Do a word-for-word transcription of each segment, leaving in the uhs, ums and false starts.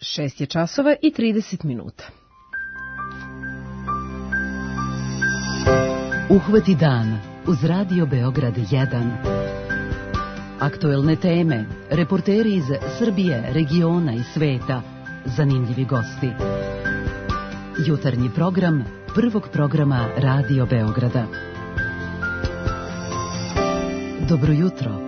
Šest je časova i trideset minuta. Uhvati dan uz Radio Beograd jedan. Aktuelne teme, reporteri iz Srbije, regiona i sveta, zanimljivi gosti. Jutarnji program prvog programa Radio Beograda. Dobro jutro.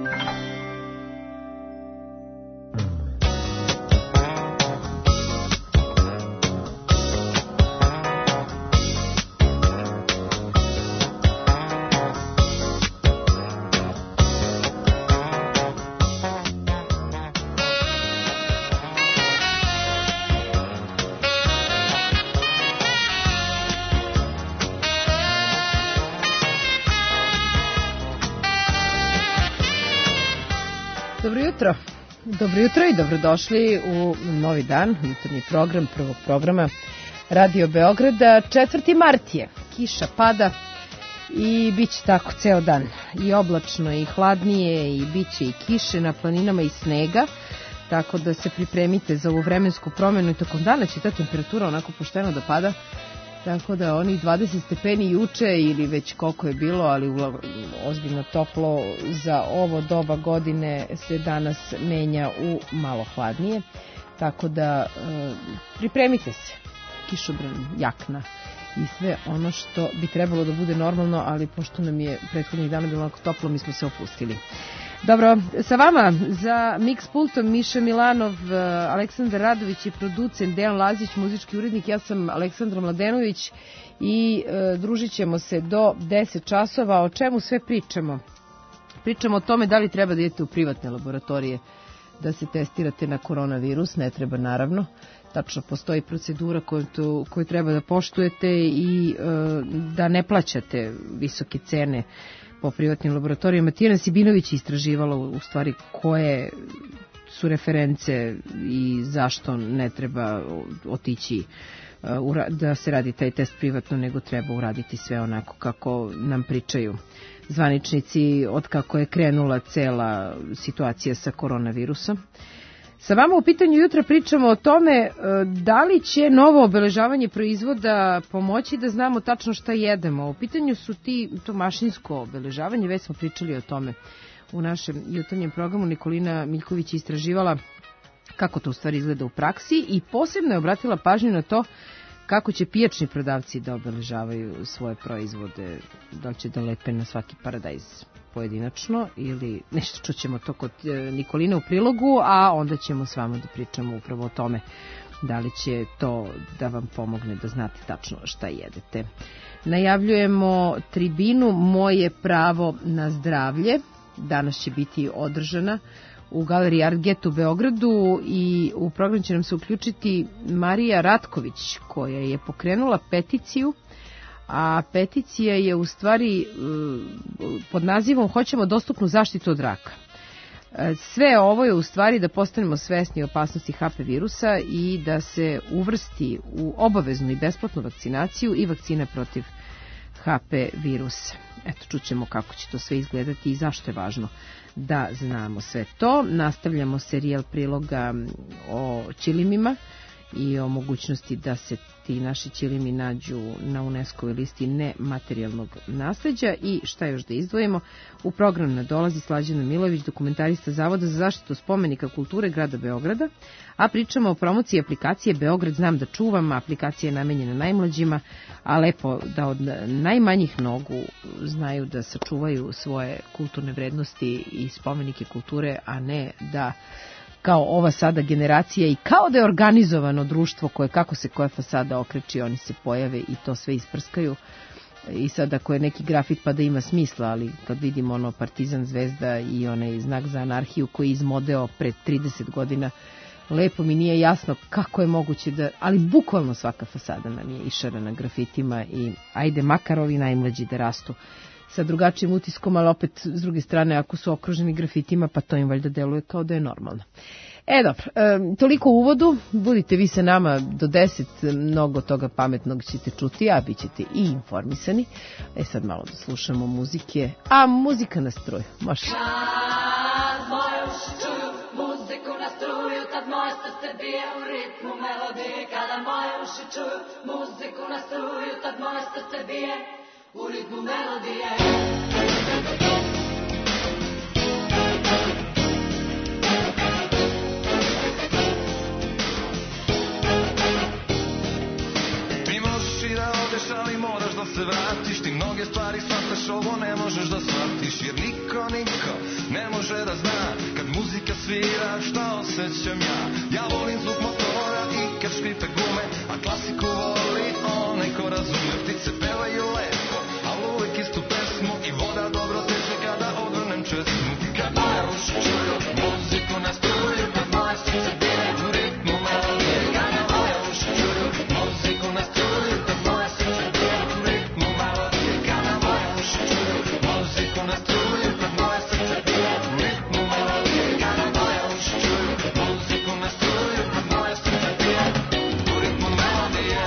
Dobro jutro i dobrodošli u novi dan, jutarnji program prvog programa Radio Beograda. četvrti mart je, kiša pada i bit će tako ceo dan. I oblačno i hladnije i bit će i kiše na planinama i snega. Tako da se pripremite za ovu vremensku promjenu i tokom dana će ta temperatura onako pošteno da pada. Tako da oni dvadeset stepeni juče ili već koliko je bilo, ali ozbiljno toplo za ovo doba godine se danas menja u malo hladnije. Tako da e, pripremite se, kišobran, jakna i sve ono što bi trebalo da bude normalno, ali pošto nam je prethodnih dana bilo onako toplo, mi smo se opustili. Dobro, sa vama za Mix pultom Miša Milanov, Aleksandar Radović i producent Dejan Lazić, muzički urednik, ja sam Aleksandra Mladenović i e, družit ćemo se do deset časova. O čemu sve pričamo? Pričamo o tome da li treba da idete u privatne laboratorije da se testirate na koronavirus, ne treba naravno. Tačno postoji procedura koju, tu, koju treba da poštujete i e, da ne plaćate visoke cene po privatnim laboratorijama. Tijana Sibinović je istraživala u stvari koje su reference i zašto ne treba otići da se radi taj test privatno, nego treba uraditi sve onako kako nam pričaju zvaničnici od kako je krenula cela situacija sa koronavirusom. Sa vama u pitanju jutra pričamo o tome da li će novo obeležavanje proizvoda pomoći da znamo tačno šta jedemo. U pitanju su ti, to mašinsko obeležavanje, već smo pričali o tome u našem jutarnjem programu. Nikolina Miljković je istraživala kako to u stvari izgleda u praksi i posebno je obratila pažnju na to kako će pijačni prodavci da obeležavaju svoje proizvode, da li će da lepe na svaki paradajz pojedinačno ili nešto, čućemo to kod Nikoline u prilogu, a onda ćemo s vama da pričamo upravo o tome da li će to da vam pomogne da znate tačno šta jedete. Najavljujemo tribinu Moje pravo na zdravlje, danas će biti održana u Galeriji Artget u Beogradu i u program će nam se uključiti Marija Ratković koja je pokrenula peticiju, a peticija je u stvari pod nazivom Hoćemo dostupnu zaštitu od raka. Sve ovo je u stvari da postanemo svesni opasnosti H P virusa i da se uvrsti u obaveznu i besplatnu vakcinaciju i vakcine protiv H P virusa. Eto, čućemo kako će to sve izgledati i zašto je važno da znamo sve to. Nastavljamo serijal priloga o ćilimima i o mogućnosti da se ti naši ćilimi nađu na UNESCO-voj listi nematerijalnog nasleđa. I šta još da izdvojimo? U program nadolazi Slađana Milović, dokumentarista Zavoda za zaštitu spomenika kulture grada Beograda, a pričamo o promociji aplikacije Beograd znam da čuvam. Aplikacija je namenjena najmlađima, a lepo da od najmanjih nogu znaju da sačuvaju svoje kulturne vrednosti i spomenike kulture, a ne da kao ova sada generacija i kao da je organizovano društvo koje kako se koja fasada okreći, oni se pojave i to sve isprskaju. I sad ako je neki grafit pa da ima smisla, ali kad vidimo ono Partizan zvezda i onaj znak za anarhiju koji je izmodeo pred trideset godina, lepo mi nije jasno kako je moguće da, ali bukvalno svaka fasada nam je išarana grafitima i ajde makar ovi najmlađi da rastu sa drugačijim utiskom, ali opet s druge strane ako su okruženi grafitima pa to im valjda deluje kao da je normalno. E dobro, e, toliko u uvodu, budite vi sa nama do deset, mnogo toga pametnog ćete čuti, a bit ćete i informisani. E sad malo da slušamo muzike, a muzika na struju, može. Kad moju čuju muziku na struju, tad moje srce bije u ritmu. uši čuju muziku na struju, tad moje srce bije u ritmu melodije. Ti možeš i da odeš, ali moraš da se vratiš. Ti mnoge stvari shvataš, ovo ne možeš da shvatiš. Jer niko, niko ne može da zna kad muzika svira šta osjećam ja. Ja volim zvuk motora i kad škripe gume, a klasiku voli onaj ko razume. Ptice pevaju lepo, ali uvek istu pesmu i voda dobro teče kada odvrnem česmu. Kad moje uši čuju muziku na struju, kad moje srce bije u ritmu melodije. Kada moje uši čuju muziku na struju, kad moje srce bije u ritmu melodije. Kada moje uši čuju muziku na struju, kad moje srce bije u ritmu melodije. Kada moje uši čuju muziku na struju, kad moje srce bije u ritmu melodije.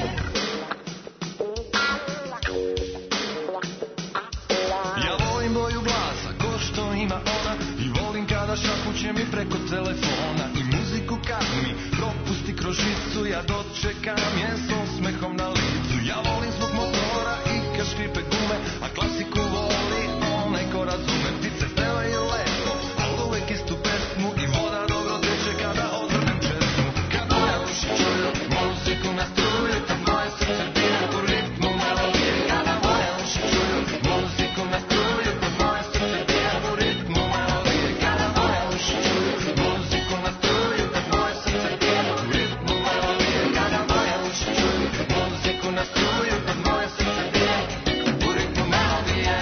Ja volim boju glasa, ko što ima ona, i volim kada šapuće mi preko telefona. I muziku kad mi propusti kroz žicu, ja dočekam je s osmehom na licu. Ja volim zvuk motora i kad škripe gume, a klasiku voli onaj ko razume. Ptice pevaju lepo, ali uvek istu pesmu i voda dobro teče kada odvrnem česmu. Kad moje uši čuju muziku na struju, kad moje srce bije u ritmu melodije. Kada moje uši čuju muziku na struju, kad moje srce bije u ritmu melodije. Kada moje uši čuju muziku na struju, kad moje srce bije u ritmu melodije. Kada moje uši čuju muziku na struju, kad moje srce bije u ritmu melodije.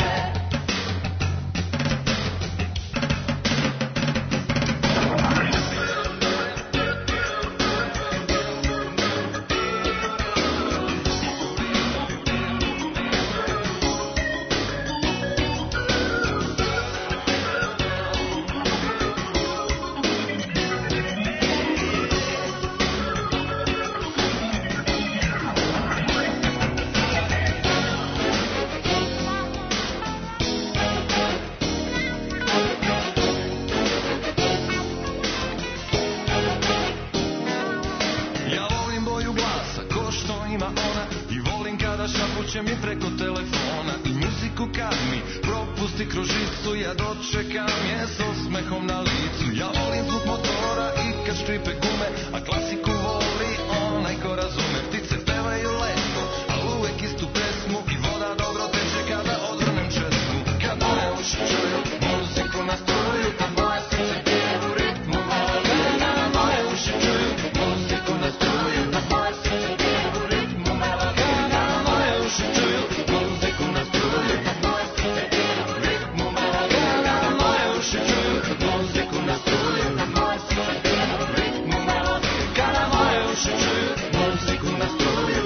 Ja volim boju glasa, ko što ima ona, i volim kada šapuće mi preko telefona. I muziku kad mi propusti kroz žicu, ja dočekam je s osmehom na licu. Ja volim zvuk motora i kad škripe gume, a klasiku voli onaj ko razume. Ptice pevaju lepo, ali uvek istu pesmu i voda dobro teče kada odvrnem česmu. Kad moje uši čuju muziku na struju, kad moje srce bije u ritmu melodije. Kada moje uši čuju muziku na struju, kad moje srce bije u ritmu melodije. Kada moje uši čuju muziku na struju, kad moje srce bije u ritmu melodije. Kada moje uši čuju muziku na struju, kad moje srce bije u ritmu melodije. Kada moje uši čuju muziku na struju,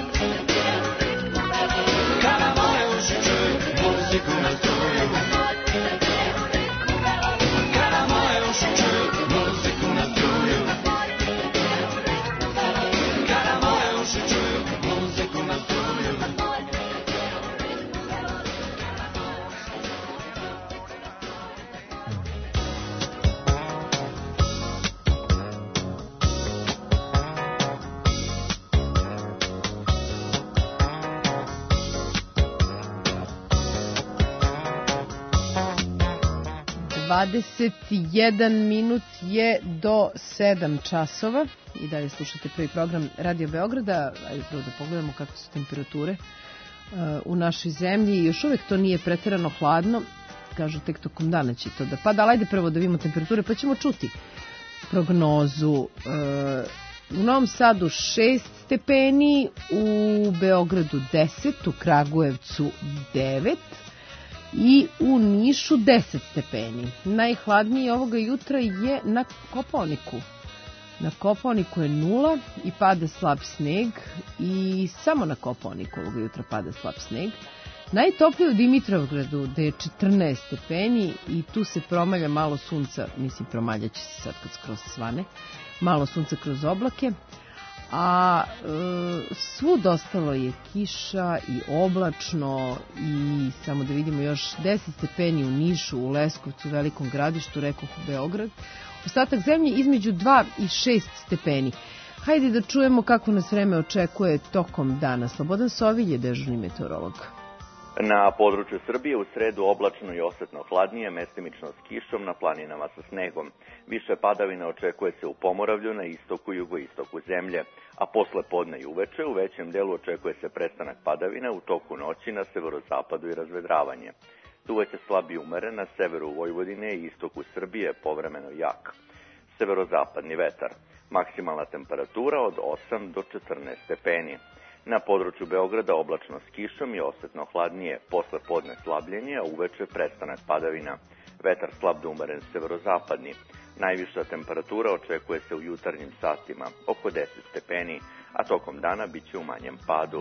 kada moje uši čuju muziku na struju, kada moje uši čuju muziku na struju, kada moje uši čuju muziku na struju. dvadeset jedan minut je do sedam časova i dalje slušate prvi program Radio Beograda. Ajde prvo da pogledamo kakve su temperature uh, u našoj zemlji. Još uvek to nije preterano hladno, kažu tek tokom dana će to da pada, ali ajde prvo da vidimo temperature pa ćemo čuti prognozu. Uh, u Novom Sadu šest stepeni, u Beogradu deset, u Kragujevcu devet i u Nišu deset stepeni. Najhladnije ovoga jutra je na Kopaoniku. Na Kopaoniku je nula i pada slab sneg i samo na Kopaoniku ovoga jutra pada slab sneg. Najtoplije u Dimitrovgradu gde je četrnaest stepeni i tu se promalja malo sunca, mislim promaljaće se sad kad skroz svane, malo sunca kroz oblake. A e, svud ostalo je kiša i oblačno i samo da vidimo još deset stepeni u Nišu, u Leskovcu, u Velikom Gradištu, rekoh u Beograd. Ostatak zemlje između dva i šest stepeni. Hajde da čujemo kako nas vreme očekuje tokom dana. Slobodan Sovilj je dežurni meteorolog. Na području Srbije u sredu oblačno i osetno hladnije, mestimično s kišom, na planinama sa snegom. Više padavina očekuje se u Pomoravlju, na istoku i jugoistoku zemlje, a posle podne i uveče u većem delu očekuje se prestanak padavina, u toku noći na severozapadu i razvedravanje. Duvaće slab i umeren na severu Vojvodine i istoku Srbije, povremeno jak. Severozapadni vetar. Maksimalna temperatura od osam do četrnaest stepeni. Na području Beograda oblačno s kišom i osetno hladnije, posle podne slabljenje, a uveče prestanak padavina. Vetar slab do umeren severozapadni. Najviša temperatura očekuje se u jutarnjim satima, oko deset stepeni, a tokom dana biće u manjem padu.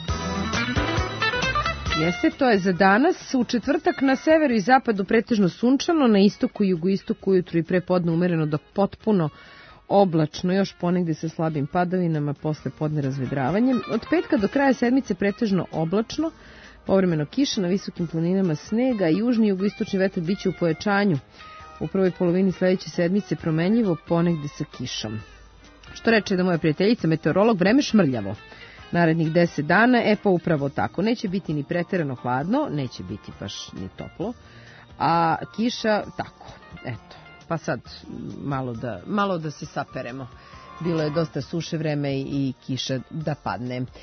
Jeste, to je za danas. U četvrtak na severu i zapadu pretežno sunčano, na istoku i jugoistoku ujutru i prepodne umereno do potpuno oblačno, još ponegde sa slabim padavinama, posle podne razvedravanjem. Od petka do kraja sedmice pretežno oblačno, povremeno kiša, na visokim planinama snega, južni i jugoistočni vetar biće u pojačanju. U prvoj polovini sledeće sedmice promenljivo, ponegde sa kišom. Što reče da moja prijateljica, meteorolog, vreme šmrljavo. Narednih deset dana, e pa upravo tako. Neće biti ni preterano hladno, neće biti baš ni toplo, a kiša tako, eto. Pa sad malo da, malo da se saperemo. Bilo je dosta suše vreme i kiša da padne. E,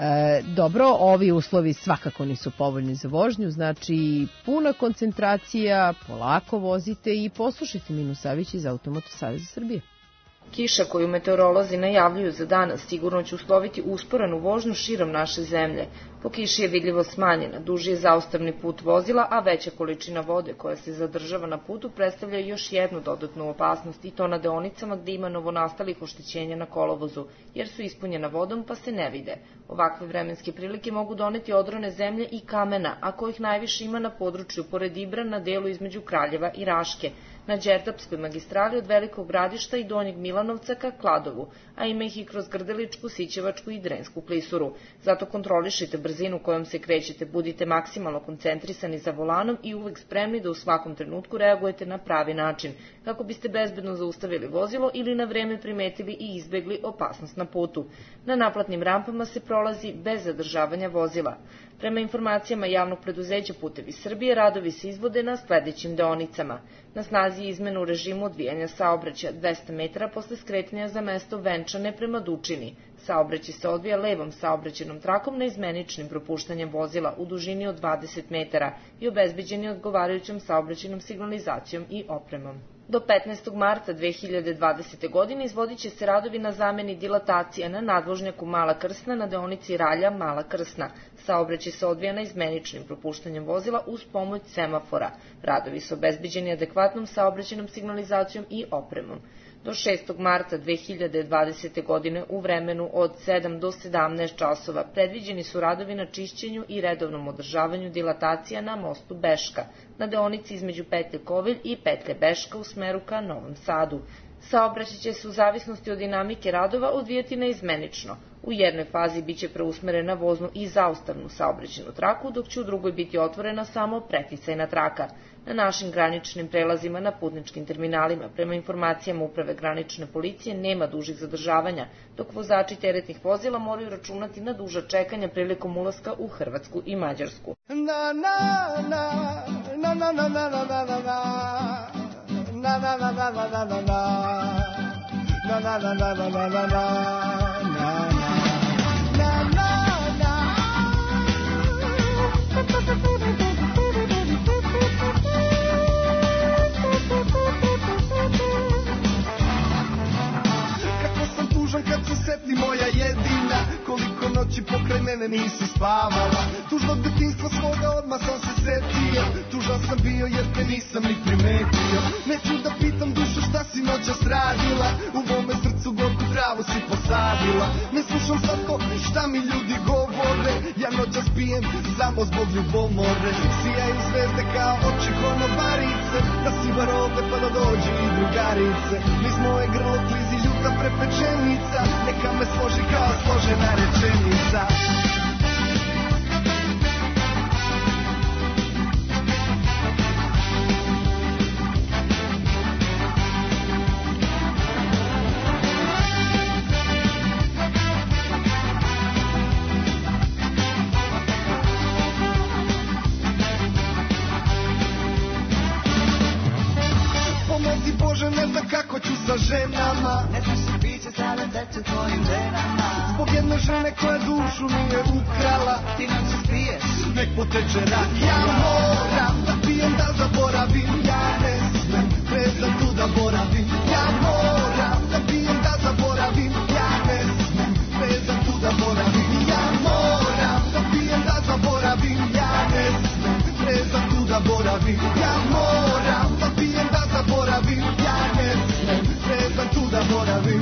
dobro, ovi uslovi svakako nisu povoljni za vožnju, znači puna koncentracija, polako vozite i poslušajte Minu Savić iz Automoto Saveza Srbije. Kiša koju meteorolozi najavljuju za danas sigurno će usloviti usporenu vožnju širom naše zemlje. Po kiši je vidljivo smanjena, duži je zaustavni put vozila, a veća količina vode koja se zadržava na putu predstavlja još jednu dodatnu opasnost, i to na deonicama gde ima novonastalih oštećenja na kolovozu, jer su ispunjena vodom pa se ne vide. Ovakve vremenske prilike mogu doneti odrone zemlje i kamena, a kojih najviše ima na području pored Ibra na delu između Kraljeva i Raške, na Đerdapskoj magistrali od Velikog Gradišta i Donjeg Milanovca ka Kladovu, a ima ih i kroz Grdeličku, Sićevačku i Drensku klisuru. Zato kontrolišite brzinu kojom se krećete, budite maksimalno koncentrisani za volanom i uvek spremni da u svakom trenutku reagujete na pravi način, kako biste bezbedno zaustavili vozilo ili na vreme primetili i izbegli opasnost na putu. Na naplatnim rampama se prolazi bez zadržavanja vozila. Prema informacijama javnog preduzeća Putevi Srbije, radovi se izvode na sledećim deonicama. Na snazi je izmena u režimu odvijanja saobraćaja dvesta metara posle skretanja za mesto Venčane prema Dučini. Saobraćaj se odvija levom saobraćajnom trakom neizmeničnim propuštanjem vozila u dužini od dvadeset metara i obezbeđen je odgovarajućom saobraćajnom signalizacijom i opremom. Do petnaestog marta dve hiljade dvadesete. godine izvodit će se radovi na zameni dilatacije na nadvožnjaku Mala Krsna na deonici Ralja-Mala Krsna. Saobraćaj se odvija na izmeničnim propuštanjem vozila uz pomoć semafora. Radovi su obezbeđeni adekvatnom saobraćajnom signalizacijom i opremom. Do šestog marta dve hiljade dvadesete. godine u vremenu od sedam do sedamnaest časova predviđeni su radovi na čišćenju i redovnom održavanju dilatacija na mostu Beška, na deonici između petlje Kovilj i petlje Beška u smeru ka Novom Sadu. Saobraćaj će se u zavisnosti od dinamike radova odvijati neizmenično. U jednoj fazi biće preusmerena voznu i zaustavnu saobraćajnu traku, dok će u drugoj biti otvorena samo preticajna traka. Na našim graničnim prelazima na putničkim terminalima, prema informacijama Uprave granične policije, nema dužih zadržavanja, dok vozači teretnih vozila moraju računati na duža čekanja prilikom ulaska u Hrvatsku i Mađarsku. Na, na, na, na, na, na, na, na, na, na, na. Na na na na na na na na na na na na na na na na. Kako sam tužan kad se seti moja jedina, koliko noći pokraj mene nisi spavala. Tužnog detinjstva svoga odmah sam se setio, tužan sam bio jer te nisam ni primetio. Neću da pitam dušu šta si noćas radila, u mome srcu gorku travu si posadila. Ne slušam sad to šta mi ljudi govore, ja noćas pijem samo zbog ljubomore. Sijaju zvezde kao oči konobarice, da si varove pa da dođu i drugarice. Niz moje grlo klizi ljuta prepečenica, neka me složi kao složena rečenica. Ne znaš se piće sada teče tvojim venama. Zbog jedne žene koja dušu nije ukrala, ti nam se spiješ, nek poteče rakija. Ja moram da pijem da zaboravim, ja ne smem vezan tu da boravim. Ja moram da pijem da zaboravim, ja ne smem vezan tu da boravim. Ja moram da pijem da zaboravim, ja ne smem vezan tu da boravim. Ja moram da pijem da zaboravim, ja ne smem vezan tu da boravim.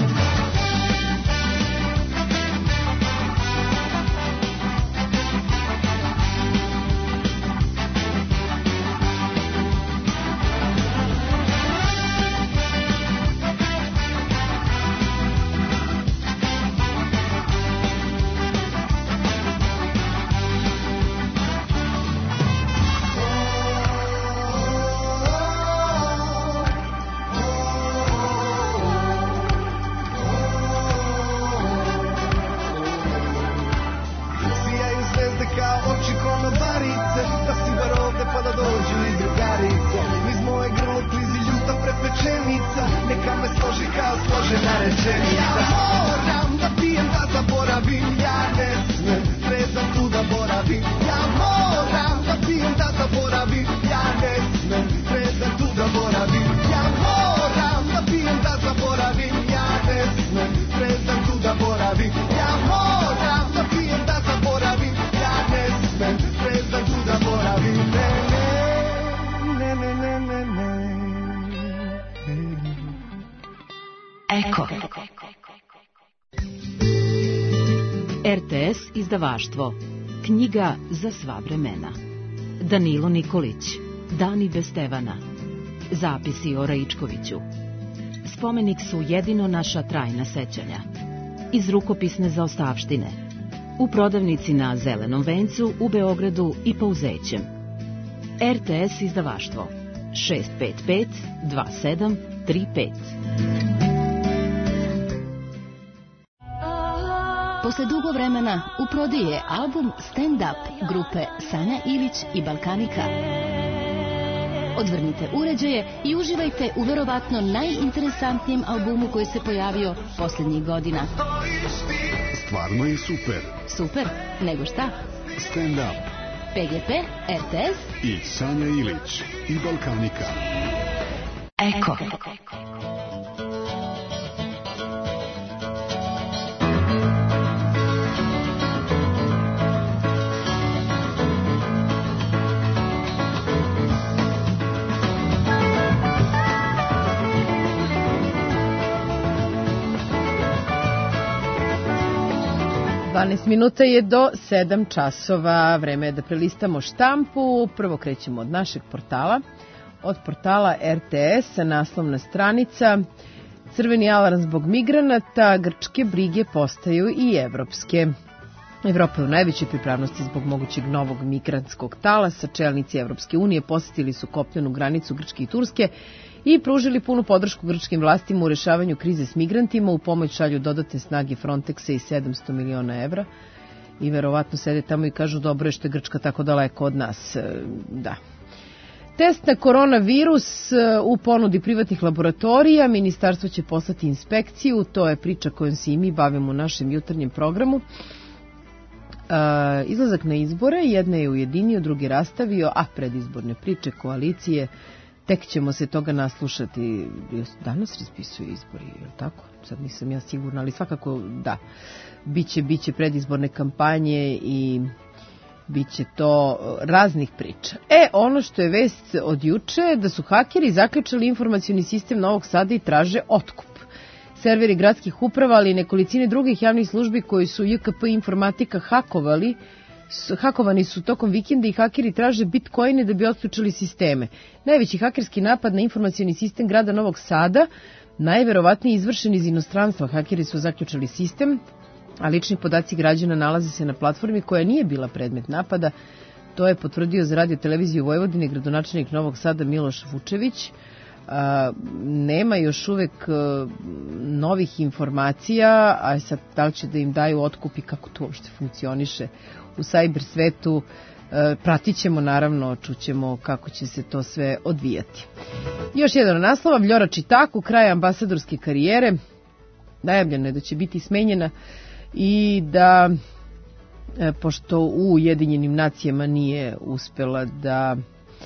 R T S izdavaštvo. Knjiga za sva vremena. Danilo Nikolić. Dani bez Stevana. Zapisi o Raičkoviću. Spomenik su jedino naša trajna sećanja. Iz rukopisne zaostavštine. U prodavnici na Zelenom vencu u Beogradu i po Uzećem. R T S izdavaštvo. šest pet pet dva sedam tri pet. Posle dugo vremena u prodaji je album Stand Up grupe Sanja Ilić i Balkanika. Odvrnite uređaje i uživajte u verovatno najinteresantnijem albumu koji se pojavio posljednjih godina. Stvarno je super. Super? Nego šta? Stand Up. P G P, R T S i Sanja Ilić i Balkanika. Eko. dvanaest minuta je do sedam časova, vreme je da prelistamo štampu. Prvo krećemo od našeg portala, od portala R T S, naslovna stranica. Crveni alarm zbog migranata, grčke brige postaju i evropske. Evropa je u najvećoj pripravnosti zbog mogućeg novog migrantskog talasa. Čelnici Evropske unije posetili su kopnenu granicu Grčke i Turske i pružili punu podršku grčkim vlastima u rešavanju krize s migrantima. U pomoć šalju dodatne snage Frontexa i sedamsto miliona evra. I verovatno sede tamo i kažu dobro je što je Grčka tako daleko od nas. Da. Test na koronavirus u ponudi privatnih laboratorija. Ministarstvo će poslati inspekciju. To je priča kojom se i mi bavimo u našem jutarnjem programu. Uh, izlazak na izbore, jedna je ujedinio, drugi rastavio, a predizborne priče, koalicije, tek ćemo se toga naslušati. Danas raspisuju izbori, je li tako? Sad nisam ja sigurna, ali svakako da. Biće, biće predizborne kampanje i biće to raznih priča. E, ono što je vest od juče, da su hakeri zaključali informacioni sistem Novog Sada i traže otkup. Serveri gradskih uprava, ali i nekolicine drugih javnih službi koji su J K P informatika hakovali, hakovani su tokom vikenda i hakeri traže bitcoine da bi otključili sisteme. Najveći hakerski napad na informacioni sistem grada Novog Sada najverovatnije izvršen iz inostranstva. Hakeri su zaključali sistem, a lični podaci građana nalaze se na platformi koja nije bila predmet napada. To je potvrdio za radio televiziju Vojvodine gradonačelnik Novog Sada Miloš Vučević. A, nema još uvek a, novih informacija, a sad da li će da im daju otkup i kako to uopšte funkcioniše u sajber svetu, a, pratit ćemo naravno, čućemo kako će se to sve odvijati. Još jedan naslov, Vljora Čitaku, kraj ambasadorske karijere. najavljeno je da će biti smenjena i da, pošto u Ujedinjenim nacijama nije uspela da,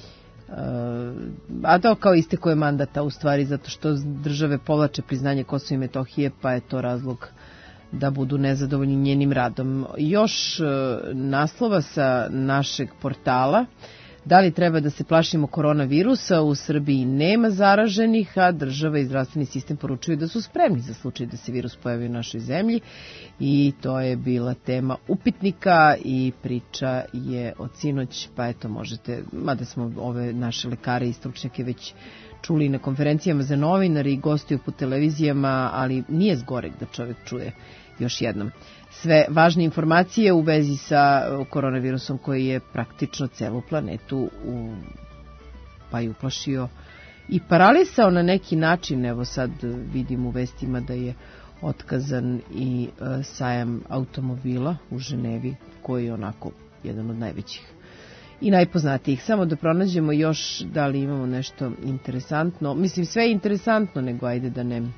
a to kao isteko je mandata u stvari, zato što države povlače priznanje Kosova i Metohije, pa je to razlog da budu nezadovoljni njenim radom. Još naslova sa našeg portala. Da li treba da se plašimo koronavirusa? U Srbiji nema zaraženih, a država i zdravstveni sistem poručuju da su spremni za slučaj da se virus pojavi u našoj zemlji. I to je bila tema upitnika i priča je od sinoć, pa eto možete, mada smo ove naše lekare i stručnjake već čuli na konferencijama za novinari i gostuju po televizijama, ali nije zgoreg da čovjek čuje još jednom sve važne informacije u vezi sa koronavirusom koji je praktično celu planetu u, pa i uplašio i paralisao na neki način. Evo sad vidim u vestima da je otkazan i e, sajam automobila u Ženevi, koji je onako jedan od najvećih i najpoznatijih. Samo da pronađemo još da li imamo nešto interesantno. Mislim, sve je interesantno, nego ajde da ne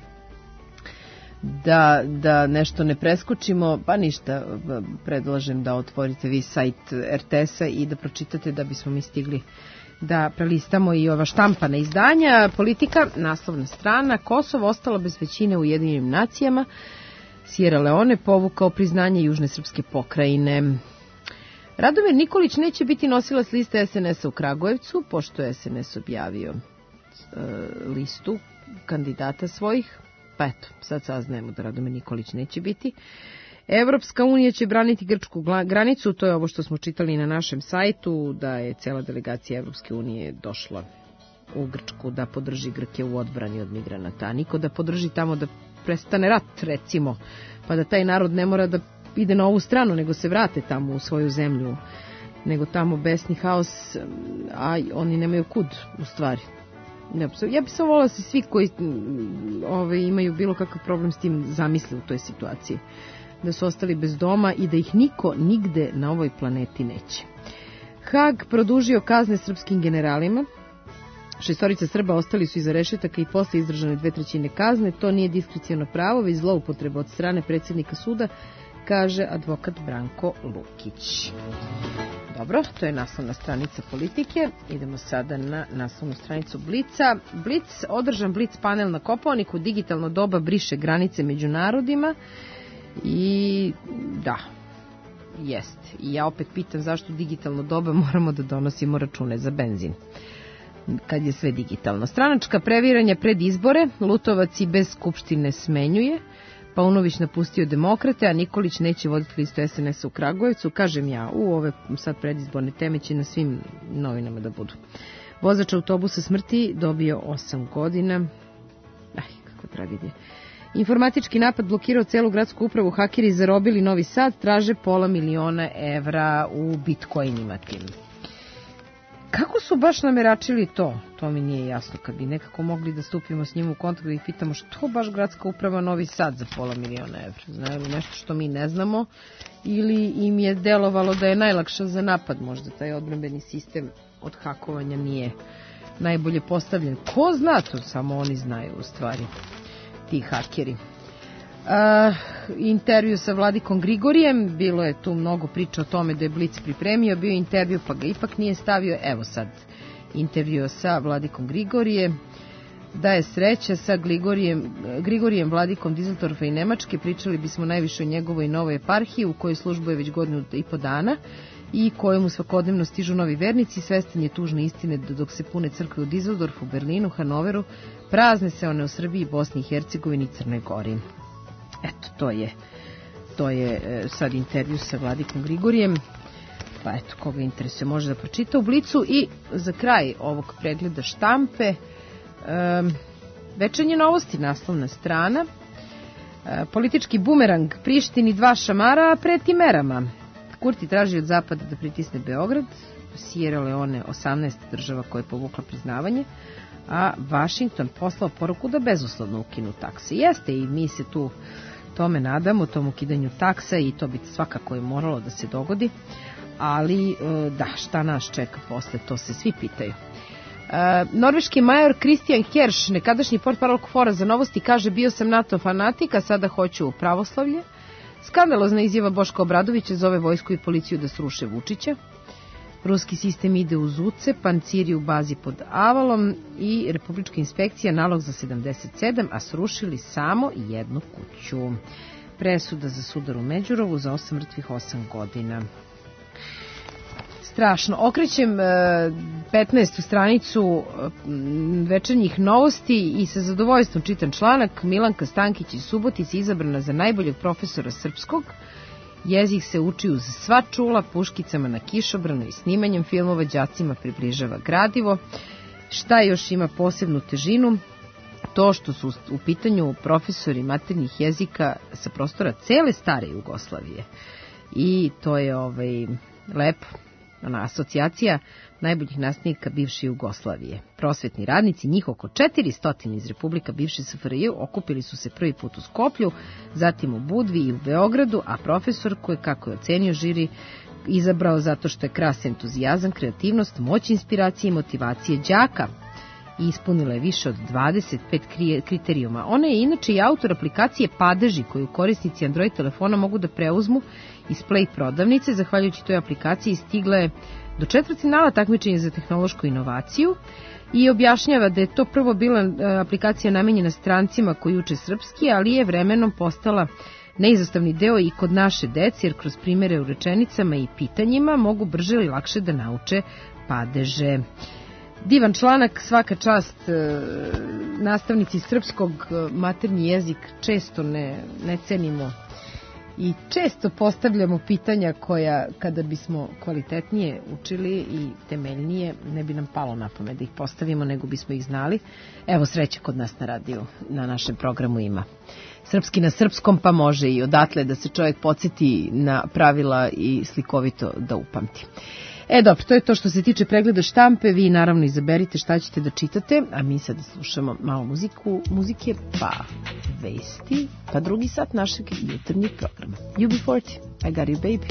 da, da nešto ne preskočimo. Pa ništa, predlažem da otvorite vi sajt er te es-a i da pročitate da bismo mi stigli da prelistamo i ova štampana izdanja. Politika, naslovna strana, Kosovo ostalo bez većine u Ujedinjenim nacijama, Sierra Leone povukao priznanje Južne srpske pokrajine. Radomir Nikolić neće biti nosilac liste es en es-a u Kragujevcu, pošto je es en es objavio e, listu kandidata svojih. Pa eto, sad saznajemo da Radomir Nikolić neće biti. Evropska unija će braniti grčku granicu, to je ovo što smo čitali na našem sajtu, da je cela delegacija Evropske unije došla u Grčku da podrži Grke u odbrani od migranata, a niko da podrži tamo da prestane rat, recimo, pa da taj narod ne mora da ide na ovu stranu, nego se vrate tamo u svoju zemlju, nego tamo besni haos, a oni nemaju kud, u stvari. Ja bih se volila se svi koji ove, imaju bilo kakav problem s tim zamisle u toj situaciji, da su ostali bez doma i da ih niko nigde na ovoj planeti neće. Haag produžio kazne srpskim generalima. Šestorica Srba ostali su iza rešetaka i posle izdržane dve trećine kazne. To nije diskreciono pravo, već zloupotreba od strane predsjednika suda, kaže advokat Branko Lukić. Dobro, to je naslovna stranica Politike. Idemo sada na naslovnu stranicu Blica. Blic, održan Blic panel na Kopaoniku, digitalno doba briše granice među narodima. I da, jest. I ja opet pitam zašto digitalno doba moramo da donosimo račune za benzin, kad je sve digitalno. Stranačka previranja pred izbore, Lutovac i bez skupštine smenjuje, Paunović napustio demokrate, a Nikolić neće voditi listu es en es-a u Kragujevcu. Kažem ja, u ove sad predizborne teme će na svim novinama da budu. Vozač autobusa smrti dobio osam godina. Aj, kako tragedije. Informatički napad blokirao celu gradsku upravu, hakeri zarobili Novi Sad, traže pola miliona evra u bitcoinima tim. Kako su baš nameračili to? To mi nije jasno. Kad bi nekako mogli da stupimo s njim u kontakt da ih pitamo što baš gradska uprava Novi Sad za pola miliona evra. Znaju li nešto što mi ne znamo ili im je delovalo da je najlakša za napad? Možda taj odbrambeni sistem od hakovanja nije najbolje postavljen. Ko zna to? Samo oni znaju u stvari, ti hakeri. Uh, intervju sa Vladikom Grigorijem, bilo je tu mnogo priča o tome da je Blic pripremio, bio intervju pa ga ipak nije stavio. Evo sad intervju sa Vladikom Grigorijem, da je sreća sa Grigorijem, Grigorijem Vladikom Dizeldorfa i Nemačke. Pričali bismo najviše o njegovoj novoj eparhiji u kojoj službuje već godinu i po dana i kojemu svakodnevno stižu novi vernici. Svestan je tužne istine da dok se pune crkve u Dizeldorfu, Berlinu, Hanoveru, prazne se one u Srbiji, Bosni i Hercegovini i Crnoj Gori. Eto, to je, to je sad intervju sa Vladikom Grigorijem. Pa eto, koga interesuje može da pročita u Blicu. I za kraj ovog pregleda štampe, um, večernje novosti, naslovna strana. E, politički bumerang, Prištini dva šamara, preti merama. Kurti traži od Zapada da pritisne Beograd, Sierra Leone osamnaest država koja je povukla priznavanje, a Washington poslao poruku da bezuslovno ukinu takse. Jeste, i mi se tu tome nadamo, tom ukidanju taksa, i to bi svakako je moralo da se dogodi, ali da, šta nas čeka posle, to se svi pitaju. Norveški major Christian Kerš, nekadašnji portparol KFOR-a za novosti, kaže: bio sam NATO fanatik, a sada hoću pravoslavlje. Skandalozna izjava Boška Obradovića, zove vojsku i policiju da sruše Vučića. Ruski sistem ide uz uce, panciri u bazi pod Avalom i Republička inspekcija nalog za sedamdeset sedam, a srušili samo jednu kuću. Presuda za sudar u Međurovu za osam mrtvih, osam godina. Strašno. Okrećem petnaestu stranicu večernjih novosti i sa zadovoljstvom čitam članak: Milanka Stankić iz Subotice izabrana za najboljeg profesora srpskog. Jezik se uči uz sva čula, puškicama na kišobranu i snimanjem filmova đacima približava gradivo. Šta još ima posebnu težinu? To što su u pitanju profesori maternjih jezika sa prostora cele stare Jugoslavije. I to je ovaj, lepo. Ona asocijacija najboljih nastavnika bivše Jugoslavije. Prosvetni radnici, njih oko četiristo iz Republika bivše S F R J, okupili su se prvi put u Skoplju, zatim u Budvi i u Beogradu, a profesor koji, kako je ocenio žiri, izabrao zato što je kras entuzijazam, kreativnost, moć inspiracije i motivacije đaka. I ispunila je više od dvadeset pet kriterijuma. Ona je inače i autor aplikacije Padeži, koju korisnici Android telefona mogu da preuzmu iz Play prodavnice. Zahvaljujući toj aplikaciji stigla je do četvrtfinala takmičenja za tehnološku inovaciju i objašnjava da je to prvo bila aplikacija namenjena strancima koji uče srpski, ali je vremenom postala neizostavni deo i kod naše dece, jer kroz primere u rečenicama i pitanjima mogu brže ili lakše da nauče padeže. Divan članak, svaka čast. Nastavnici srpskog, maternji jezik često ne, ne cenimo i često postavljamo pitanja koja, kada bismo kvalitetnije učili i temeljnije, ne bi nam palo na pamet da ih postavimo, nego bismo ih znali. Evo, sreća kod nas na radiju, na našem programu ima Srpski na srpskom, pa može i odatle da se čovjek podsjeti na pravila i slikovito da upamti. E, dobro, to je to što se tiče pregleda štampe. Vi naravno izaberite šta ćete da čitate, a mi sada slušamo malo muziku, muzike, pa vesti, pa drugi sat našeg jutarnjeg programa. U B forty, I got you, baby.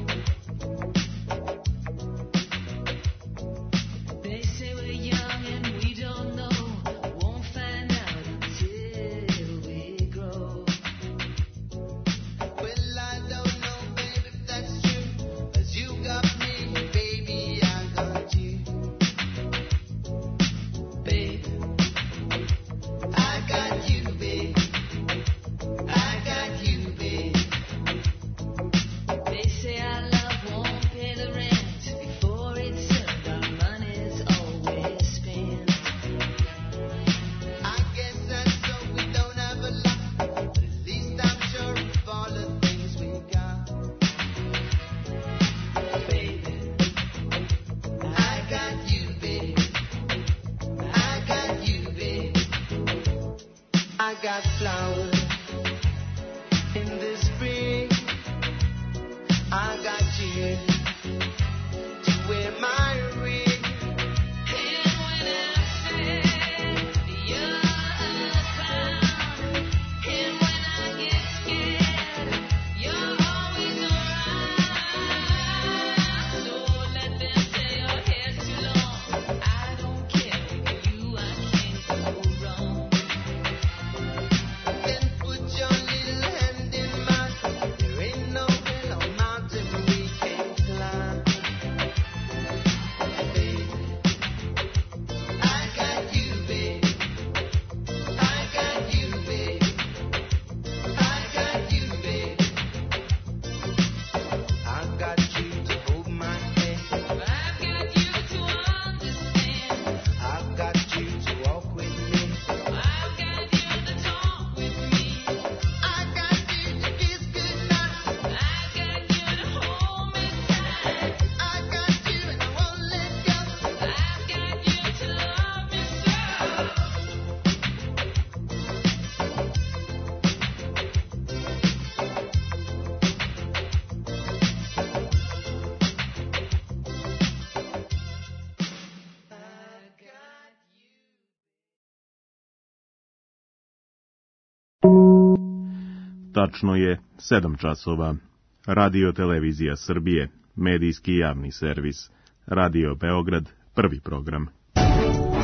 Tačno je sedam časova. Radio Televizija Srbije, medijski javni servis. Radio Beograd, prvi program.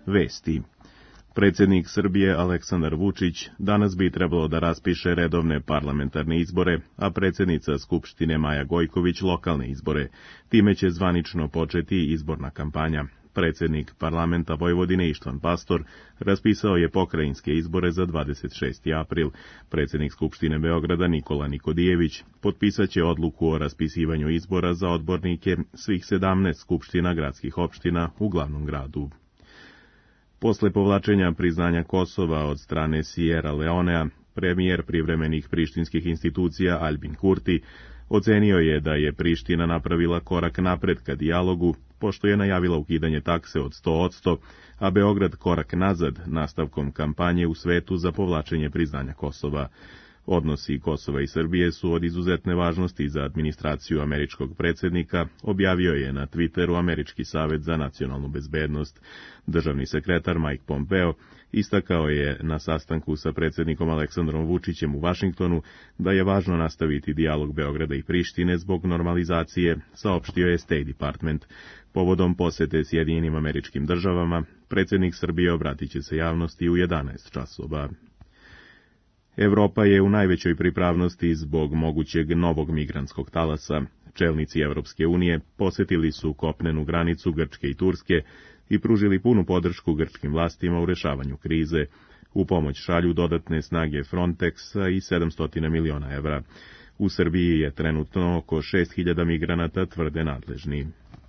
Vesti. Predsjednik Srbije Aleksandar Vučić danas bi trebalo da raspiše redovne parlamentarne izbore, a predsjednica Skupštine Maja Gojković lokalne izbore. Time će zvanično početi izborna kampanja. Predsjednik parlamenta Vojvodine Ištvan Pastor raspisao je pokrajinske izbore za dvadeset šesti april. Predsjednik Skupštine Beograda Nikola Nikodijević potpisaće odluku o raspisivanju izbora za odbornike svih sedamnaest skupština gradskih opština u glavnom gradu. Posle povlačenja priznanja Kosova od strane Sierra Leonea, premijer privremenih prištinskih institucija Albin Kurti ocenio je da je Priština napravila korak napred ka dijalogu, pošto je najavila ukidanje takse od sto posto, a Beograd korak nazad nastavkom kampanje u svetu za povlačenje priznanja Kosova. Odnosi Kosova i Srbije su od izuzetne važnosti za administraciju američkog predsjednika, objavio je na Twitteru Američki savet za nacionalnu bezbednost. Državni sekretar Mike Pompeo istakao je na sastanku sa predsjednikom Aleksandrom Vučićem u Vašingtonu da je važno nastaviti dijalog Beograda i Prištine zbog normalizacije, saopštio je State Department. Povodom posete Sjedinjenim Američkim Državama, predsjednik Srbije obratit će se javnosti u jedanaest časova. Evropa je u najvećoj pripravnosti zbog mogućeg novog migrantskog talasa. Čelnici Evropske unije posjetili su kopnenu granicu Grčke i Turske i pružili punu podršku grčkim vlastima u rešavanju krize. U pomoć šalju dodatne snage Frontexa i sedamsto miliona evra. U Srbiji je trenutno oko šest hiljada migranata, tvrde nadležni.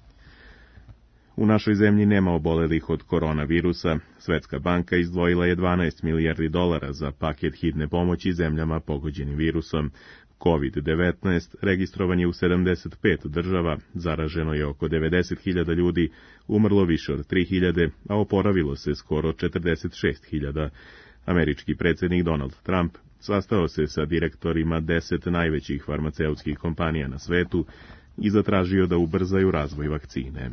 U našoj zemlji nema obolelih od koronavirusa. Svetska banka izdvojila je dvanaest milijardi dolara za paket hitne pomoći zemljama pogođenim virusom. kovid devetnaest registrovan je u sedamdeset pet država, zaraženo je oko devedeset hiljada ljudi, umrlo više od tri hiljade, a oporavilo se skoro četrdeset šest hiljada. Američki predsjednik Donald Trump sastao se sa direktorima deset najvećih farmaceutskih kompanija na svetu i zatražio da ubrzaju razvoj vakcine.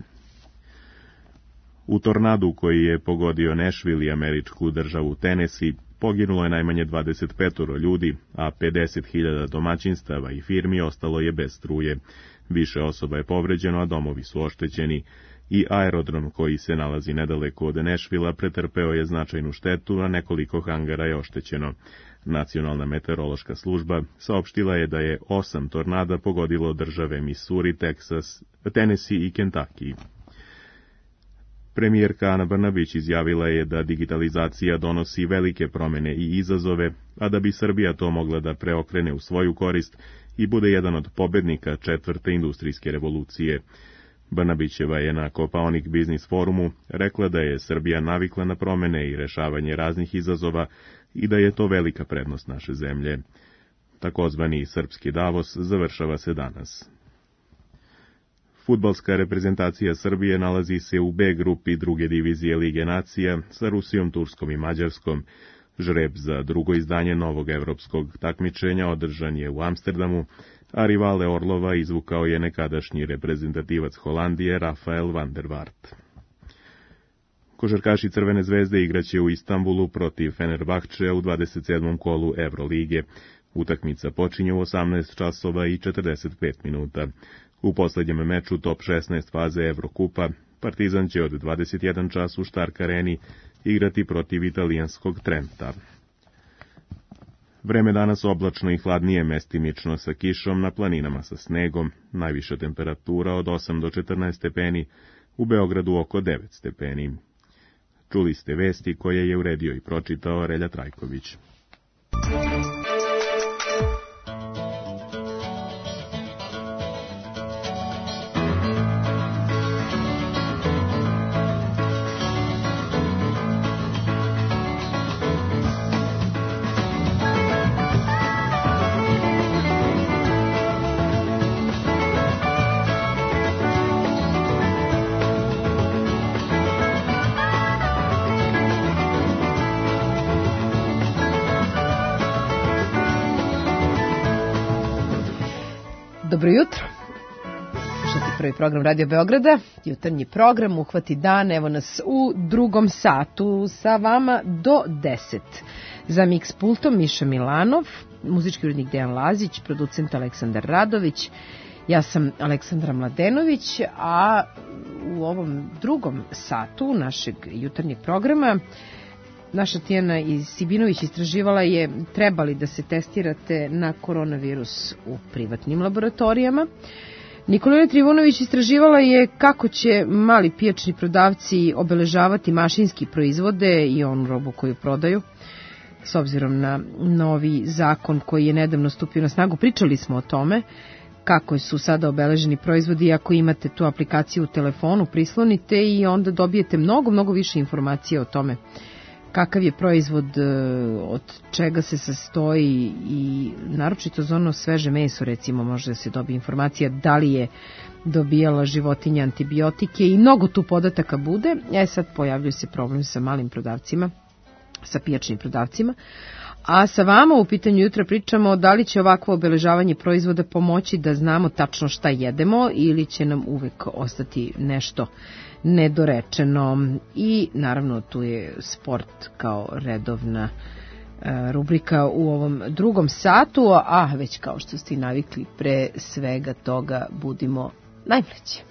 U tornadu koji je pogodio Nashville i američku državu Tennessee poginulo je najmanje dvadeset pet ljudi, a pedeset hiljada domaćinstava i firmi ostalo je bez struje. Više osoba je povređeno, a domovi su oštećeni. I aerodrom koji se nalazi nedaleko od Nashvillea pretrpeo je značajnu štetu, a nekoliko hangara je oštećeno. Nacionalna meteorološka služba saopštila je da je osam tornada pogodilo države Missouri, Texas, Tennessee i Kentucky. Premijerka Ana Brnabić izjavila je da digitalizacija donosi velike promene i izazove, a da bi Srbija to mogla da preokrene u svoju korist i bude jedan od pobednika četvrte industrijske revolucije. Brnabićeva je na Kopaonik Biznis forumu rekla da je Srbija navikla na promene i rešavanje raznih izazova i da je to velika prednost naše zemlje. Takozvani srpski Davos završava se danas. Fudbalska reprezentacija Srbije nalazi se u B grupi druge divizije Lige nacija sa Rusijom, Turskom i Mađarskom. Žreb za drugo izdanje novog evropskog takmičenja održan je u Amsterdamu, a rivale Orlova izvukao je nekadašnji reprezentativac Holandije Rafael van der Vaart. Košarkaši Crvene zvezde igraće u Istanbulu protiv Fenerbahčea u dvadeset sedmom kolu Evrolige. Utakmica počinje u osamnaest časova i četrdeset pet minuta. U posljednjem meču top šesnaest faze Evrokupa Partizan će od dvadeset jedan čas u Stark Areni igrati protiv italijanskog Trenta. Vreme danas oblačno i hladnije, mestimično sa kišom, na planinama sa snegom, najviša temperatura od osam do četrnaest stepeni, u Beogradu oko devet stepeni. Čuli ste vesti koje je uredio i pročitao Relja Trajković. Dobro jutro. Slušate prvi program Radio Beograda, jutarnji program, uhvati dan, evo nas u drugom satu sa vama do deset. Za mix pultom Miša Milanov, muzički urednik Dejan Lazić, producent Aleksandar Radović Ja sam Aleksandra Mladenović, a u ovom drugom satu našeg jutarnjeg programa naša Tijana Sibinović istraživala je treba li da se testirate na koronavirus u privatnim laboratorijama. Nikolina Trivunović istraživala je kako će mali pijačni prodavci obeležavati mašinski proizvode i onu robu koju prodaju. S obzirom na novi zakon koji je nedavno stupio na snagu, pričali smo o tome kako su sada obeleženi proizvodi. Ako imate tu aplikaciju u telefonu, prislonite i onda dobijete mnogo, mnogo više informacija o tome kakav je proizvod, od čega se sastoji i naročito za ono sveže meso, recimo, može da se dobije informacija da li je dobijala životinja antibiotike i mnogo tu podataka bude. E sad pojavljuje se problem sa malim prodavcima, sa pijačnim prodavcima. A sa vama u pitanju jutra pričamo da li će ovakvo obeležavanje proizvoda pomoći da znamo tačno šta jedemo ili će nam uvek ostati nešto nedorečeno. I naravno tu je sport kao redovna e, rubrika u ovom drugom satu, a već kao što ste navikli, pre svega toga budimo najmlađi.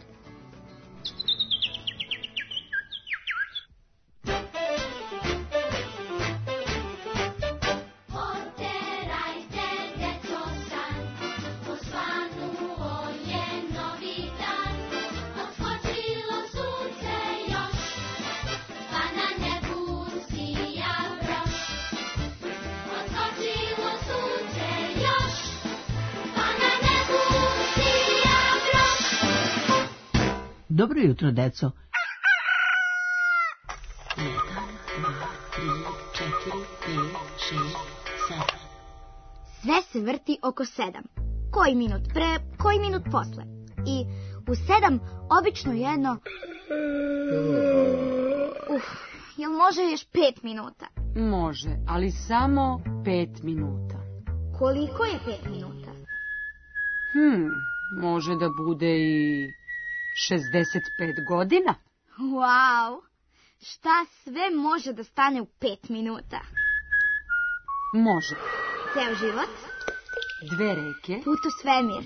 Dobro jutro, deco. Sve se vrti oko sedam. Koji minut pre, koji minut posle. I u sedam obično jedno... Uf, jel može još pet minuta? Može, ali samo pet minuta. Koliko je pet minuta? Hmm, može da bude i... šezdeset pet godina? Wow! Šta sve može da stane u pet minuta? Može. Ceo život? Dve reke? Put u svemir?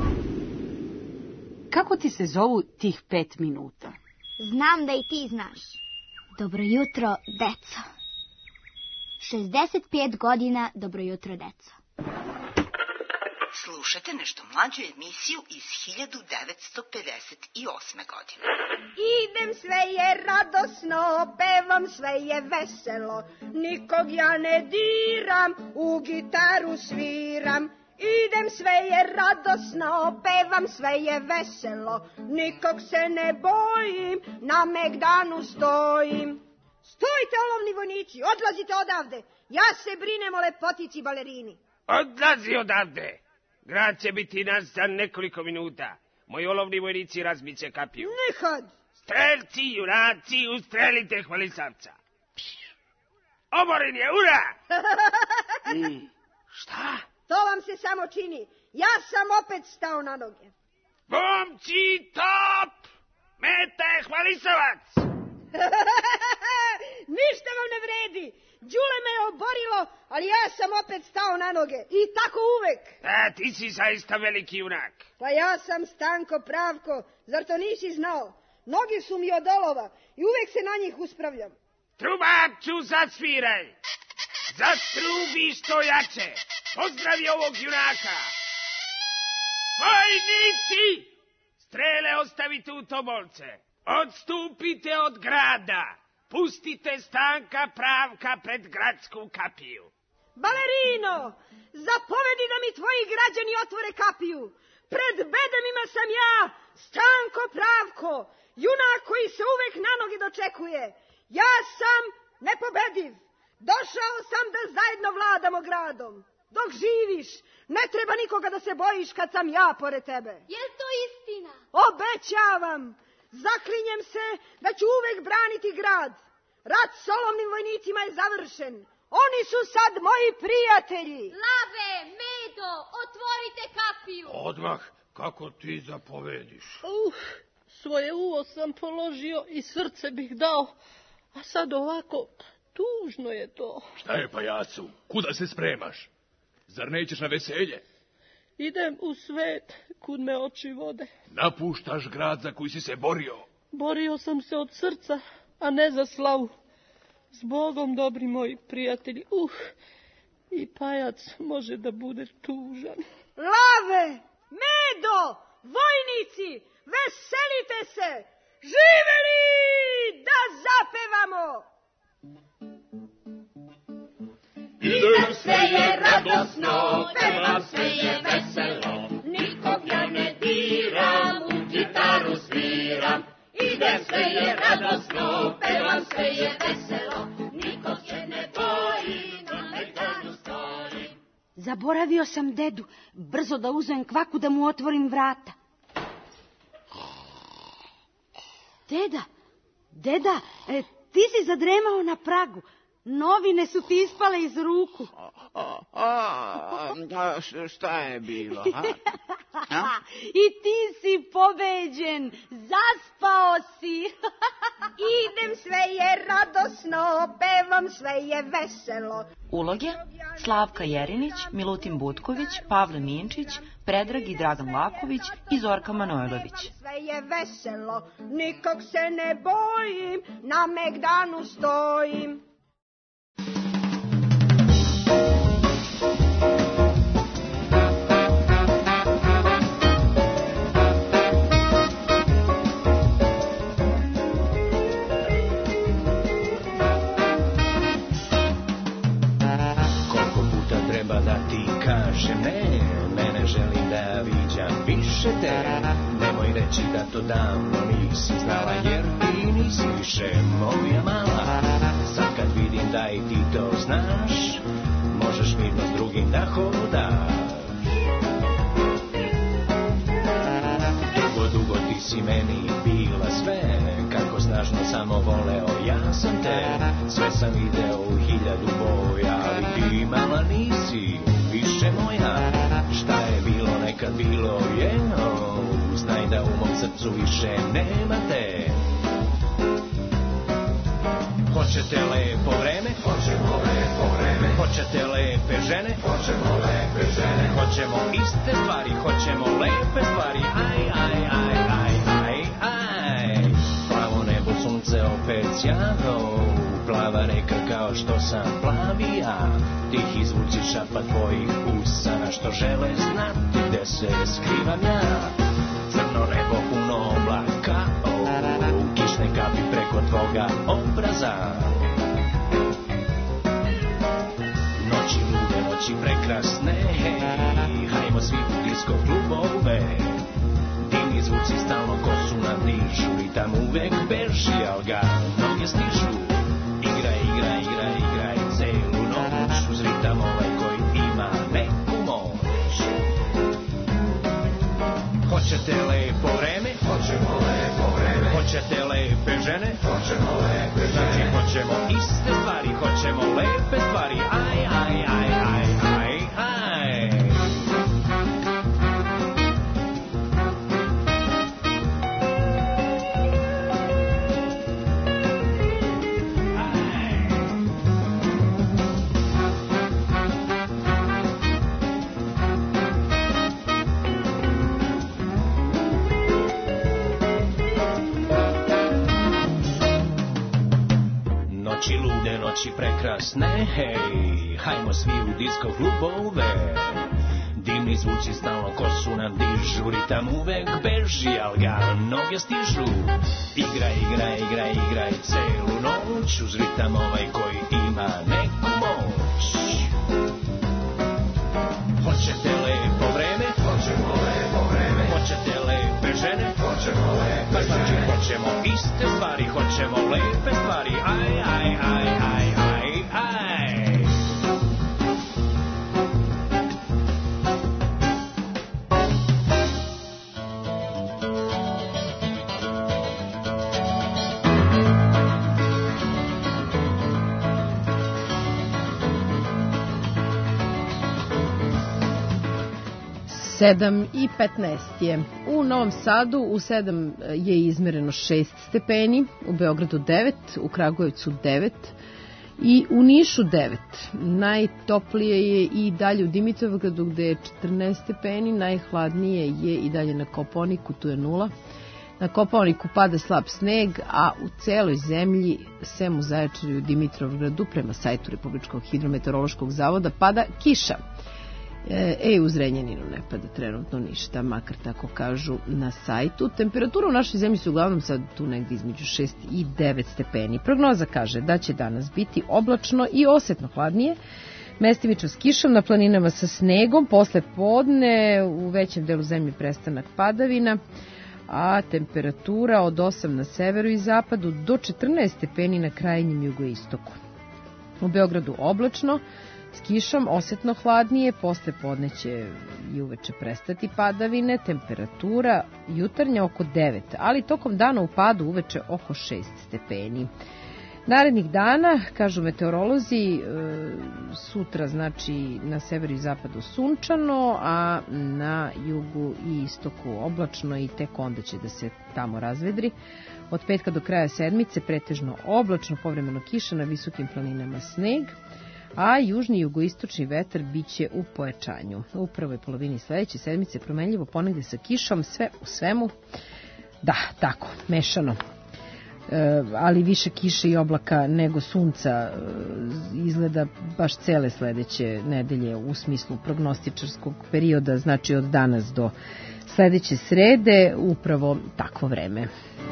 Kako ti se zovu tih pet minuta? Znam da i ti znaš. Dobro jutro, deco. šezdeset pet godina, dobro jutro, deco. Slušajte nešto mlađu emisiju iz hiljadu devetsto pedeset osme. godine. Idem, sve je radosno, pevam, sve je veselo, nikog ja ne diram, u gitaru sviram. Idem, sve je radosno, pevam, sve je veselo, nikog se ne bojim, na Megdanu stojim. Stojite, olovni vojnici, odlazite odavde, ja se brinem o lepotici balerini. Odlazi odavde! Grad će biti naš za nekoliko minuta. Moji olovni vojnici razbiće kapiju. Nikad! Strelci, junaci, ustrelite hvalisavca. Oboren je, ura! mm, šta? To vam se samo čini. Ja sam opet stao na noge. Momci, top! Meta je hvalisavac! Ništa vam ne vredi. Đule me je oborilo, ali ja sam opet stao na noge. I tako uvek. A, ti si zaista veliki junak. Pa ja sam Stanko Pravko, zar to nisi znao? Nogi su mi od olova i uvek se na njih uspravljam. Trubaču, zasviraj! Zastrubi što jače! Pozdravi ovog junaka! Vojnici! Strele ostavite u tobolce. Odstupite od grada. Pustite Stanka Pravka pred gradsku kapiju. Balerino, zapovedi da mi tvoji građani otvore kapiju. Pred bedemima sam ja, Stanko Pravko, junak koji se uvek na noge dočekuje. Ja sam nepobediv. Došao sam da zajedno vladamo gradom. Dok živiš, ne treba nikoga da se bojiš kad sam ja pored tebe. Je li to istina? Obećavam. Zaklinjem se da ću uvek braniti grad. Rat s olovnim vojnicima je završen. Oni su sad moji prijatelji. Lave, Medo, otvorite kapiju. Odmah, kako ti zapovediš. Uf, svoje uvo sam položio i srce bih dao, a sad ovako tužno je to. Šta je, pajacu? Kuda se spremaš? Zar nećeš na veselje? idem u svet kud me oči vode. Napuštaš grad za koji si se borio. Borio sam se od srca, a ne za slavu. S Bogom, dobri moji prijatelji. Uh, i pajac može da bude tužan. Lave, medo, vojnici, veselite se! Živeli da zapevamo! Idem, sve je radosno, pevam, sve je veselo, nikog ja ne diram, u gitaru sviram. Idem, sve je radosno, pevam, sve je veselo, nikog se ne bojim, na Megdanu stojim. Zaboravio sam dedu, brzo da uzmem kvaku da mu otvorim vrata. Deda, deda, e, ti si zadremao na pragu. Novine su ti ispale iz ruku. A, a, a šta je bilo? A? A? I ti si pobeđen, zaspao si. Idem, sve je radosno, pevam, sve je veselo. Uloge: Slavka Jerinić, Milutin Butković, Pavle Minčić, Predrag i Dragan Laković i Zorka Manojlović. Sve je veselo, nikog se ne bojim, na Megdanu stojim. Ne, mene želim da viđam više te. Nemoj reći da to davno nisi znala, jer ti nisi više moja mala. Sad kad vidim da i ti to znaš, možeš mirno s drugim da hodaš. Dugo, dugo ti si meni bila sve, kako snažno samo voleo ja sam te. Sve sam video u hiljadu boja, ali ti mala nisi više moja. Šta je bilo nekad bilo je, oh, znaj da u mom srcu više nema te. Hoćete lepo vreme? Hoćemo lepo vreme. Hoćete lepe žene? Hoćemo lepe žene. Hoćemo iste stvari, hoćemo lepe stvari. Aj, aj, aj, aj, aj, aj. Plavo nebo, sunce opet sjano, plava reka kao što sam plavi ja. Tihi zvuci šapa tvojih usana što žele znati gde se skrivam ja. Crno nebo puno oblaka, oh, kišne kapi preko tvoga obraza. Noći lude, noći prekrasne, hej, hajmo svi u disko klubove. Dimni zvuci stalno kosu nam dižu i tam uvek beži, al ga noge stižu. Igraj, igraj, igraj, igraj celu noć, uz ritam ovaj koji ima neku moć. Hoćete lepo vreme? Hoćemo lepo vreme. Hoćete lepe žene? Hoćemo lepe žene. Znači hoćemo iste stvari, hoćemo lepe stvari. Aj, aj, aj, aj, aj, aj. Noći lude, noći prekrasne, hej, hajmo svi u disko klubove. Dimni zvuci stalno kosu nam dižu, ritam uvek beži, al ga noge stižu. Igraj, igraj, igraj, igraj celu noć, uz ritam ovaj koji ima neku moć. Hoćete lepo vreme? Hoćemo lepo vreme. Hoćete lepe žene? Hoćemo lepe žene. Znači hoćemo iste stvari, hoćemo lepe stvari. Aj, aj, aj, aj, aj, aj. sedam i petnaest je. U Novom Sadu u sedam je izmereno šest stepeni, u Beogradu devet, u Kragujevcu devet i u Nišu devet. Najtoplije je i dalje u Dimitrovgradu gde je četrnaest stepeni, najhladnije je i dalje na Kopaoniku, tu je nula. Na Kopaoniku pada slab sneg, a u celoj zemlji, sem u Zaječaru i u Dimitrovgradu, prema sajtu Republičkog hidrometeorološkog zavoda, pada kiša. E, u Zrenjaninu ne pada trenutno ništa, makar tako kažu na sajtu. Temperatura u našoj zemlji su uglavnom sad tu negdje između šest i devet stepeni. Prognoza kaže da će danas biti oblačno i osetno hladnije, mestimično s kišom, na planinama sa snegom, posle podne u većem delu zemlje prestanak padavina, a temperatura od osam na severu i zapadu do četrnaest stepeni na krajnjem jugoistoku. U Beogradu oblačno, s kišom, osetno hladnije, posle podne će i uveče prestati padavine, temperatura jutarnja oko devet, ali tokom dana u padu uveče oko šest stepeni. Narednih dana, kažu meteorolozi, sutra znači na severu i zapadu sunčano, a na jugu i istoku oblačno i tek onda će da se tamo razvedri. Od petka do kraja sedmice pretežno oblačno, povremeno kiša, na visokim planinama sneg, a južni i jugoistočni vetar biće u pojačanju. U prvoj polovini sledeće sedmice promenljivo ponegde sa kišom, sve u svemu, da, tako, mešano. E, ali više kiše i oblaka nego sunca e, izgleda baš cele sledeće nedelje u smislu prognostičarskog perioda, znači od danas do sledeće srede, upravo takvo vreme.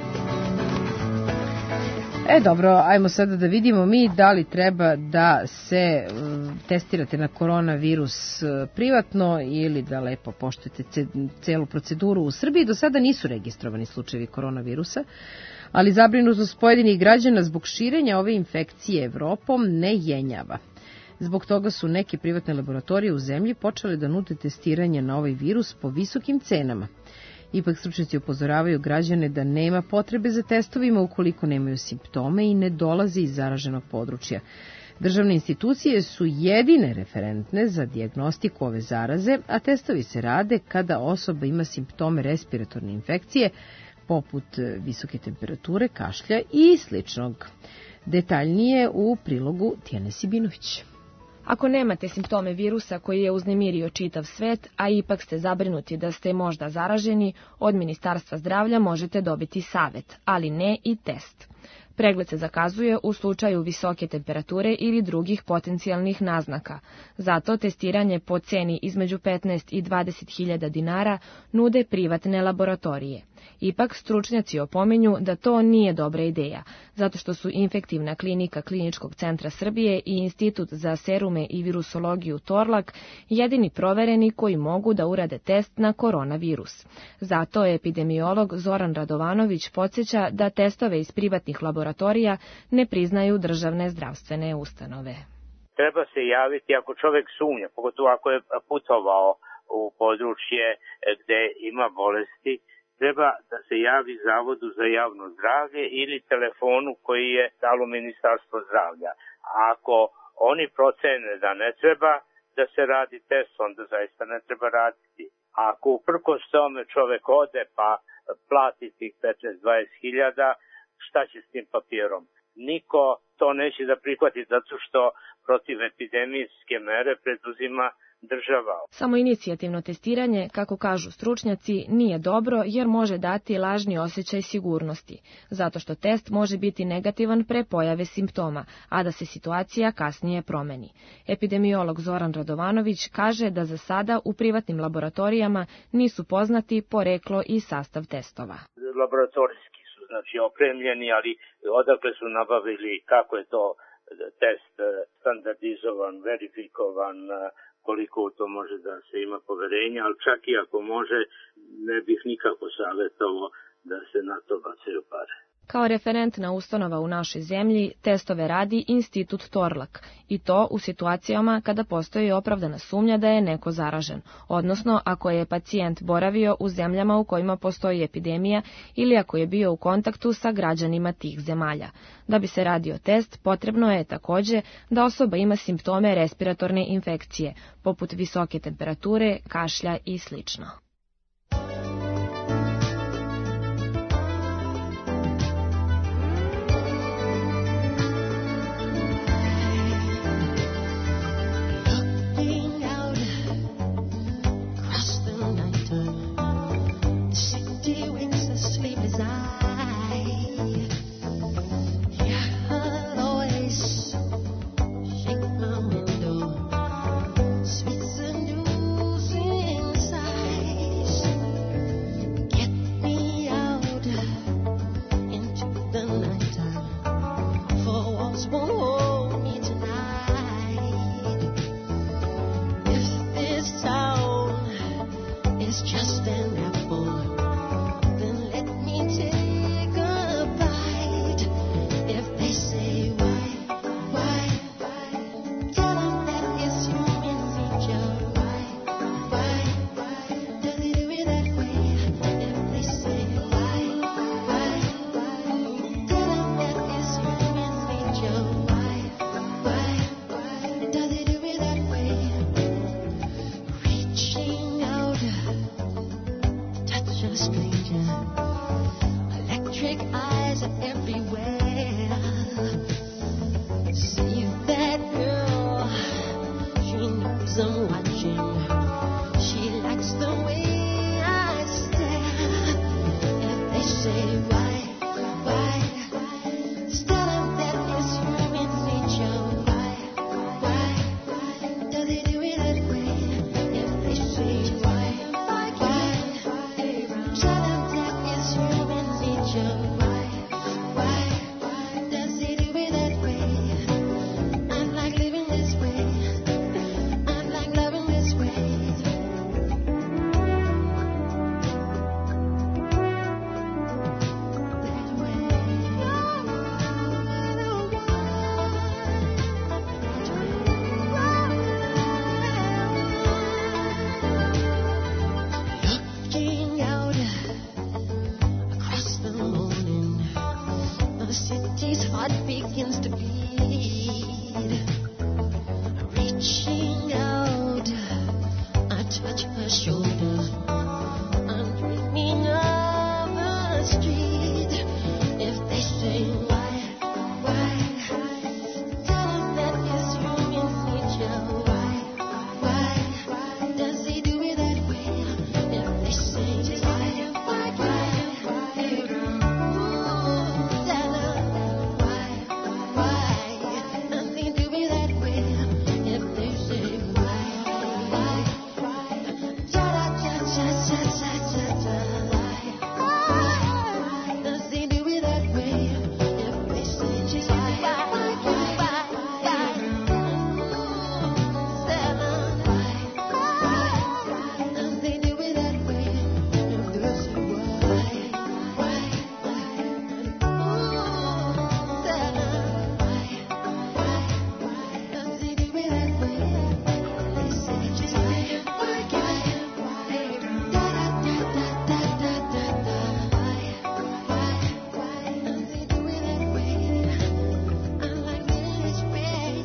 E dobro, ajmo sada da vidimo mi da li treba da se testirate na koronavirus privatno ili da lepo poštujete celu proceduru. U Srbiji do sada nisu registrovani slučajevi koronavirusa, ali zabrinutost pojedinih građana zbog širenja ove infekcije Evropom ne jenjava. Zbog toga su neke privatne laboratorije u zemlji počele da nude testiranje na ovaj virus po visokim cenama. Ipak stručnjaci upozoravaju građane da nema potrebe za testovima ukoliko nemaju simptome i ne dolaze iz zaraženog područja. Državne institucije su jedine referentne za dijagnostiku ove zaraze, a testovi se rade kada osoba ima simptome respiratorne infekcije, poput visoke temperature, kašlja i sličnog. Detaljnije u prilogu Tijane Sibinović. Ako nemate simptome virusa koji je uznemirio čitav svet, a ipak ste zabrinuti da ste možda zaraženi, od Ministarstva zdravlja možete dobiti savet, ali ne i test. Pregled se zakazuje u slučaju visoke temperature ili drugih potencijalnih naznaka. Zato testiranje po ceni između petnaest i dvadeset hiljada dinara nude privatne laboratorije. Ipak stručnjaci opominju da to nije dobra ideja, zato što su Infektivna klinika Kliničkog centra Srbije i Institut za serume i virusologiju Torlak jedini provereni koji mogu da urade test na koronavirus. Zato epidemiolog Zoran Radovanović podsjeća da testove iz privatnih laboratorija ne priznaju državne zdravstvene ustanove. Treba se javiti ako čovek sumnja, pogotovo ako je putovao u područje gde ima bolesti, treba da se javi Zavodu za javno zdravlje ili telefonu koji je dalo Ministarstvo zdravlja. A ako oni procene da ne treba da se radi test, onda zaista ne treba raditi. A ako uprkos tome čovek ode pa plati tih petnaest do dvadeset hiljada, šta će s tim papirom? Niko to neće da prihvati zato što protiv epidemijske mere preduzima država. Samo inicijativno testiranje, kako kažu stručnjaci, nije dobro jer može dati lažni osjećaj sigurnosti, zato što test može biti negativan pre pojave simptoma, a da se situacija kasnije promeni. Epidemiolog Zoran Radovanović kaže da za sada u privatnim laboratorijama nisu poznati poreklo i sastav testova. Laboratorijski su znači opremljeni, ali odakle su nabavili, kako je to test standardizovan, verifikovan, koliko u to može da se ima poverenja, ali čak i ako može, ne bih nikako savjetovao da se na to bacaju pare. Kao referentna ustanova u našoj zemlji testove radi Institut Torlak, i to u situacijama kada postoji opravdana sumnja da je neko zaražen, odnosno ako je pacijent boravio u zemljama u kojima postoji epidemija ili ako je bio u kontaktu sa građanima tih zemalja. Da bi se radio test, potrebno je takođe da osoba ima simptome respiratorne infekcije, poput visoke temperature, kašlja i slično. knows I'm watching. She likes the way I stare. If they say why, why, still I'm that is human nature. Why, why, do they do it that way? If they say why, why, tell them that is human nature. Why, why, does he do it that way? I'm like living this way. I'm like loving this way. Looking out across the morning, the city's heart begins to beat. Reaching out, I touch her shoulder. I'm dreaming of a street. If they say why, why, tell them that is human nature. Why, why, does he do it that way? If they say why, why, why, tell them why, why, does he do it that way? If they say why, why, cha cha cha cha cha cha cha, why, does he do it that way? If they say why, why, why, seven, why, does he do it that way? If they say why, why, seven, why, does he do it that way? They say why, why, da da da da da da da da, why, why, does he do it that way? I'm like this way.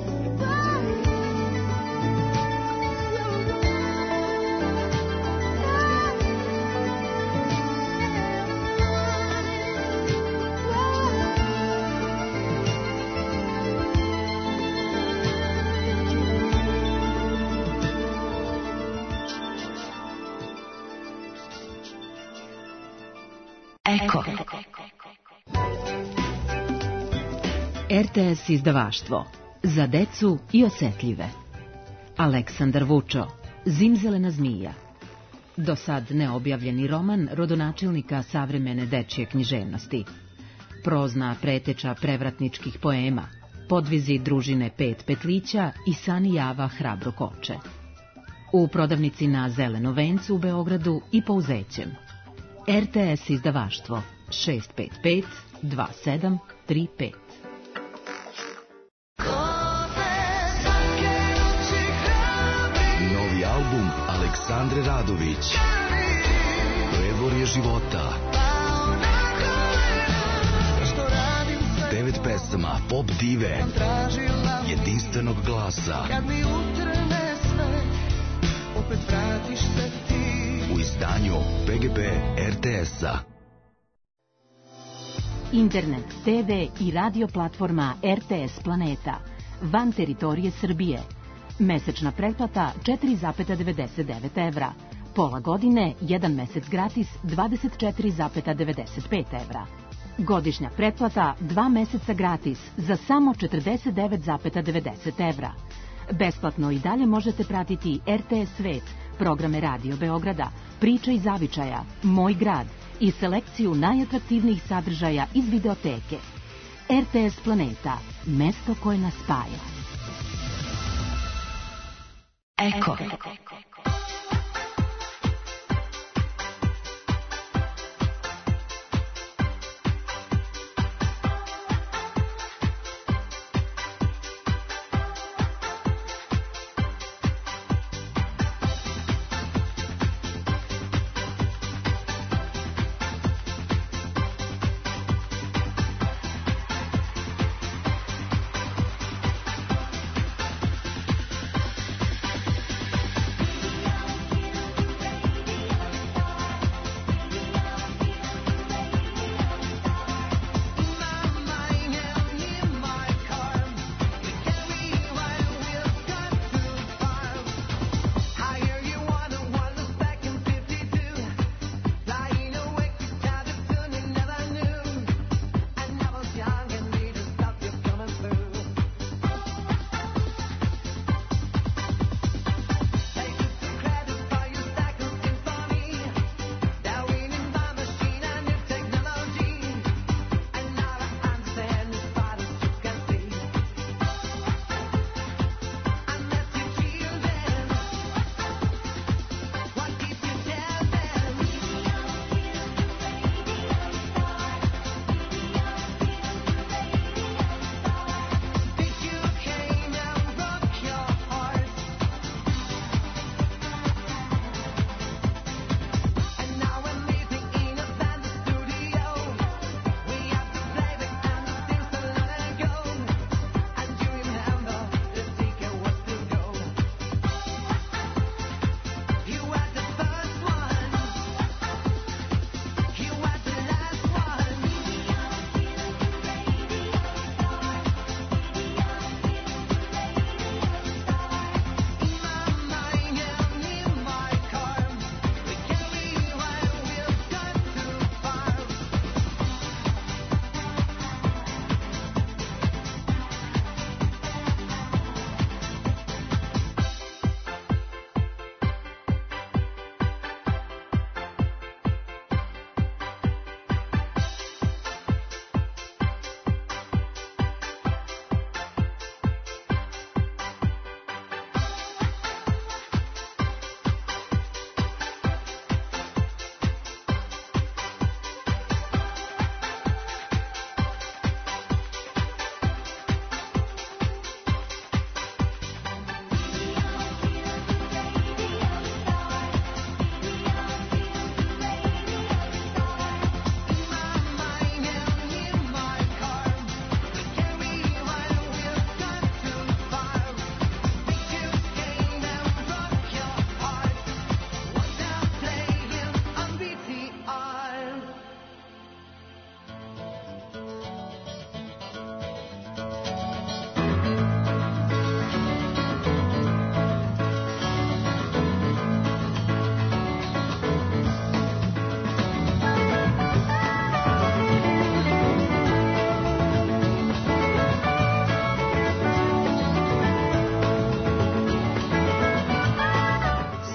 Eko. R T S izdavaštvo. Za decu i osetljive. Aleksandar Vučo. Zimzelena zmija. Do sad neobjavljeni roman rodonačelnika savremene dečje književnosti. Prozna preteča prevratničkih poema. Podvizi družine Pet petlića i Sani Java Hrabro koče. U prodavnici na Zeleno vencu u Beogradu i po Uzećem. R T S izdavaštvo šest pet pet dva sedam tri pet. Novi album Aleksandre Radović. Prevorje života. Devet pesama pop dive. Jedinstvenog glasa. Kad mi utrne sve, opet vratiš se ti. U izdanju P G P R T S-a. Internet, T V i radio platforma R T S Planeta. Van teritorije Srbije. Mesečna pretplata četiri zarez devedeset devet evra. Pola godine, jedan mesec gratis dvadeset četiri zarez devedeset pet evra. Godišnja pretplata dva meseca gratis za samo četrdeset devet zarez devedeset evra. Besplatno i dalje možete pratiti R T S Svet, programe Radio Beograda, Priča iz zavičaja, Moj grad i selekciju najatraktivnijih sadržaja iz videoteke. R T S Planeta, mesto koje nas spaja. Eko.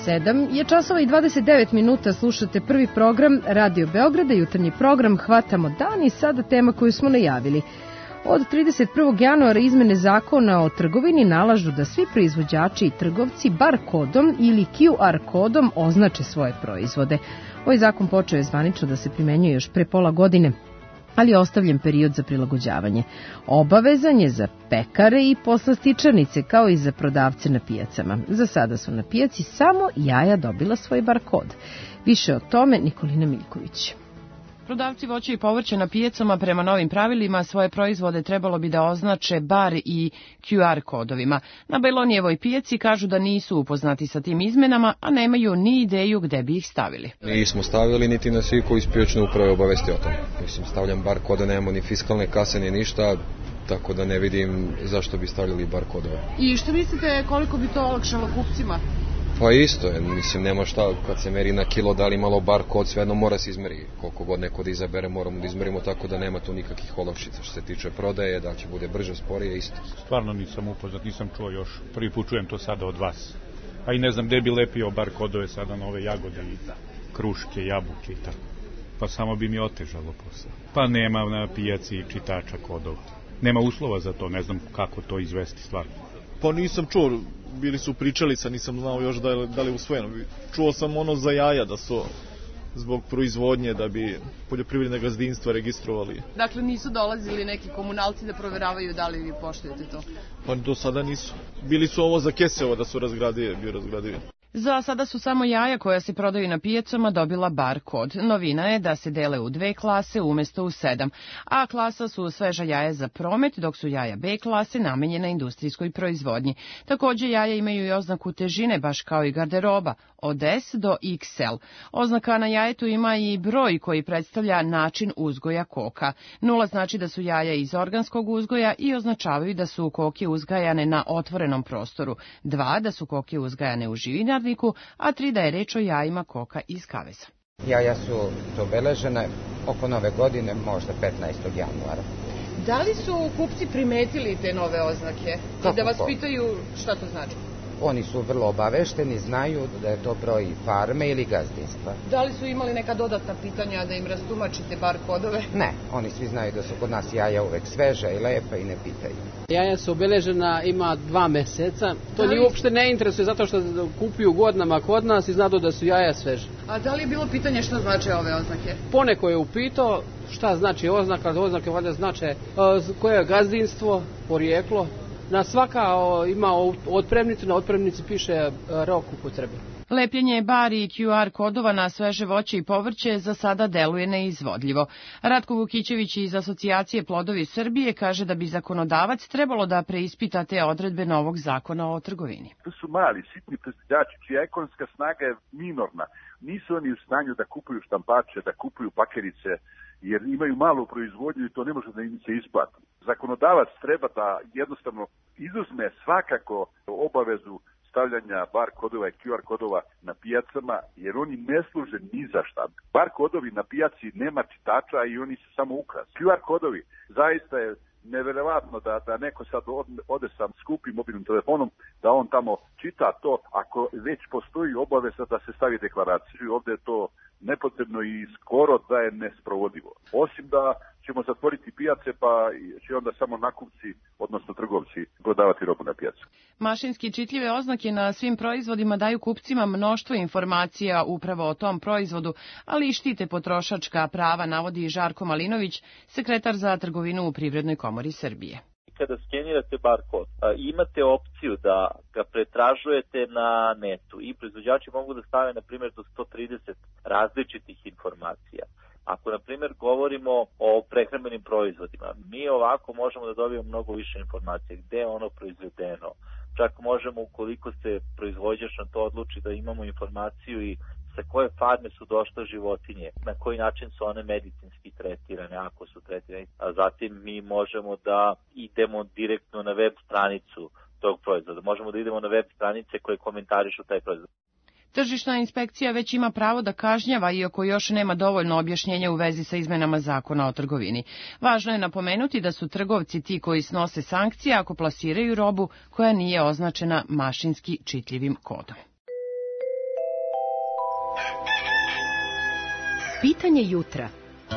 sedam je časova i dvadeset devet minuta, slušate prvi program Radio Beograda, jutarnji program Hvatamo dan i sada tema koju smo najavili. Od trideset prvog januara izmene zakona o trgovini nalažu da svi proizvođači i trgovci bar kodom ili Q R kodom označe svoje proizvode. Ovaj zakon počeo je zvanično da se primenjuje još pre pola godine, ali je ostavljen period za prilagođavanje. Obavezan je za pekare i poslastičarnice, kao i za prodavce na pijacama. Za sada su na pijaci samo jaja dobila svoj bar kod. Više o tome Nikolina Miljković. Prodavci voća i povrća na pijacama prema novim pravilima svoje proizvode trebalo bi da označe bar i Q R kodovima. Na Bajlonijevoj pijaci kažu da nisu upoznati sa tim izmenama, a nemaju ni ideju gde bi ih stavili. Nismo stavili niti na svi koji iz pijačne uprave obavesti o tom. Mislim, stavljam bar kode, nemamo ni fiskalne kase ni ništa, tako da ne vidim zašto bi stavljali bar kodove. I što mislite koliko bi to olakšalo kupcima? Pa isto je, mislim, nema šta, kad se meri na kilo, da li malo bar kod, svejedno mora se izmeri. Koliko god neko da izabere, moramo da izmerimo, tako da nema tu nikakvih olakšica. Što se tiče prodaje, da će bude brže, sporije, isto. Stvarno nisam upoznat, nisam čuo još, prvi put čujem to sada od vas. A i ne znam gde bi lepio bar kodove sada na ove jagode i kruške, jabuke i tako. Pa samo bi mi otežalo posao. Pa nema na pijaci čitača kodova. Nema uslova za to, ne znam kako to izvesti stvarno. Pa nisam čuo, bili su pričali sa, nisam znao još da je, da li je usvojeno. Čuo sam ono za jaja, da su zbog proizvodnje, da bi poljoprivredne gazdinstva registrovali. Dakle, nisu dolazili neki komunalci da proveravaju da li vi poštujete to? Pa do sada nisu. Bili su ovo za kesevo da su razgradije, bio razgradije. Za sada su samo jaja koja se prodaju na pijacama dobila bar kod. Novina je da se dele u dve klase umesto u sedam. A klasa su sveža jaja za promet, dok su jaja B klase namenjena industrijskoj proizvodnji. Takođe jaja imaju i oznaku težine, baš kao i garderoba, od S do X L. Oznaka na jajetu ima i broj koji predstavlja način uzgoja koka. Nula znači da su jaja iz organskog uzgoja i označavaju da su koke uzgajane na otvorenom prostoru. Dva da su koke uzgajane u živinarniku, a tri da je reč o jajima koka iz kaveza. Jaja su obeležene oko nove godine, možda petnaestog januara. Da li su kupci primetili te nove oznake? Kako I da vas ko? pitaju šta to znači? Oni su vrlo obavešteni, znaju da je to broj farme ili gazdinstva. Da li su imali neka dodatna pitanja da im rastumačite bar kodove? Ne, oni svi znaju da su kod nas jaja uvek sveža i lepa i ne pitaju. Jaja su obeležena, ima dva meseca. To Da li- njih uopšte ne interesuje zato što kupuju godinama kod nas i znaju da su jaja sveže. A da li je bilo pitanje šta znači ove oznake? Poneko je upitao šta znači oznaka, oznake valjda znače e, koje je gazdinstvo, porijeklo. Na svaka o, ima otpremnicu, na otpremnici piše e, rok upotrebe. Lepljenje bar i Q R kodova na sveže voće i povrće za sada deluje neizvodljivo. Ratko Vukićević iz Asocijacije Plodovi Srbije kaže da bi zakonodavac trebalo da preispita te odredbe novog zakona o trgovini. To su mali, sitni proizvođači, čija ekonomska snaga je minorna. Nisu oni u stanju da kupuju štampače, da kupuju pakerice, jer imaju malu proizvodnju i to ne može da im se isplati. Zakonodavac treba da jednostavno izuzme svakako obavezu stavljanja bar kodova i Q R kodova na pijacama, jer oni ne služe ni za šta. Bar kodovi na pijaci nema čitača i oni su samo ukras. Q R kodovi, zaista je neverovatno da, da neko sad ode sa skupim mobilnim telefonom, da on tamo čita to, ako već postoji obaveza da se stavi deklaraciju. Ovde je to nepotrebno i skoro da je nesprovodivo. Osim da ćemo zatvoriti pijace, pa će onda samo nakupci, odnosno trgovci, prodavati robu na pijacu. Mašinski čitljive oznake na svim proizvodima daju kupcima mnoštvo informacija upravo o tom proizvodu, ali i štite potrošačka prava, navodi Žarko Malinović, sekretar za trgovinu u Privrednoj komori Srbije. Kada skenirate bar kod, imate opciju da ga pretražujete na netu i proizvođači mogu da stave, na primjer, do sto trideset različitih informacija. Ako, na primjer, govorimo o prehrambenim proizvodima, mi ovako možemo da dobijemo mnogo više informacija, gde je ono proizvedeno. Čak možemo, ukoliko se proizvođač na to odluči, da imamo informaciju i sa koje farme su došle životinje, na koji način su one medicinski tretirane, ako su tretirane. A zatim mi možemo da idemo direktno na web stranicu tog proizvoda. Možemo da idemo na web stranice koje komentarišu taj proizvod. Tržišna inspekcija već ima pravo da kažnjava, iako još nema dovoljno objašnjenja u vezi sa izmenama zakona o trgovini. Važno je napomenuti da su trgovci ti koji snose sankcije ako plasiraju robu koja nije označena mašinski čitljivim kodom. pitanje jutra.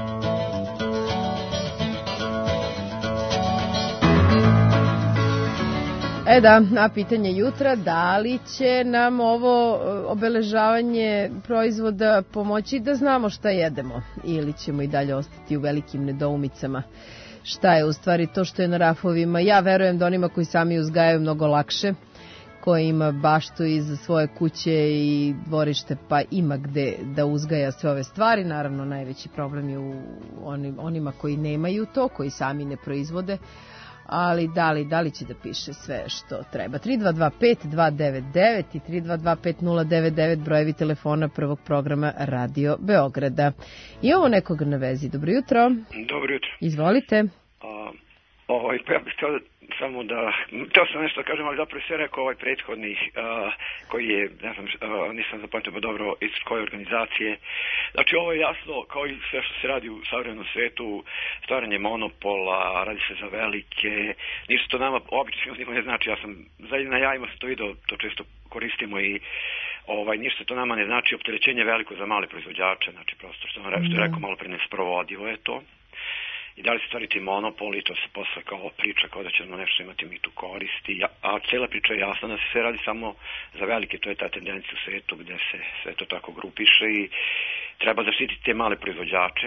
E da, na pitanje jutra, da li će nam ovo obeležavanje proizvoda pomoći da znamo šta jedemo ili ćemo i dalje ostati u velikim nedoumicama šta je u stvari to što je na rafovima. Ja verujem da onima koji sami uzgajaju mnogo lakše, koji ima baštu iza svoje kuće i dvorište pa ima gde da uzgaja sve ove stvari. Naravno, najveći problem je u onima koji nemaju to, koji sami ne proizvode. Ali da li, da li će da piše sve što treba? tri dva dva pet dva devet devet i tri dva dva pet nula devet devet brojevi telefona prvog programa Radio Beograda. Imamo nekog na vezi. Dobro jutro. Dobro jutro. Izvolite. A, ovaj, pa ja bih htio samo da, teo sam nešto da kažem, ali zapravo sve rekao ovaj prethodni a, koji je, ne znam, a, nisam zapamtio pa dobro iz koje organizacije. Znači ovo je jasno, kao i sve što se radi u savremenom svetu, stvaranje monopola, radi se za velike, ništa to nama običnim ljudima ne znači. Ja sam, zadnje na jajima sam to video, to često koristimo i ovaj, ništa to nama ne znači, opterećenje veliko za male proizvođače, znači prosto što sam mm. rekao malo pre nesprovodivo je to. I da li stvariti monopol i to se posle kao priča kao da ćemo nešto imati mi tu koristi, a cijela priča je jasna da se sve radi samo za velike, to je ta tendencija u svetu gde se sve to tako grupiše i treba zaštititi te male proizvođače,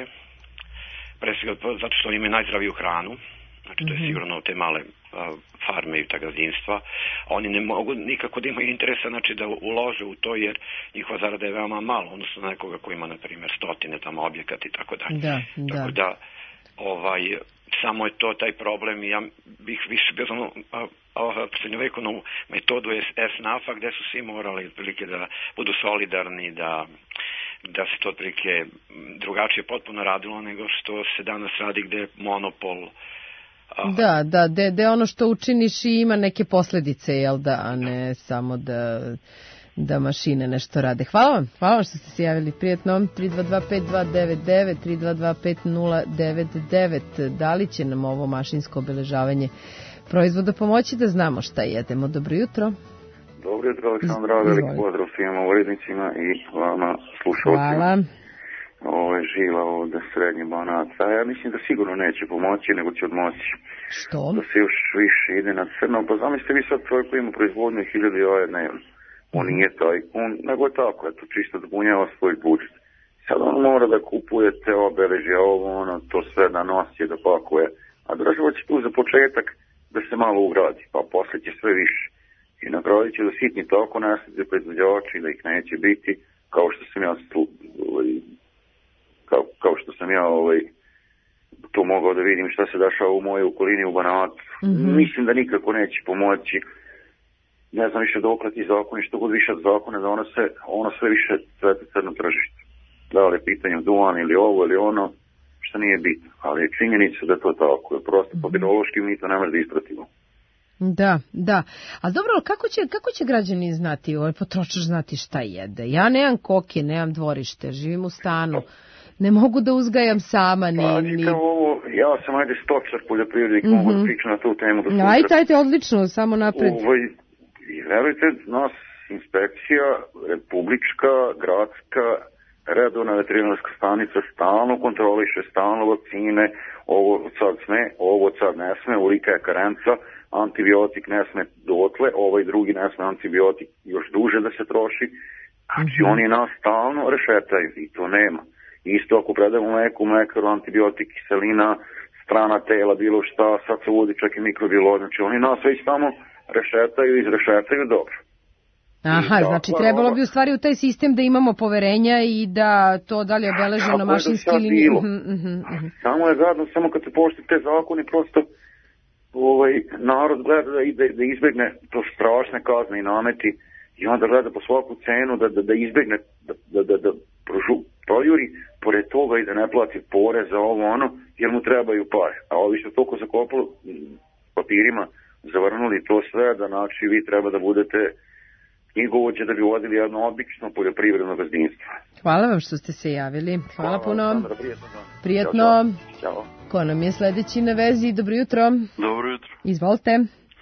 pre svega zato što oni imaju najzdraviju hranu, znači to je sigurno te male a, farme i ta gazdinstva, a oni ne mogu nikako da imaju interesa znači da ulože u to jer njihova zarada je veoma malo, odnosno nekoga ko ima na primjer stotine tamo objekata i tako dalje. Da, tako da, da ovaj, samo je to taj problem i ja bih više bio za ono srednjovekovnu metodu es en a fa gde su svi morali otprilike da budu solidarni, da, da se to otprilike drugačije potpuno radilo nego što se danas radi gde je monopol. A... Da, da, de, de ono što učiniš i ima neke posledice, jel da, a ne samo da... da mašine nešto rade. Hvala vam, hvala vam što ste se javili. Prijetno, tri dva dva pet dva devet devet, tri dva dva pet nula devet devet. Da li će nam ovo mašinsko obeležavanje proizvoda pomoći da znamo šta jedemo? Dobro jutro. Dobro jutro, Aleksandra, veliki pozdrav svima urednicima i vama slušalcima. Hvala. Ovo je Žila ovde srednje Banaca. Ja mislim da sigurno neće pomoći, nego će odmoći. Što? Da se još više ide na crno. Pa zamislite vi sad čovjek koji ima proizvodnju hiljadu jaja dnevno. On nije tajkun, nego je tako, eto, čisto da punjava svoj budžet. Sad on mora da kupuje te obeležje, ovo, ono, to sve da nosi, da pakuje. A država će tu za početak da se malo ugradi, pa posle će sve više. I na kraju će da sitni tako naslede proizvođači, da ih neće biti, kao što sam ja, ovaj, kao, kao što sam ja, ovaj, to mogao da vidim šta se dešava u mojoj okolini u Banatu. Mm-hmm. Mislim da nikako neće pomoći. Ne znam više dokle ti zakoni, što god više od zakona, da ono, se, ono sve više cvete crno tržište. Da li je pitanje duvan ili ovo ili ono, što nije bitno. Ali je činjenica da to tako je. Prosto po biološki mi to ne može da ispratimo. Da, da. A dobro, kako će, kako će građani znati, ovaj potrošač znati šta jede? Ja nemam koke, nemam dvorište, živim u stanu. Ne mogu da uzgajam sama, ni... Pa, ni... ovo, ja sam ajde stočar, poljoprivrednik, mm-hmm. mogu da pričam na tu temu. Da no, ajde, ajde, odlično, samo napred. Ovaj, I verujte, nas inspekcija, republička, gradska, redovna veterinarska stanica stalno kontroliše, stalno vakcine, ovo sad sme, ovo sad ne sme, ulika je karenca, antibiotik ne sme dotle, ovaj drugi ne sme antibiotik još duže da se troši, znači mm-hmm. oni nas stalno rešetaju i to nema. Isto ako predamo mleku, mlekaru, antibiotik, kiselina, strana tela, bilo šta, sad se uvodi čak i mikrobiolog, znači oni nas već samo rešetaju i izrešetaju dobro. Aha, I znači trebalo bi u stvari u taj sistem da imamo poverenja i da to dalje obeleženo mašinski ili nije. Mm-hmm. Samo je gadno, samo kad se poštuju te zakoni, prosto ovaj, narod gleda da, da, da izbegne to strašne kazne i nameti i onda gleda po svaku cenu da, da, da izbegne, da, da, da, da prožu, projuri pored toga i da ne plati porez za ovo ono, jer mu trebaju pare. A ovi što toliko zakopalo papirima, zavrnuli to sve, da znači vi treba da budete knjigovođe da bi vodili jedno obično poljoprivredno gazdinstvo. Hvala vam što ste se javili. Hvala, Hvala puno. Sandra, prijetno. Prijetno. Ćao. Ko nam je sledeći na vezi? Dobro jutro. Dobro jutro. Izvolite.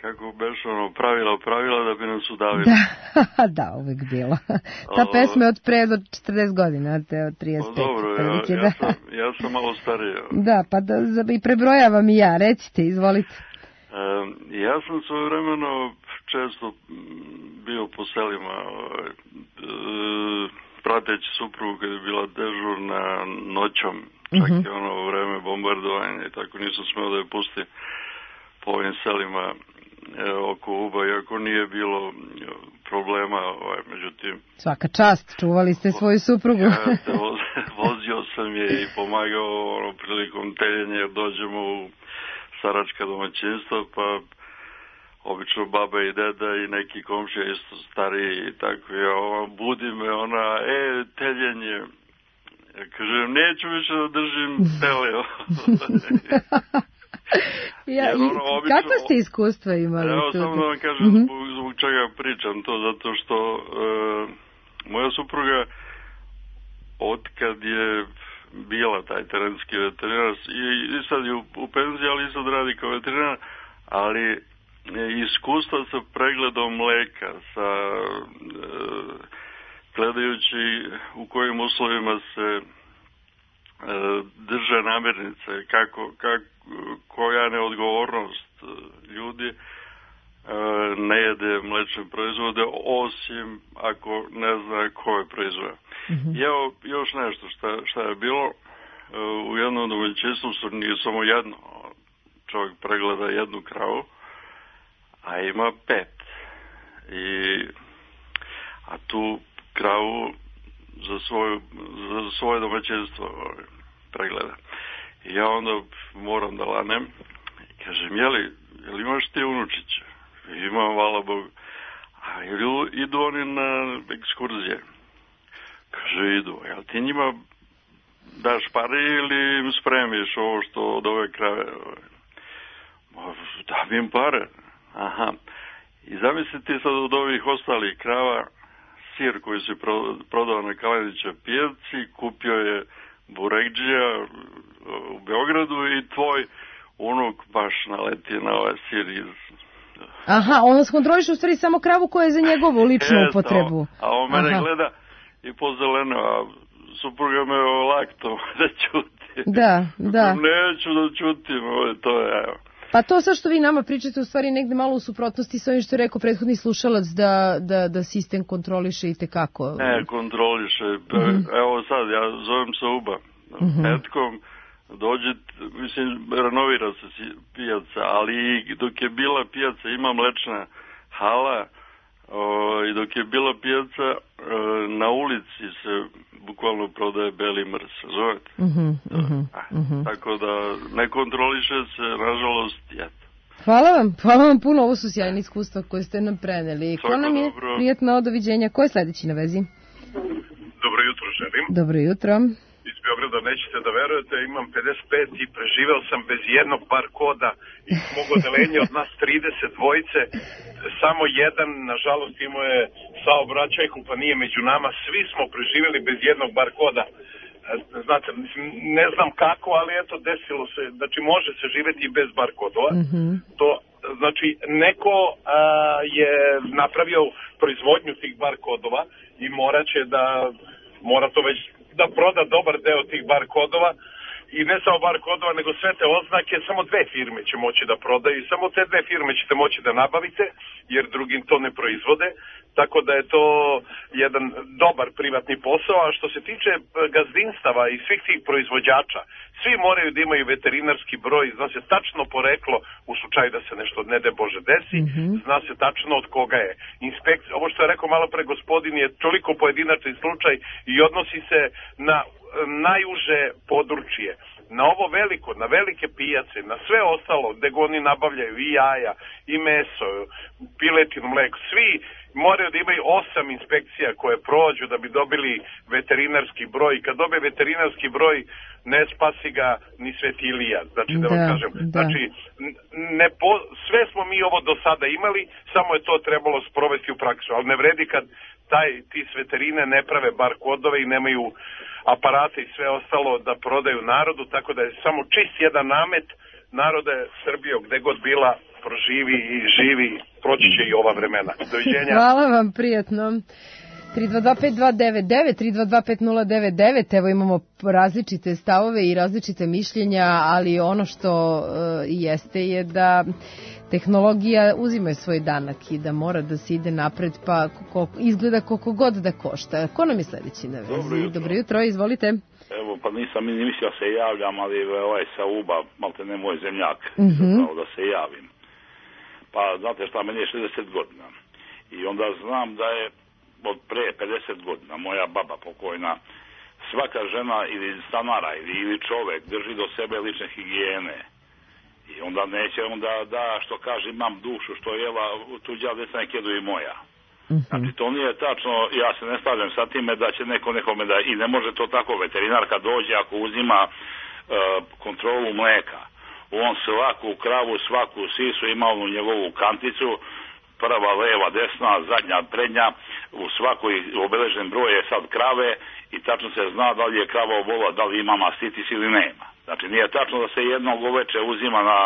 kako beš ono, pravila, pravila da bi nas udavili. Da, da, uvek bilo. Ta O, pesma je od pre do četrdeset godina, a te od trideset pet. Pa dobro, ja, otprilike, ja, da. sam, ja sam malo stariji. Da, pa da, za- i prebrojavam i ja, recite, izvolite. E, ja sam svojevremeno često mm, bio po selima, ovaj, e, prateći suprugu kad je bila dežurna noćom, čak Mhm. i ono u vreme bombardovanja i tako, nisam smeo da je pustim po ovim selima e, oko Uba, iako nije bilo e, problema, ovaj, međutim, Svaka čast, čuvali ste svoju suprugu. ja te voz, vozio sam je i pomagao ono, prilikom teljenja, jer dođemo u staračka domaćinstva, pa obično baba i deda i neki komšija isto stariji i tako, ja ona, budi me, ona, e, teljenje. Ja kažem, neću više da držim tele. Ja, Jer i, ono, obično- kakva ste iskustva imali? Evo, tu? samo da vam kažem Mhm. zbog, zbog čega pričam to, zato što e, moja supruga otkad je bila taj terenski veterinar i, i sad je u, u penziji, ali i sad radi kao veterinar, ali e, iskustva sa pregledom mleka, sa e, gledajući u kojim uslovima se e, drže namirnice, kako, kako, koja je neodgovornost e, ljudi, e, ne jede mlečne proizvode, osim ako ne zna ko je proizveo. I evo još nešto šta, šta je bilo, e, u jednom domaćinstvu su nije samo jedno, čovjek pregleda jednu kravu, a ima pet. I, a tu kravu za, svoju, za svoje domaćinstvo ovaj, pregleda. I ja onda moram da lanem i kažem, jeli, jel imaš ti unučiće? Imam, hvala Bogu. A jel idu oni na ekskurzije? Kaže, idu. Jel ti njima daš pare ili im spremiš ovo što od ove krave? Da im pare. Aha. I zamislite sad od ovih ostalih krava, sir koji se pro, prodao na Kalenića pijaci, kupio je Burekđija u Beogradu i tvoj unuk baš naleti na ovaj sir iz... Aha, on vas kontroliše u stvari samo kravu koja je za njegovu ličnu Jeste, upotrebu. A on mene Aha. gleda i pozeleno, a supruga me laktom da ćuti. Da, da. Neću da ćutim, ovo je to, evo. Pa to sad što vi nama pričate u stvari negde malo u suprotnosti sa ovim što je rekao prethodni slušalac da, da, da sistem kontroliše i tekako. Ne, kontroliše. Mhm. Evo sad, ja zovem sa Uba. Mhm. Petkom dođe, mislim, renovira se si- pijaca, ali i dok je bila pijaca, ima mlečna hala, o, i dok je bila pijaca, e, na ulici se bukvalno prodaje beli mrs, zovete? Mhm, mhm, mhm. Tako da ne kontroliše se, nažalost, eto. Hvala vam, hvala vam puno, ovo su sjajne iskustva koje ste nam preneli. Ko Svako nam je dobro. prijatno, doviđenja. Ko je sledeći na vezi? Dobro jutro želim. Dobro jutro. Iz Beograda nećete da verujete, imam pedeset pet i preživeo sam bez jednog bar koda iz mog odelenja od nas trideset dvojice. Samo jedan, nažalost, imao je saobraćajku pa nije među nama. Svi smo preživjeli bez jednog bar koda. E, Znate, mislim, ne znam kako, ali eto, desilo se. Znači, može se živjeti i bez bar kodova. To, znači, neko a, je napravio proizvodnju tih bar kodova i morat će da, mora to već da proda dobar deo tih bar kodova i ne samo bar kodova, nego sve te oznake, samo dve firme će moći da prodaju i samo te dve firme ćete moći da nabavite, jer drugim to ne proizvode, tako da je to jedan dobar privatni posao, a što se tiče gazdinstava i svih tih proizvođača, svi moraju da imaju veterinarski broj, zna se tačno poreklo u slučaju da se nešto ne de Bože desi, zna se tačno od koga je. Inspekcija, ovo što je rekao malo pre gospodin je toliko pojedinačni slučaj i odnosi se na najuže područje. Na ovo veliko, na velike pijace, na sve ostalo, gde go oni nabavljaju i jaja, i meso, piletinu, mleko, svi moraju da imaju osam inspekcija koje prođu da bi dobili veterinarski broj. I kad dobe veterinarski broj, ne spasi ga ni Sveti Ilija, znači da, da vam kažem. da. Znači, ne po, sve smo mi ovo do sada imali, samo je to trebalo sprovesti u praksu, ali ne vredi kad taj, ti s veterine ne prave bar kodove i nemaju aparate i sve ostalo da prodaju narodu, tako da je samo čist jedan namet narode Srbije, gde god bila, proživi i živi, proći će i ova vremena. Doviđenja. Hvala vam, prijatno. tri dva dva pet dva devet devet, tri dva dva pet nula devet devet, evo imamo različite stavove i različite mišljenja, ali ono što uh, jeste je da tehnologija uzima svoj danak i da mora da se ide napred, pa ko, izgleda koliko god da košta. Ko nam je sledeći na vezi? Dobro jutro. Dobro jutro, izvolite. Evo, pa nisam ni mislio se javljam, ali ovaj sa Uba, malte ne moj zemljak, Mhm. da se javim. Pa, znate šta, meni je šezdeset godina. I onda znam da je od pre pedeset godina moja baba pokojna, svaka žena ili stanara ili, ili čovek drži do sebe lične higijene. I onda neće onda da, što kaže, imam dušu što jela tuđa deca nek jedu i moja. Znači, to nije tačno, ja se ne stavljam sa time da će neko nekome da, i ne može to tako, veterinar kad dođe, ako uzima uh, kontrolu mleka, on svaku kravu, svaku sisu ima onu njegovu kanticu, prva, leva, desna, zadnja, prednja, u svakoj obeležen broj je sad krave i tačno se zna da li je krava obola, da li ima mastitis ili nema. Znači, nije tačno da se jedno goveče uzima na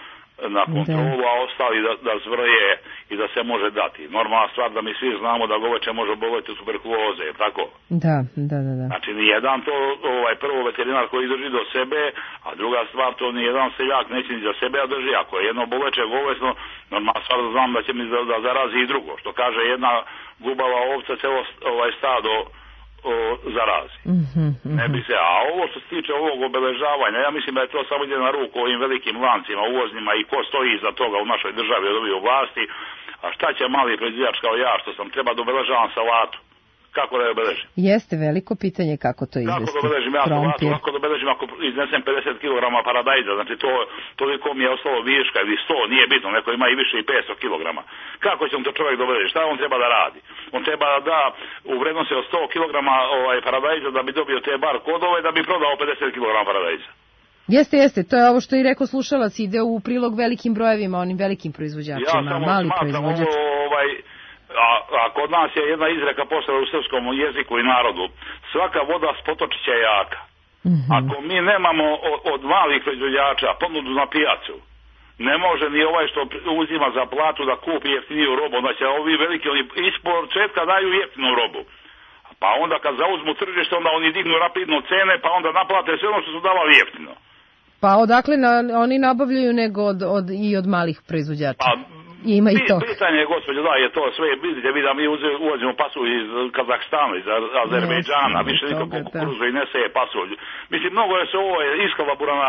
na kontrolu, a ostali da, da zvrje i da se može dati. Normalna stvar da mi svi znamo da goveče može oboliti od tuberkuloze, tako? Da, da, da, da. Znači, nijedan to, ovaj, prvo veterinar koji drži do sebe, a druga stvar to nijedan seljak neće ni za sebe, a drži. Ako je jedno boleče govesno, normalna stvar da znam da će mi da, da zarazi i drugo. Što kaže, jedna gubava ovca celo ovaj, stado o, zarazi. Mm-hmm, mm-hmm. Ne bi se, a ovo što se tiče ovog obeležavanja, ja mislim da je to samo ide na ruku ovim velikim lancima, uvoznima i ko stoji iza toga u našoj državi od ovih vlasti, a šta će mali proizvođač kao ja što sam treba da obeležavam salatu? Kako da je obeležim? Jeste veliko pitanje kako to izvesti. Kako da obeležim ja salatu, kako da obeležim ako iznesem pedeset kilograma paradajza, znači to toliko mi je ostalo viška ili sto, nije bitno, neko ima i više i petsto kilograma. Kako će on to čovjek da obeleži? Šta on treba da radi? On treba da da u vrednosti od sto kilograma ovaj, paradajza da bi dobio te bar kodove da bi prodao pedeset kilograma paradajza. Jeste, jeste, to je ovo što i rekao slušalac, ide u prilog velikim brojevima, onim velikim proizvođačima, ja mali proizvođač. Ovo, ovaj, A, a kod nas je jedna izreka postala u srpskom jeziku i narodu. Svaka voda s potočića je jaka. Mm-hmm. Ako mi nemamo od, od malih proizvođača ponudu na pijacu, ne može ni ovaj što uzima za platu da kupi jeftiniju robu, onda će ovi veliki, oni ispod početka daju jeftinu robu. Pa onda kad zauzmu tržište, onda oni dignu rapidno cene, pa onda naplate sve ono što su davali jeftino. Pa odakle na, oni nabavljaju nego od, od, i od malih proizvođača? Pa, ima i to. Pitanje je, gospođo, da je to sve, vidite vi da mi uvozimo pasulj iz Kazahstana, iz Azerbejdžana, yes, više nikako kukuruzu i ne seje pasulj. Mislim, mnogo je se ovo iskalaburana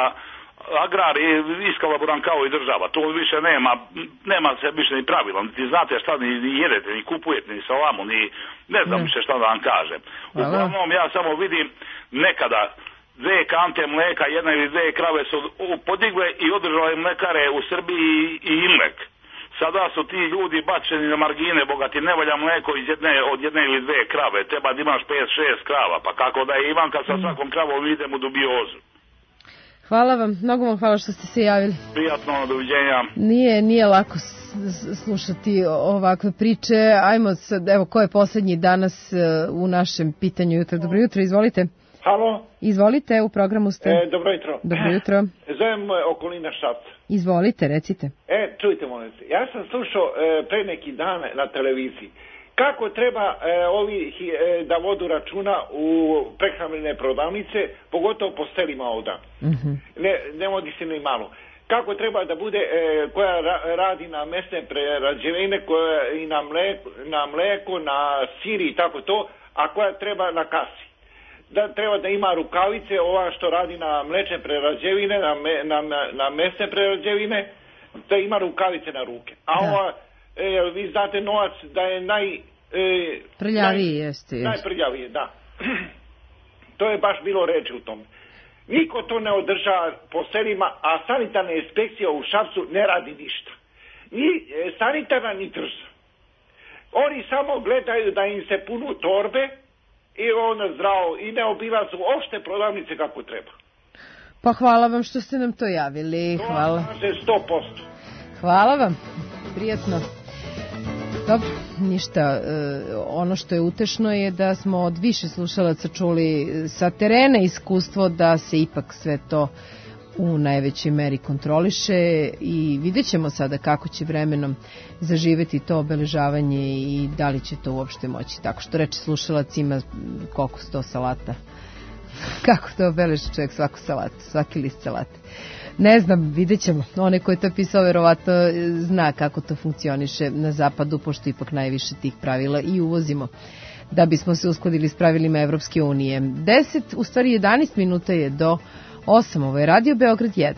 agrar i iskalaburan kao i država. To više nema, nema se više ni pravila. Niti znate šta ni, ni jedete, ni kupujete, ni salamu, ni ne znam ne. više šta da vam kažem. Uglavnom, ja samo vidim nekada dve kante mleka, jedna ili dve krave su podigle i održale mlekare u Srbiji i Imlek. Sada su ti ljudi bačeni na margine, bogati, ne valja mleko iz jedne, od jedne ili dve krave, treba da imaš pet šest krava, pa kako da je Ivan kad sa svakom kravom idem u dubiozu. Hvala vam, mnogo vam hvala što ste se javili. Prijatno, doviđenja. Nije, nije lako slušati ovakve priče. Ajmo sad, evo, ko je poslednji danas u našem pitanju jutra. Dobro jutro, izvolite. Halo? Izvolite, u programu ste. E, dobro jutro. Dobro jutro. Zovem okolina Šapca. Izvolite, recite. E, čujte, molim se. Ja sam slušao e, pre neki dan na televiziji kako treba e, ovi e, da vodu računa u prehrambene prodavnice, pogotovo po selima ovda. Mm-hmm. Ne, ne vodi se ni malo. Kako treba da bude, e, koja ra, radi na mesne prerađevine, koja i na mleko, na mleko, na siri i tako to, a koja treba na kasi. Da treba da ima rukavice, ova što radi na mlečne prerađevine, na, me, na, na mesne prerađevine, da ima rukavice na ruke. A da. ova, e, vi znate novac da je naj... E, prljaviji naj, jeste. Najprljaviji, da. To je baš bilo reči u tom. Niko to ne održava po selima, a sanitarna inspekcija u Šapcu ne radi ništa. Ni e, sanitarna, ni tržna. Oni samo gledaju da im se punu torbe, i ono zdravo, i ne obilazu opšte prodavnice kako treba. Pa hvala vam što ste nam to javili. Hvala. To je sto posto. Hvala vam. Prijatno. Dobro, ništa. Ono što je utešno je da smo od više slušalaca čuli sa terena iskustvo da se ipak sve to u najvećoj meri kontroliše i vidjet ćemo sada kako će vremenom zaživeti to obeležavanje i da li će to uopšte moći. Tako što reče slušalac ima koliko sto salata. Kako to obeleži čovjek svaku salatu, svaki list salate. Ne znam, vidjet ćemo. Onaj koji je to pisao verovatno zna kako to funkcioniše na zapadu, pošto ipak najviše tih pravila i uvozimo da bismo se uskladili s pravilima Evropske unije. deset, u stvari jedanaest minuta je do osam. Ovo je Radio Beograd jedan.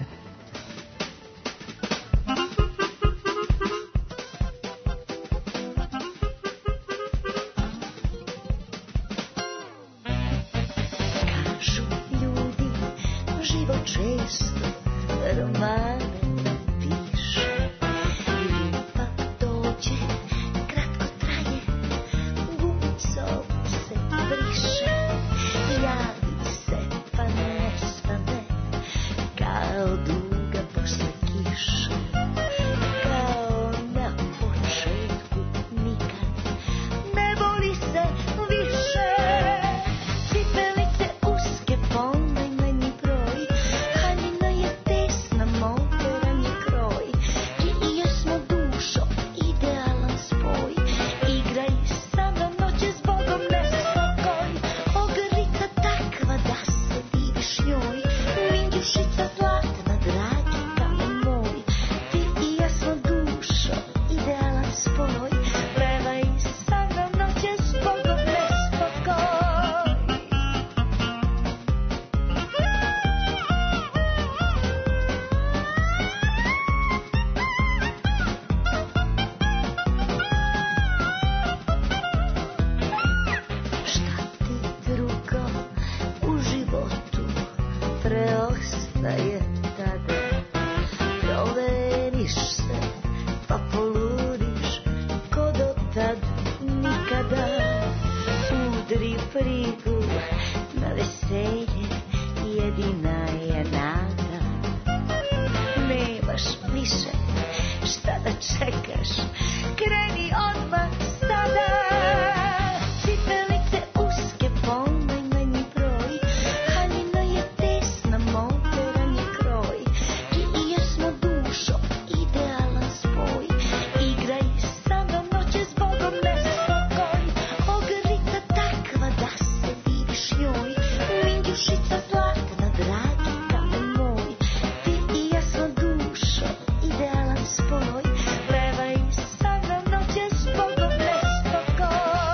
Kažu ljudi, život često romane piše, ili pa dođe, kratko traje, gumicom se briše, javi se pa nestane, kao duga posle kiše, kao na početku nikad, ne boli se više, cipelice uske ponajmanji broj, haljina je tesna, moderan je kroj, ti i ja smo dušo, idealan spoj, igraj sa mnom noće s Bogom nespokoj, ogrlica takva da se diviš njoj, minđušica zlatna, dragi kamen moj, ti i ja smo dušo, idealan spoj, levaj sa mnom noće s Bogom nespokoj. Šta ti drugo u životu preostaje tada? Proveriš se pa poludiš ko do tad nikada. Udri prigu na veselje, jedina je nada. Nemaš više šta da čekaš, kreni odmah sada. Cipelice uske ponajmanji broj, haljina je tesna, moderan je kroj, ti i ja smo dušo, idealan spoj, igraj sa mnom noće s Bogom nespokoj, ogrlica takva da se diviš njoj, minđušica zlatna, dragi kamen moj, ti i ja smo dušo, idealan spoj, levaj sa mnom noće s Bogom nespokoj.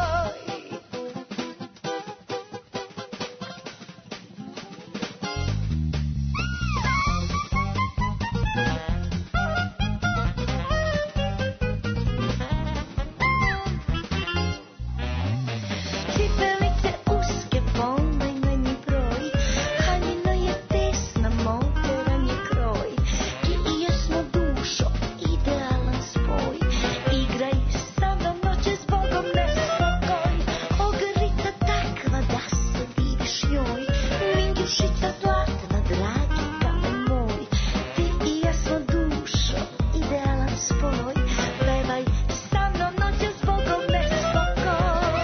Cipelice uske ponajmanji broj, haljina je tesna, moderan je kroj, ti i ja smo dušo, idealan spoj, igraj sa mnom noće s Bogom nespokoj, ogrlica takva da se diviš njoj, minđušica zlatna, dragi kamen moj, ti i ja smo dušo, idealan spoj, levaj sa mnom noće s Bogom nespokoj.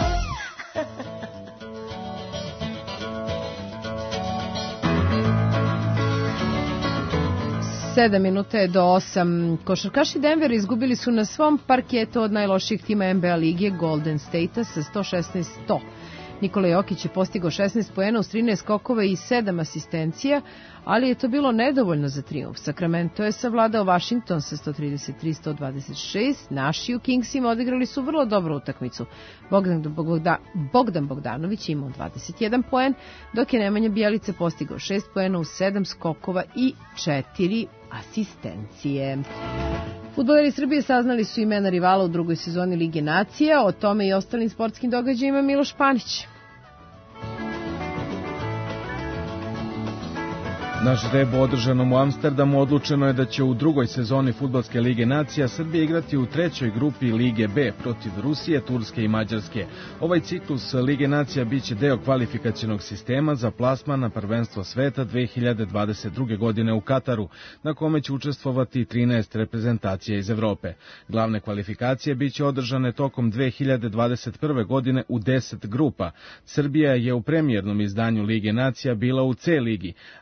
sedam minuta je do osam. Košarkaši Denvera izgubili su na svom parketu od najlošijeg tima N B A lige Golden State-a sa sto šesnaest sto. Nikola Jokić je postigao šesnaest poena uz trinaest skokova i sedam asistencija, ali je to bilo nedovoljno za trijumf. Sacramento je savladao Washington sa sto trideset tri sto dvadeset šest. Naši u Kingsima odigrali su vrlo dobru utakmicu. Bogdan, Bogda, Bogdan Bogdanović je imao dvadeset jedan poen, dok je Nemanja Bjelica postigao šest poena uz sedam skokova i četiri asistencije. Fudbaleri Srbije saznali su imena rivala u drugoj sezoni Lige nacija, o tome i ostalim sportskim događajima Miloš Panić. Na žrebu održanom u Amsterdamu odlučeno je da će u drugoj sezoni Fudbalske lige nacija Srbija igrati u trećoj grupi Lige B protiv Rusije, Turske i Mađarske. Ovaj ciklus Lige nacija biće deo kvalifikacionog sistema za plasman na prvenstvo sveta dve hiljade dvadeset druge. godine u Kataru, na kome će učestvovati trinaest reprezentacija iz Evrope. Glavne kvalifikacije biće održane tokom dve hiljade dvadeset prve. godine u deset grupa. Srbija je u premijernom izdanju Lige nacija bila u C ligi, ali je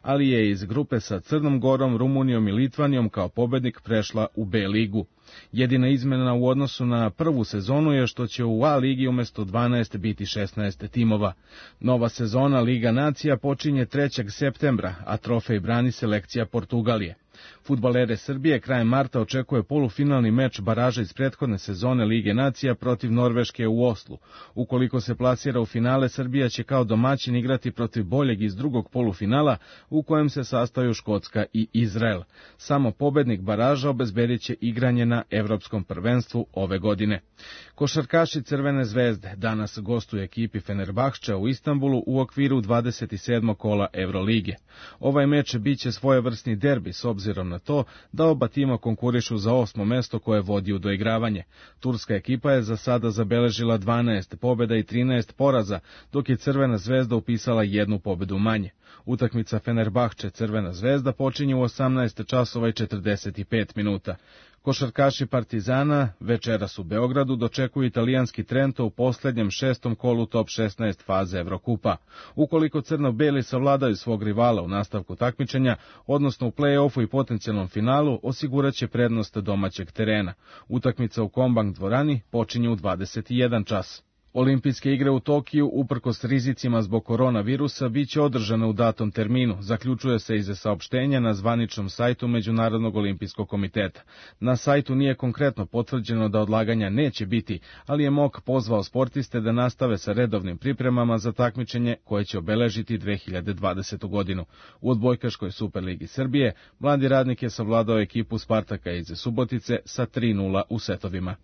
je iz grupe sa Crnom Gorom, Rumunijom i Litvanijom kao pobednik prešla u B ligu. Jedina izmena u odnosu na prvu sezonu je što će u A ligi umjesto dvanaest biti šesnaest timova. Nova sezona Liga nacija počinje trećeg septembra, a trofej brani selekcija Portugalije. Fudbalere Srbije krajem marta očekuje polufinalni meč baraža iz prethodne sezone Lige nacija protiv Norveške u Oslu. Ukoliko se plasira u finale, Srbija će kao domaćin igrati protiv boljeg iz drugog polufinala u kojem se sastaju Škotska i Izrael. Samo pobednik baraža obezbedit će igranje na Evropskom prvenstvu ove godine. Košarkaši Crvene zvezde danas gostuju ekipi Fenerbahča u Istanbulu u okviru dvadeset sedmog kola Evrolige. Ovaj meč biće svojevrsni derbi s obzirom na to da oba tima konkurišu za osmo mesto koje vodi u doigravanje. Turska ekipa je za sada zabeležila dvanaest pobjeda i trinaest poraza, dok je Crvena zvezda upisala jednu pobjedu manje. Utakmica Fenerbahče Crvena zvezda počinje u osamnaest časova i četrdeset pet minuta. Košarkaši Partizana večeras u Beogradu dočekuju italijanski Trento u posljednjem šestom kolu top šesnaest faze Evrokupa. Ukoliko crno-beli savladaju svog rivala u nastavku takmičenja, odnosno u play-offu i potencijalnom finalu, osigurat će prednost domaćeg terena. Utakmica u Kombank dvorani počinje u dvadeset jedan čas. Olimpijske igre u Tokiju, uprkos rizicima zbog koronavirusa, bit će održane u datom terminu, zaključuje se iz saopštenja na zvaničnom sajtu Međunarodnog olimpijskog komiteta. Na sajtu nije konkretno potvrđeno da odlaganja neće biti, ali je M O K pozvao sportiste da nastave sa redovnim pripremama za takmičenje koje će obeležiti dve hiljade dvadesetu godinu. U odbojkaškoj Superligi Srbije mladi radnik je savladao ekipu Spartaka iz Subotice sa tri nula u setovima.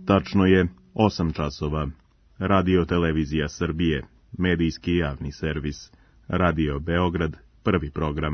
Tačno je osam časova. Radio Televizija Srbije, medijski javni servis. Radio Beograd, prvi program.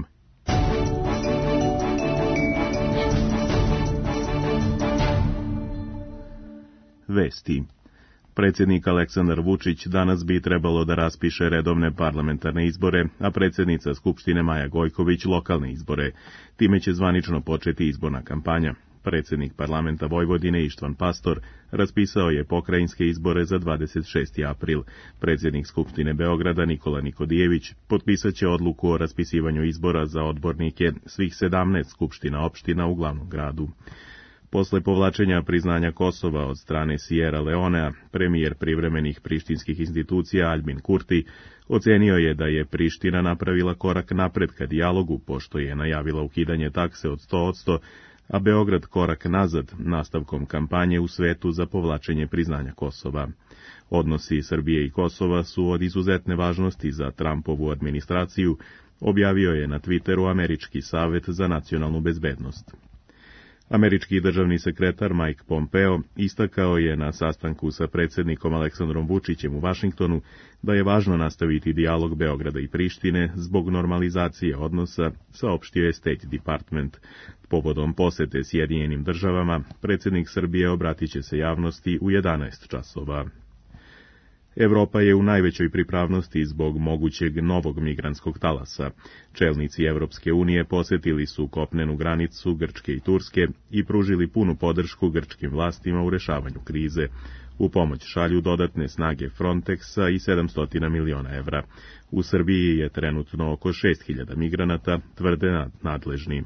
Vesti. Predsjednik Aleksandar Vučić danas bi trebalo da raspiše redovne parlamentarne izbore, a predsjednica Skupštine Maja Gojković lokalne izbore. Time će zvanično početi izborna kampanja. Predsjednik parlamenta Vojvodine Ištvan Pastor raspisao je pokrajinske izbore za dvadeset šesti april. Predsjednik Skupštine Beograda Nikola Nikodijević potpisat će odluku o raspisivanju izbora za odbornike svih sedamnaest skupština opština u glavnom gradu. Posle povlačenja priznanja Kosova od strane Sierra Leonea, premijer privremenih prištinskih institucija Albin Kurti ocenio je da je Priština napravila korak napred ka dijalogu, pošto je najavila ukidanje takse od sto posto, a Beograd korak nazad nastavkom kampanje u svetu za povlačenje priznanja Kosova. Odnosi Srbije i Kosova su od izuzetne važnosti za Trumpovu administraciju, objavio je na Twitteru Američki savet za nacionalnu bezbednost. Američki državni sekretar Mike Pompeo istakao je na sastanku sa predsjednikom Aleksandrom Vučićem u Vašingtonu da je važno nastaviti dijalog Beograda i Prištine zbog normalizacije odnosa, saopštio je State Department. Povodom posete Sjedinjenim državama, predsjednik Srbije obratit će se javnosti u jedanaest časova. Evropa je u najvećoj pripravnosti zbog mogućeg novog migrantskog talasa. Čelnici Evropske unije posjetili su kopnenu granicu Grčke i Turske i pružili punu podršku grčkim vlastima u rešavanju krize. U pomoć šalju dodatne snage Frontexa i sedamsto miliona evra. U Srbiji je trenutno oko šest hiljada migranata, tvrde nadležni.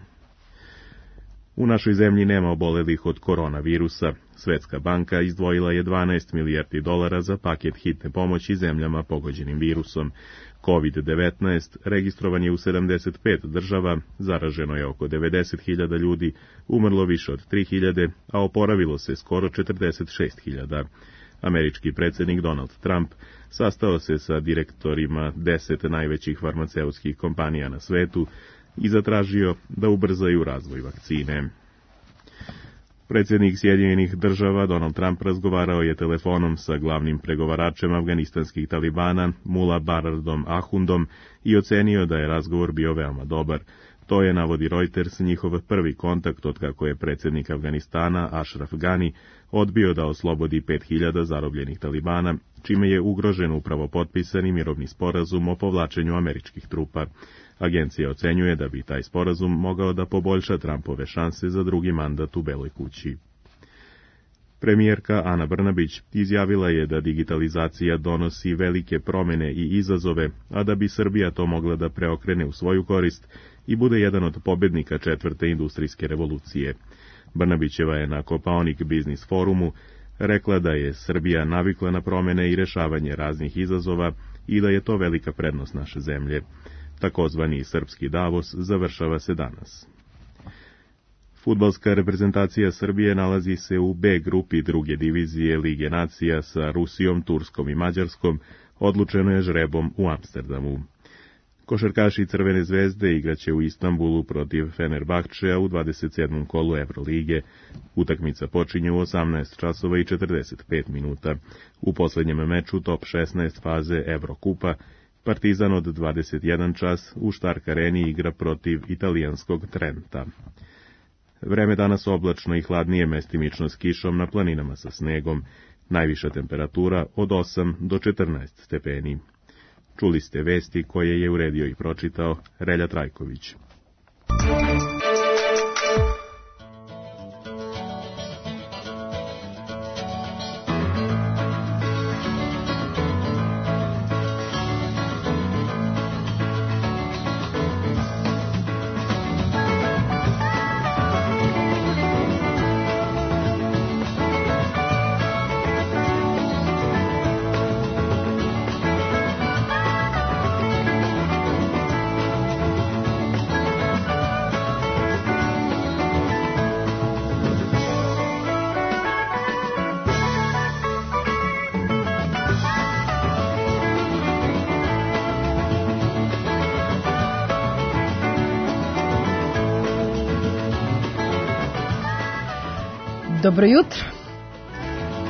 U našoj zemlji nema obolelih od koronavirusa. Svetska banka izdvojila je dvanaest milijardi dolara za paket hitne pomoći zemljama pogođenim virusom. kovid devetnaest registrovan je u sedamdeset pet država, zaraženo je oko devedeset hiljada ljudi, umrlo više od tri hiljade, a oporavilo se skoro četrdeset šest hiljada. Američki predsjednik Donald Trump sastao se sa direktorima deset najvećih farmaceutskih kompanija na svetu i zatražio da ubrzaju razvoj vakcine. Predsjednik Sjedinjenih država Donald Trump razgovarao je telefonom sa glavnim pregovaračem afganistanskih talibana Mullah Baradom Ahundom i ocenio da je razgovor bio veoma dobar. To je, navodi Reuters, njihov prvi kontakt od kako je predsjednik Afganistana Ashraf Ghani odbio da oslobodi pet hiljada zarobljenih talibana, čime je ugrožen upravo potpisani mirovni sporazum o povlačenju američkih trupa. Agencija ocenjuje da bi taj sporazum mogao da poboljša Trumpove šanse za drugi mandat u Beloj kući. Premijerka Ana Brnabić izjavila je da digitalizacija donosi velike promene i izazove, a da bi Srbija to mogla da preokrene u svoju korist i bude jedan od pobednika četvrte industrijske revolucije. Brnabićeva je na Kopaonik Biznis forumu rekla da je Srbija navikla na promene i rešavanje raznih izazova i da je to velika prednost naše zemlje. Takozvani srpski Davos završava se danas. Fudbalska reprezentacija Srbije nalazi se u B grupi druge divizije Lige nacija sa Rusijom, Turskom i Mađarskom, odlučeno je žrebom u Amsterdamu. Košarkaši Crvene zvezde igraće u Istanbulu protiv Fenerbahčea u dvadeset sedmom kolu Evrolige. Utakmica počinje u osamnaest časova i četrdeset pet minuta. U posljednjem meču top šesnaest faze Evrokupa Partizan od dvadeset jedan čas u Štark areni igra protiv italijanskog Trenta. Vreme danas oblačno i hladnije, mestimično s kišom, na planinama sa snegom. Najviša temperatura od osam do četrnaest stepeni. Čuli ste vesti koje je uredio i pročitao Relja Trajković. Dobro jutro.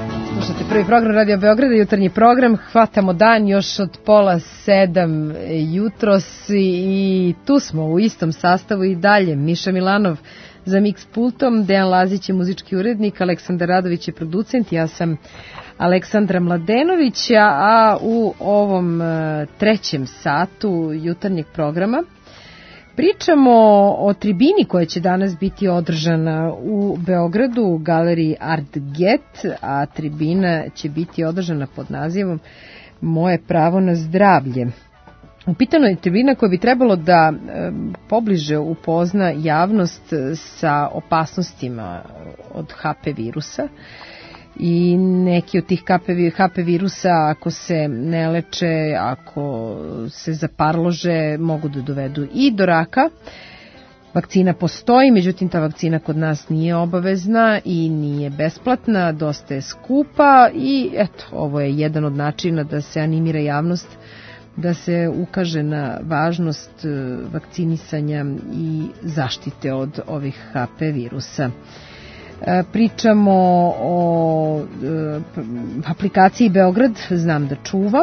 Prvi program Radio Beograda, jutarnji program, hvatamo dan još od pola sedam jutros i tu smo u istom sastavu i dalje. Miša Milanov za mix pultom, Dejan Lazić je muzički urednik, Aleksandar Radović je producent, ja sam Aleksandra Mladenović, a u ovom trećem satu jutarnjeg programa pričamo o tribini koja će danas biti održana u Beogradu u galeriji Art Get, a tribina će biti održana pod nazivom Moje pravo na zdravlje. U pitanju je tribina koja bi trebalo da pobliže upozna javnost sa opasnostima od H P virusa. I neki od tih H P virusa, ako se ne leče, ako se zaparlože, mogu da dovedu i do raka. Vakcina postoji, međutim ta vakcina kod nas nije obavezna i nije besplatna, dosta je skupa i eto, ovo je jedan od načina da se animira javnost, da se ukaže na važnost vakcinisanja i zaštite od ovih H P virusa. Pričamo o aplikaciji Beograd, znam da čuvam,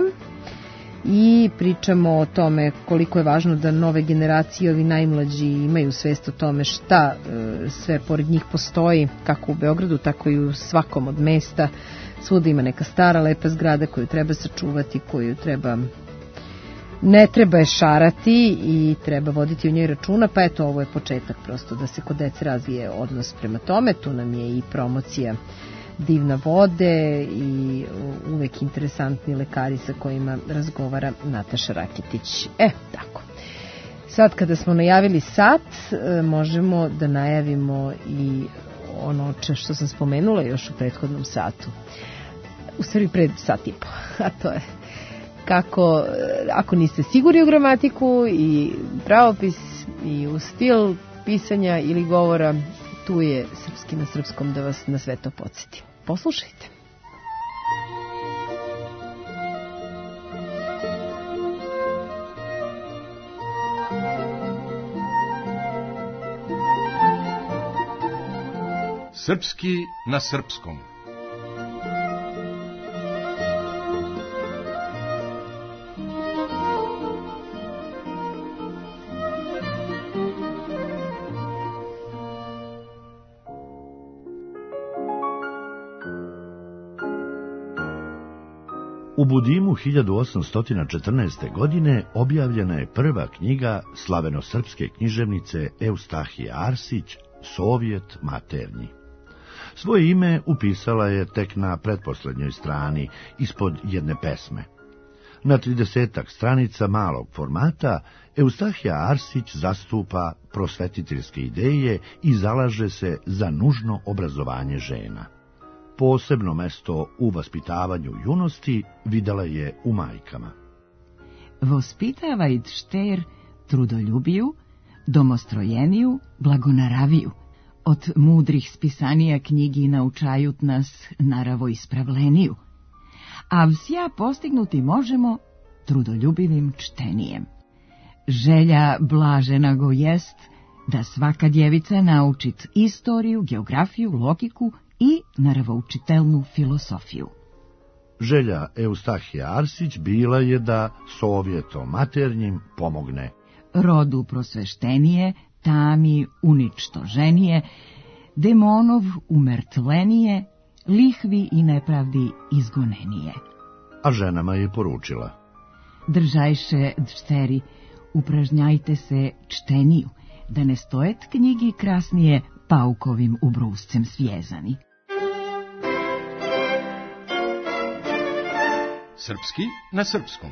i pričamo o tome koliko je važno da nove generacije, ovi najmlađi, imaju svest o tome šta sve pored njih postoji, kako u Beogradu, tako i u svakom od mesta. Svuda ima neka stara, lepa zgrada koju treba sačuvati, koju treba... ne treba je šarati i treba voditi o njoj računa, pa eto, ovo je početak prosto da se kod dece razvije odnos prema tome. Tu nam je i promocija divna vode i uvek interesantni lekari sa kojima razgovara Nataša Rakitić. E, tako. Sad kada smo najavili sat, možemo da najavimo i ono što sam spomenula još u prethodnom satu. U stvari pred sat i po, a to je kako, ako niste sigurni u gramatiku i pravopis i u stil pisanja ili govora, tu je Srpski na srpskom da vas na sve to podsjeti. Poslušajte. Srpski na srpskom. U Budimu hiljadu osamsto četrnaeste. godine objavljena je prva knjiga slaveno-srpske književnice Eustahije Arsić, Sovjet maternji. Svoje ime upisala je tek na pretposlednjoj strani, ispod jedne pesme. Na tridesetak stranica malog formata Eustahija Arsić zastupa prosvetiteljske ideje i zalaže se za nužno obrazovanje žena. Posebno mesto u vaspitavanju junosti videla je u majkama. Vospitavajd šter trudoljubiju, domostrojeniju, blagonaraviju. Od mudrih spisanija knjigi naučajut nas naravo ispravleniju. A vsja postignuti možemo trudoljubivim čtenijem. Želja blažena go jest da svaka djevica naučit istoriju, geografiju, logiku i naravoučitelnu filosofiju. Želja Eustahije Arsić bila je da Sovjetom maternjim pomogne rodu prosveštenije, tami uničtoženije, demonov umrtlenije, lihvi i nepravdi izgonenije. A ženama je poručila: držajše dšteri, upražnjajte se čteniju, da ne stojet knjigi krasnije paukovim ubruscem svjezani. Srpski na srpskom.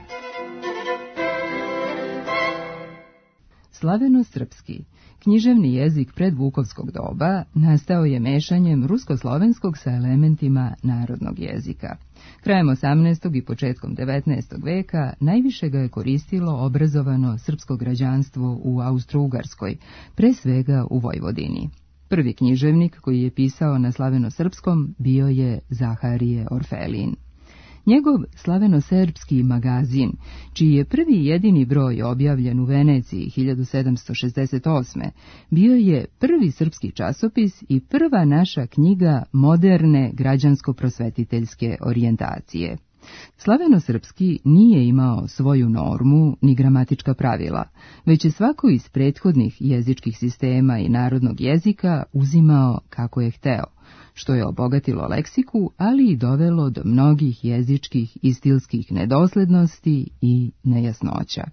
Slaveno-srpski, književni jezik predvukovskog doba, nastao je mešanjem rusko-slovenskog sa elementima narodnog jezika. Krajem osamnaestog i početkom devetnaestog veka najviše ga je koristilo obrazovano srpsko građanstvo u Austro-Ugarskoj, pre svega u Vojvodini. Prvi književnik koji je pisao na slaveno-srpskom bio je Zaharije Orfelin. Njegov slaveno-serbski magazin, čiji je prvi i jedini broj objavljen u Veneciji hiljadu sedamsto šezdeset osme, bio je prvi srpski časopis i prva naša knjiga moderne građansko-prosvetiteljske orijentacije. Slaveno-srpski nije imao svoju normu ni gramatička pravila, već je svako iz prethodnih jezičkih sistema i narodnog jezika uzimao kako je hteo, što je obogatilo leksiku, ali i dovelo do mnogih jezičkih i stilskih nedoslednosti i nejasnoća.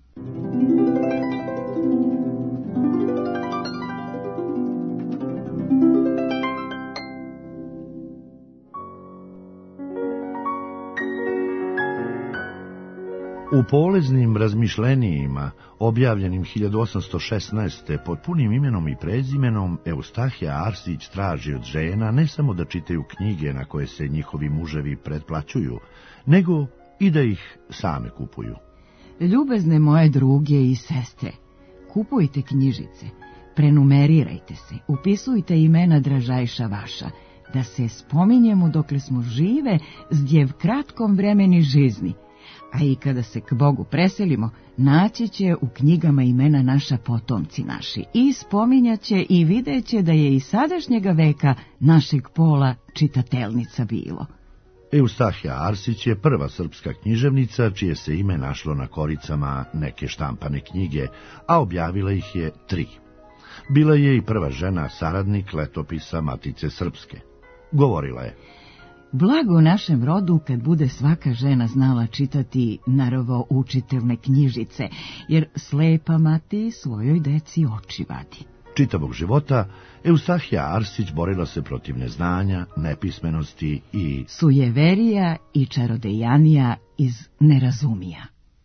U poleznim razmišljenjima, objavljenim hiljadu osamsto šesnaeste. pod punim imenom i prezimenom, Eustahija Arsić traži od žena ne samo da čitaju knjige na koje se njihovi muževi pretplaćuju, nego i da ih same kupuju. Ljubezne moje druge i sestre, kupujte knjižice, prenumerirajte se, upisujte imena dražajša vaša, da se spominjemo dokle smo žive zdjev kratkom vremeni žizni, a i kada se k Bogu preselimo, naći će u knjigama imena naša potomci naši i spominjaće i videće da je i sadašnjega veka našeg pola čitatelnica bilo. Eustahija Arsić je prva srpska književnica čije se ime našlo na koricama neke štampane knjige, a objavila ih je tri. Bila je i prva žena saradnik letopisa Matice Srpske. Govorila je: Blago našem rodu kad bude svaka žena znala čitati narovo učitelne knjižice, jer slepa mati svojoj deci oči vadi. Čitavog života Eustahija Arsić borila se protiv neznanja, nepismenosti i sujeverija i čarodejanija iz nerazumija.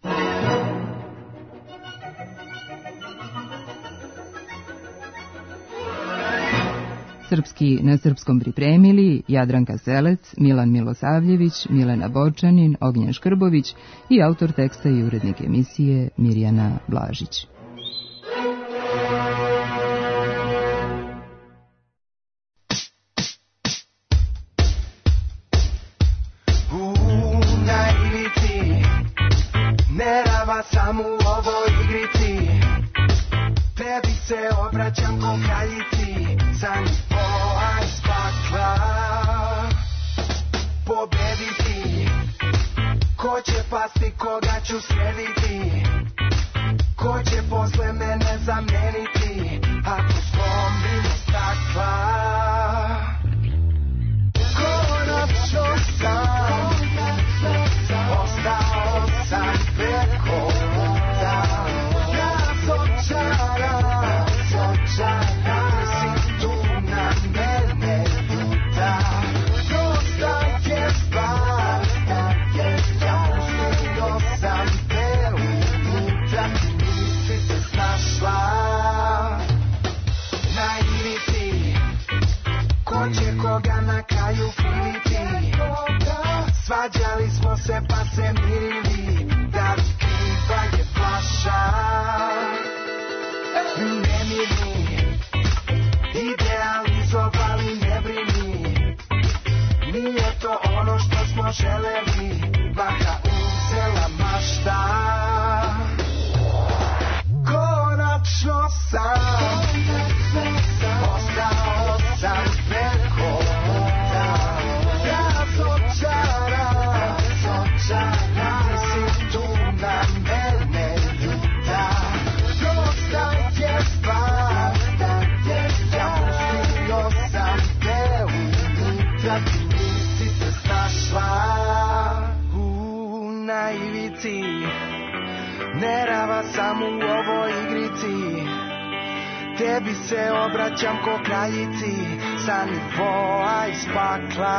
Srpski na srpskom pripremili Jadranka Selec, Milan Milosavljević, Milena Borčanin, Ognjen Škrbović i autor teksta i urednik emisije Mirjana Blažić. Nerava sam u ovoj igrici, tebi se obraćam ko kraljici, za nivoa iz pakla pobediti. Ko će pasti, koga ću srediti, ko će posle mene zameniti, ako slomim stakla. Konačno sam ostao sam preko puta, razočaran, razočaran si tu na mene ljuta. Prosta je stvar, ja pustio sam te unutra, nisi se snašla na ivici. Ko će koga na kraju kriviti? Svađali smo se pa se mirili, da li kriva je flaša? Ne miri, idealizovali, ne brini, nije to ono što smo želeli, vaha uzela mašta. Konačno sam ostao sam preko puta, razočaran, razočaran si tu na mene ljuta. Prosta je stvar, ja pustio sam te unutra, ti nisi se snašla u na ivici. Nerava sam u ovoj igrici, tebi se obraćam ko kraljici, sa nivoa iz pakla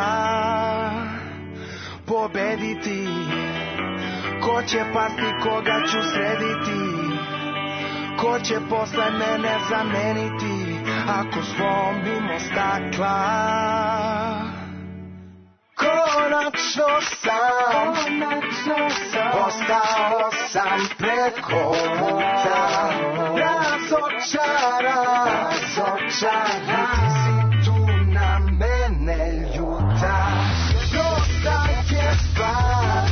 pobediti. Ko će pasti, koga ću srediti, ko će posle mene zameniti, ako slomimo stakla. Konačno sam, ostao sam preko puta, razočaran, razočaran si tu na mene ljuta. Prosta je stvar,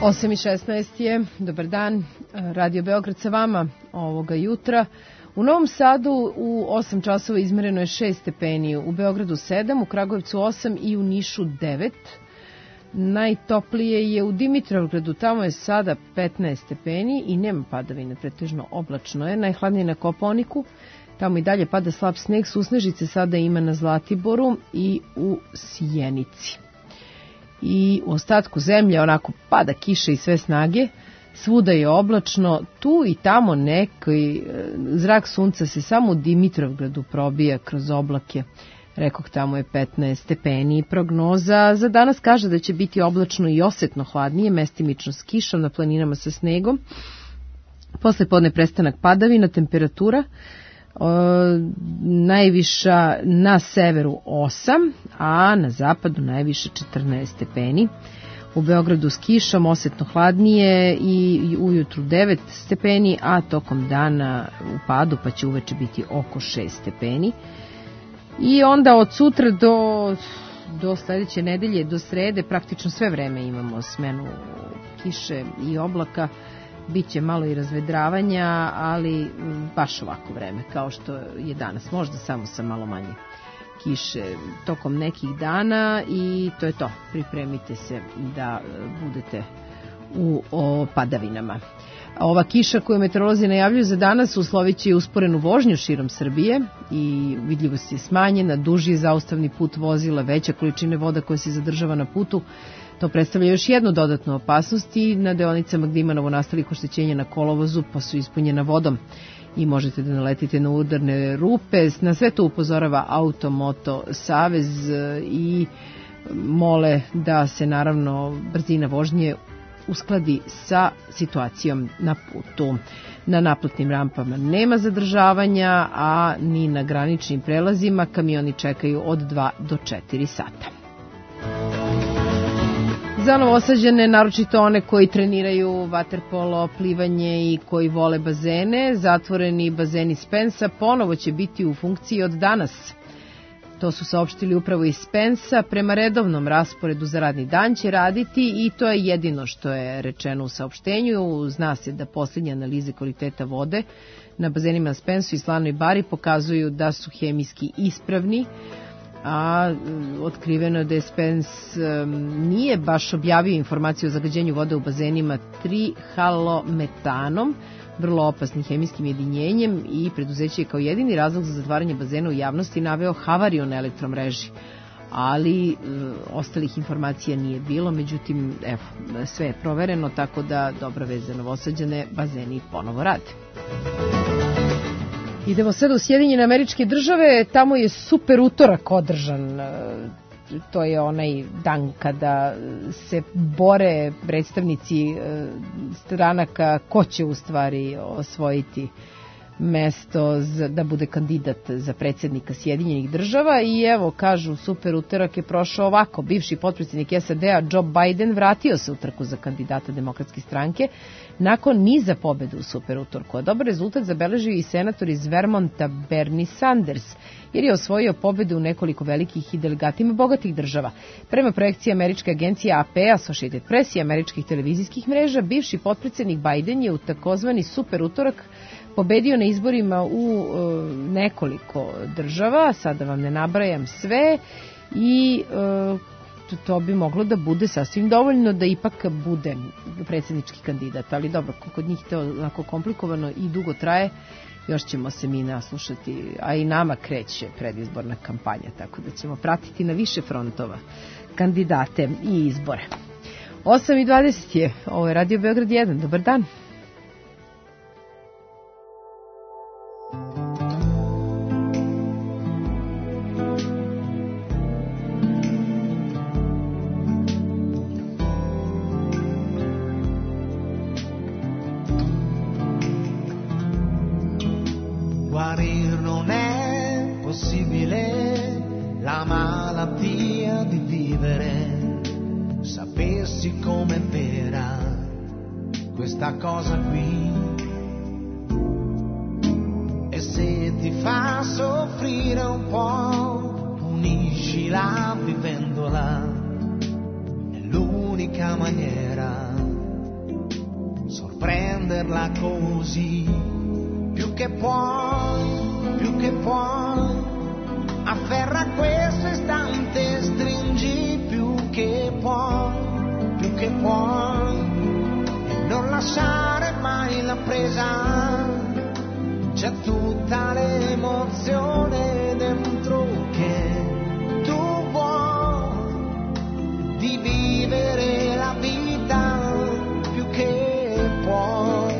osam i šesnaest je, dobar dan, Radio Beograd sa vama ovoga jutra. U Novom Sadu u osam časova izmereno je šest stepeni, u Beogradu sedam, u Kragujevcu osam i u Nišu devet. Najtoplije je u Dimitrovgradu, tamo je sada petnaest stepeni i nema padavine, pretežno oblačno je. Najhladnije na Kopaoniku, tamo i dalje pada slab sneg, susnežice sada ima na Zlatiboru i u Sjenici. I u ostatku zemlje onako pada kiša i sve snage, svuda je oblačno, tu i tamo neki zrak sunca se samo u Dimitrovgradu probija kroz oblake. Rekoh, tamo je petnaest stepeni. Prognoza za danas kaže da će biti oblačno i osetno hladnije, mestimično s kišom, na planinama sa snegom. Posle podne prestanak padavina, temperatura e, najviša na severu osam, a na zapadu najviše četrnaest stepeni. U Beogradu s kišom, osetno hladnije i ujutru devet stepeni, a tokom dana u padu, pa će uveče biti oko šest stepeni. I onda od sutra do, do sledeće nedelje, do srede, praktično sve vreme imamo smenu kiše i oblaka. Biće malo i razvedravanja, ali baš ovako vreme, kao što je danas. Možda samo sa malo manje kiše tokom nekih dana i to je to. Pripremite se da budete u o, padavinama. Ova kiša koju meteorolozi najavljuju za danas uslovit će usporenu vožnju širom Srbije i vidljivost je smanjena, duži je zaustavni put vozila, veća količine voda koja se zadržava na putu. To predstavlja još jednu dodatnu opasnost i na deonicama gdje ima novonastalih oštećenja na kolovozu pa su ispunjena vodom i možete da naletite na udarne rupe. Na sve to upozorava Automoto Savez i mole da se naravno brzina vožnje uskladi sa situacijom na putu. Na naplatnim rampama nema zadržavanja, a ni na graničnim prelazima kamioni čekaju od dva do četiri sata. Za Novosađane, naročito one koji treniraju vaterpolo, plivanje i koji vole bazene, zatvoreni bazeni Spensa ponovo će biti u funkciji od danas. To su saopštili upravo iz Spensa. Prema redovnom rasporedu za radni dan će raditi i to je jedino što je rečeno u saopštenju. Zna se da posljednje analize kvaliteta vode na bazenima Spensu i Slavnoj Bari pokazuju da su hemijski ispravni, a otkriveno da je Spens nije baš objavio informaciju o zagađenju vode u bazenima trihalometanom, vrlo opasnim hemijskim jedinjenjem, i preduzeće je kao jedini razlog za zatvaranje bazena u javnosti naveo havariju na elektromreži. Ali e, ostalih informacija nije bilo, međutim, evo, sve je provereno, tako da dobra vez za Novosađane, bazeni ponovo rade. Idemo sad u Sjedinjene Američke Države, tamo je super utorak održan. To je onaj dan kada se bore predstavnici stranaka ko će u stvari osvojiti mesto za, da bude kandidat za predsjednika Sjedinjenih Država. I evo, kažu, super utorak je prošao ovako. Bivši potpredsjednik S A D-a Joe Biden vratio se u trku za kandidata Demokratske stranke nakon niza pobjede u super utorku. A dobar rezultat zabeležio i senator iz Vermonta Bernie Sanders, jer je osvojio pobjedu u nekoliko velikih i delegatima bogatih država. Prema projekciji američke agencije A P, Associated Press i američkih televizijskih mreža, bivši potpredsjednik Biden je u takozvani super utorak pobedio na izborima u e, nekoliko država, sada vam ne nabrajam sve, i e, to bi moglo da bude sasvim dovoljno da ipak bude predsjednički kandidat, ali dobro, kod njih to onako komplikovano i dugo traje, još ćemo se mi naslušati, a i nama kreće predizborna kampanja, tako da ćemo pratiti na više frontova kandidate i izbore. osam i dvadeset je, ovo je Radio Beograd jedan, dobar dan. Guarir non è possibile, la malattia di vivere, sapessi com'è vera questa cosa qui, e se ti fa soffrire un po', uniscila vivendola, è l'unica maniera prenderla così, più che puoi, più che puoi, afferra questo istante, stringi più che puoi, più che puoi, e non lasciare mai la presa, c'è tutta l'emozione dentro che tu vuoi, di vivere la vita più che puoi.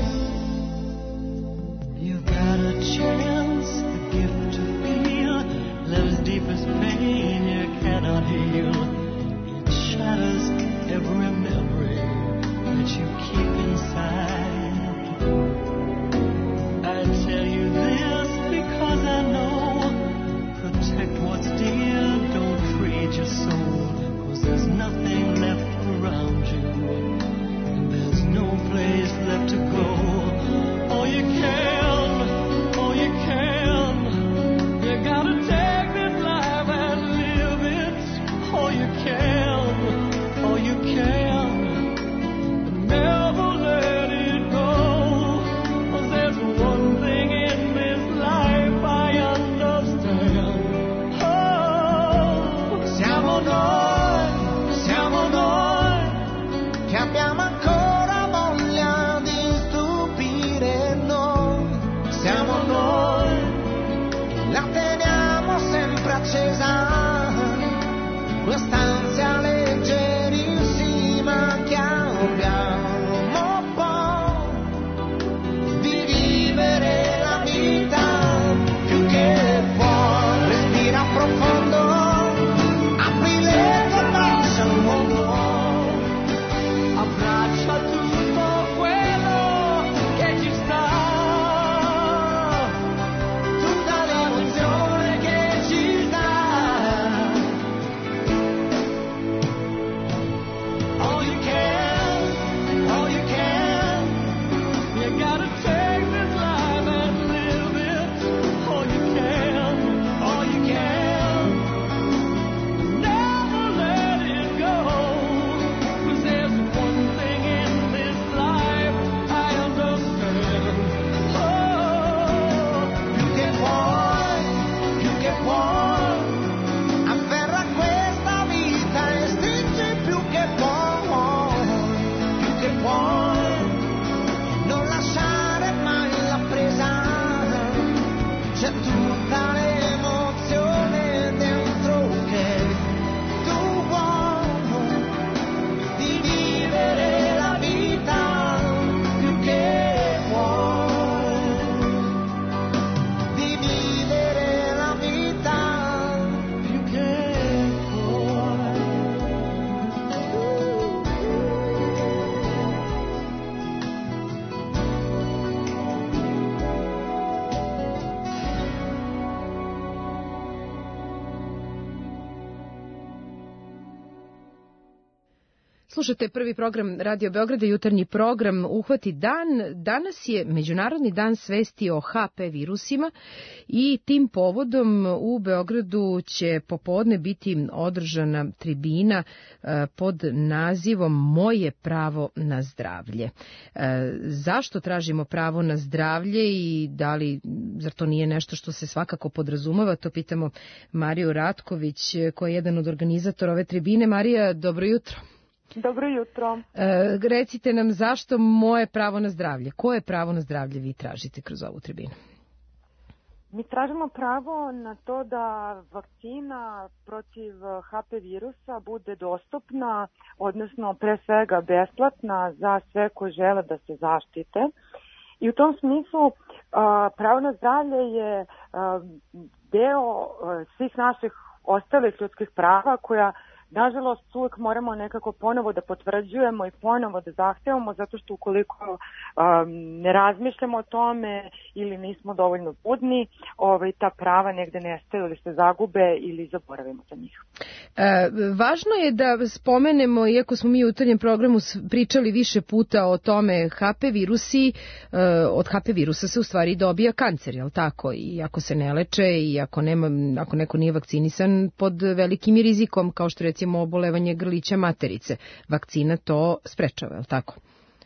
You've got a chance, a gift to feel love's deepest pain you cannot heal. It shatters every memory that you keep inside. I tell you this because I know, protect what's dear, don't trade your soul, 'cause there's nothing left around you, and there's no place left to go. All you can, all you can, you gotta take this life and live it. All you can, all you can, never let it go. 'Cause there's one thing in this life I understand. Oh, Siamo noi, siamo noi, che abbiamo ancora voglia di stupire noi. Siamo noi, la teniamo sempre accesa, quest'ansia leggerissima che abbiamo poi, di vivere la vita più che puoi. Respira profondo, apri le tue braccia al mondo, abbraccia tutto quello che ci sta, tutta l'emozione che ci dà. all you can, all you can, you gotta take this life and live it. All you can, all you can, never let it go. 'Cause there's one thing in this life I understand. Oh, Più che puoi, più che puoi, afferra questa vita e stringi più che puoi, più che puoi, non lasciare mai la presa, c'è tutta l'emozione dentro che tu vuoi, di vivere la vita più che puoi, di vivere la vita più che puoi. Slušate prvi program Radio Beograda, jutarnji program Uhvati dan. Danas je Međunarodni dan svesti o ha pe virusima i tim povodom u Beogradu će popodne biti održana tribina e, pod nazivom Moje pravo na zdravlje. E, zašto tražimo pravo na zdravlje i da li, zar to nije nešto što se svakako podrazumeva, to pitamo Mariju Ratković koja je jedan od organizatora ove tribine. Marija, dobro jutro. Dobro jutro. E, recite nam zašto moje pravo na zdravlje? Koje pravo na zdravlje vi tražite kroz ovu tribinu? Mi tražimo pravo na to da vakcina protiv ha pe virusa bude dostupna, odnosno pre svega besplatna za sve koji žele da se zaštite. I u tom smislu pravo na zdravlje je deo svih naših ostalih ljudskih prava koja nažalost uvek moramo nekako ponovo da potvrđujemo i ponovo da zahtevamo, zato što ukoliko um, ne razmišljamo o tome ili nismo dovoljno budni, ovaj, ta prava negde nestaju ili se zagube ili zaboravimo za njih. E, važno je da spomenemo, iako smo mi u jutarnjem programu pričali više puta o tome, ha pe virusi, e, od ha pe virusa se u stvari dobija kancer, je li tako? I ako se ne leče i ako, nema, ako neko nije vakcinisan, pod velikim rizikom, kao što recimo obolevanje grlića materice. Vakcina to sprečava, je li tako?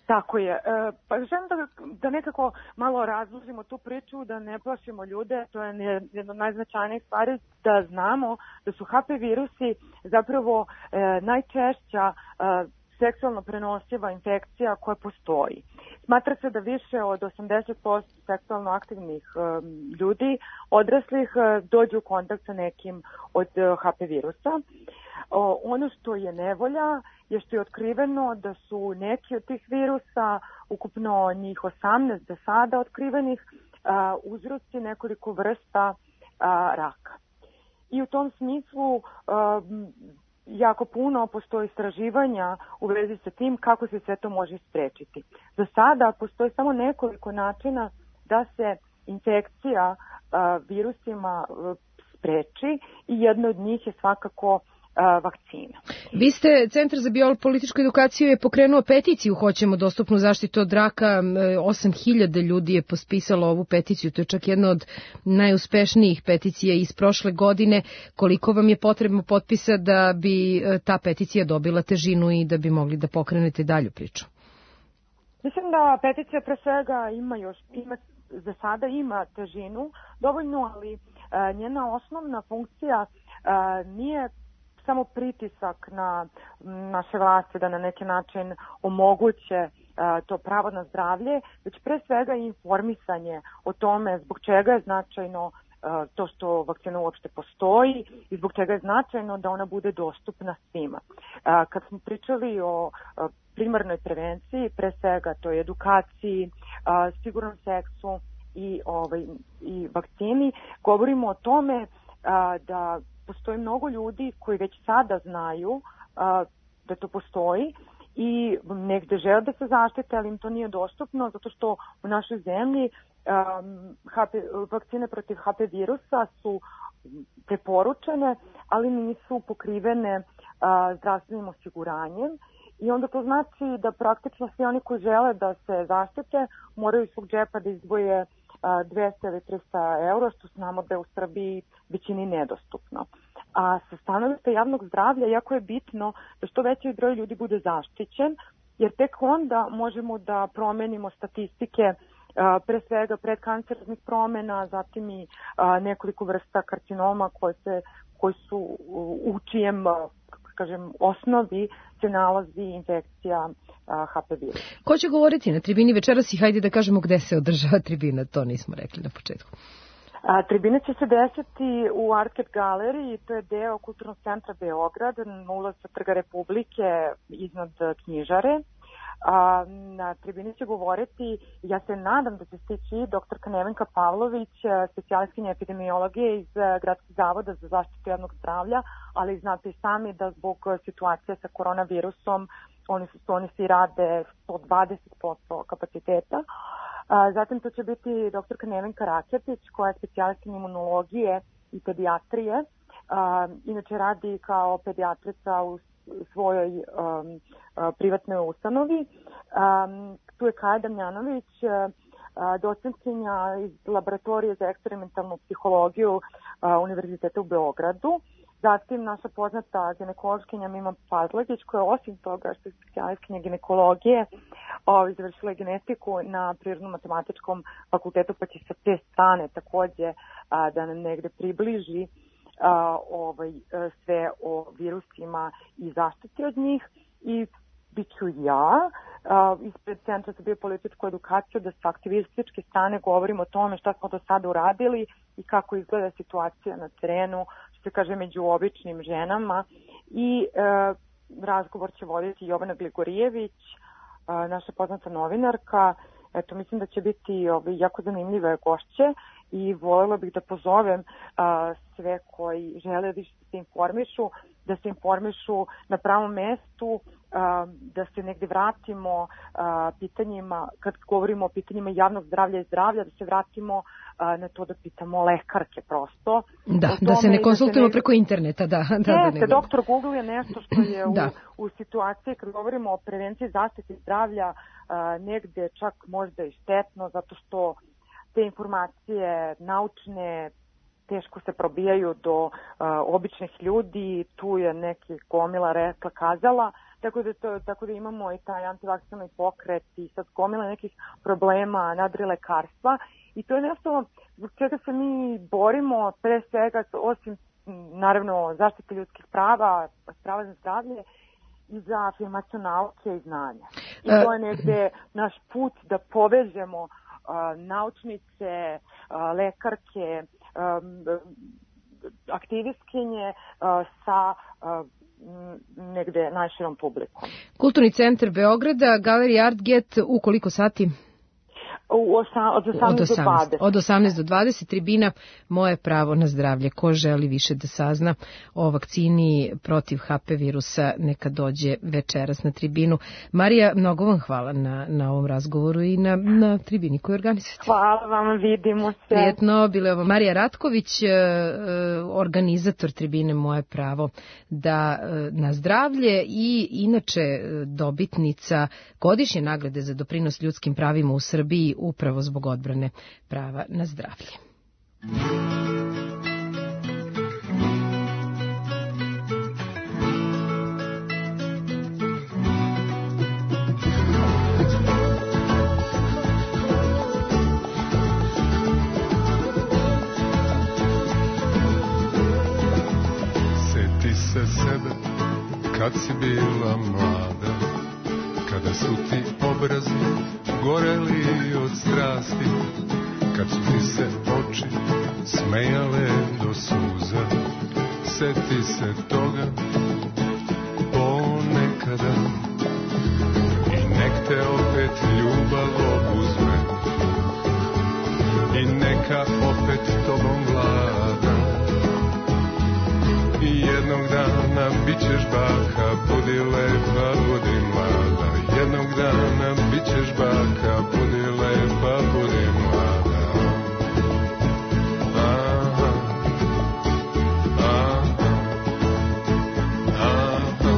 Tako je. E, pa želim da, da nekako malo razložimo tu priču, da ne plašimo ljude, to je jedna od najznačajnijih stvari, da znamo da su H P virusi zapravo e, najčešća e, seksualno prenosiva infekcija koja postoji. Smatra se da više od osamdeset posto seksualno aktivnih um, ljudi, odraslih, uh, dođe u kontakt sa nekim od uh, H P virusa. O, ono što je nevolja je što je otkriveno da su neki od tih virusa, ukupno njih osamnaest do sada otkrivenih, uh, uzroci nekoliko vrsta uh, raka. I u tom smislu uh, jako puno postoji istraživanja u vezi sa tim kako se sve to može sprečiti. Za sada postoji samo nekoliko načina da se infekcija uh, virusima uh, spreči i jedno od njih je svakako uh, vakcina. Vi ste, Centar za biopolitičku edukaciju je pokrenuo peticiju Hoćemo dostupnu zaštitu od raka. osam hiljada ljudi je pospisalo ovu peticiju. To je čak jedna od najuspešnijih peticija iz prošle godine. Koliko vam je potrebno potpisa da bi ta peticija dobila težinu i da bi mogli da pokrenete dalju priču? Mislim da peticija pre svega ima još, ima, za sada ima težinu dovoljno, ali a, njena osnovna funkcija a, nije samo pritisak na naše vlasti da na neki način omoguće uh, to pravo na zdravlje, već pre svega informisanje o tome zbog čega je značajno uh, to što vakcina uopšte postoji i zbog čega je značajno da ona bude dostupna svima. Uh, kad smo pričali o uh, primarnoj prevenciji, pre svega to je edukaciji, uh, sigurnom seksu i, ovaj, i vakcini, govorimo o tome uh, da postoji mnogo ljudi koji već sada znaju uh, da to postoji i negde žele da se zaštite, ali im to nije dostupno zato što u našoj zemlji um, H P, vakcine protiv H P virusa su preporučene, ali nisu pokrivene uh, zdravstvenim osiguranjem. I onda to znači da praktično svi oni koji žele da se zaštite moraju iz svog džepa da izdvoje dvesta ili trista eura, što znamo da je u Srbiji većini nedostupno. A sa stanovišta javnog zdravlja jako je bitno da što veći broj ljudi bude zaštićen, jer tek onda možemo da promenimo statistike pre svega predkanceroznih promena, zatim i nekoliko vrsta karcinoma koje, se, koji su u čijem kažem, osnovi se nalazi infekcija H P virusa. Ko će govoriti na tribini večeras i hajde da kažemo gde se održava tribina, to nismo rekli na početku. A, tribina će se desiti u Arket galeriji, to je deo Kulturnog centra Beograd, na ulazu Trga Republike iznad knjižare. A, na tribini će govoriti, ja se nadam da će stići doktorka Nevenka Pavlović, specijalistkinja epidemiologije iz Gradskog zavoda za zaštitu javnog zdravlja, ali znate i sami da zbog situacije sa koronavirusom oni su oni svi rade sto dvadeset posto kapaciteta. A, zatim to će biti doktorka Nevenka Raketić, koja je specijalistkinja imunologije i pedijatrije. A, inače radi kao pedijatrica u svojoj um, privatnoj ustanovi. Um, tu je Kaja Damjanović, uh, docentkinja iz laboratorije za eksperimentalnu psihologiju uh, Univerziteta u Beogradu. Zatim naša poznata ginekološkinja Mima Pazlagić, koja osim toga što je specijalistkinja ginekologije, ovaj, završila je genetiku na Prirodno-matematičkom fakultetu, pa će sa te strane takođe uh, da nam negde približi Uh, ovaj, sve o virusima i zaštiti od njih. I bit ću ja uh, ispred Centra za biopolitičku edukaciju da sa aktivističke strane govorimo o tome šta smo do sada uradili i kako izgleda situacija na terenu, što se kaže među običnim ženama. I uh, razgovor će voditi Jovana Gligorijević, uh, naša poznata novinarka. Eto, mislim da će biti ovaj, jako zanimljive gošće i voljela bih da pozovem uh, sve koji žele više da se informišu, da se informišu na pravom mestu, uh, da se negde vratimo uh, pitanjima, kad govorimo o pitanjima javnog zdravlja i zdravlja, da se vratimo uh, na to da pitamo lekarke prosto. Da, da se ne konsultujemo da se ne... preko interneta, da. da, Jeste, da ne... doktor Google je nešto što je da. u, u situaciji kad govorimo o prevenciji zaštiti zdravlja uh, negde čak možda i štetno, zato što te informacije naučne teško se probijaju do uh, običnih ljudi, tu je neki gomila rekla kazala, tako da, to, tako da imamo i taj antivakcinalni pokret i sad gomila nekih problema nadrilekarstva i to je nešto zbog čega se mi borimo, pre svega, osim naravno zaštite ljudskih prava, prava za zdravlje, i za afirmaciju nauke i znanja. I to je negde naš put da povežemo uh, naučnice, uh, lekarke, um, aktivistkinje uh, sa uh, negde najširom publikom. Kulturni centar Beograda, Galerija Artget, u koliko sati? U osa, od osamnaest do dvadeset. Od osamnaest do dvadeset, tribina Moje pravo na zdravlje. Ko želi više da sazna o vakcini protiv H P virusa, neka dođe večeras na tribinu. Marija, mnogo vam hvala na, na ovom razgovoru i na, na tribini koju organizujete. Hvala vam, vidimo se. Prijetno, bila je ovo Marija Ratković, organizator tribine Moje pravo da na zdravlje i inače dobitnica godišnje nagrade za doprinos ljudskim pravima u Srbiji upravo zbog odbrane prava na zdravlje. Sjeti se sebe kad si bila mlada, kada su ti obrazi goreli od strasti, kad su ti se oči smejale do suza. Sjeti se toga ponekada i nek te opet ljubav obuzme i neka opet tobom vlada. I jednog dana bit ćeš baka, budi lepa, budi mlada. Jednog dana bit ćeš baka, budi lepa, budi mlada. Aha, aha, aha.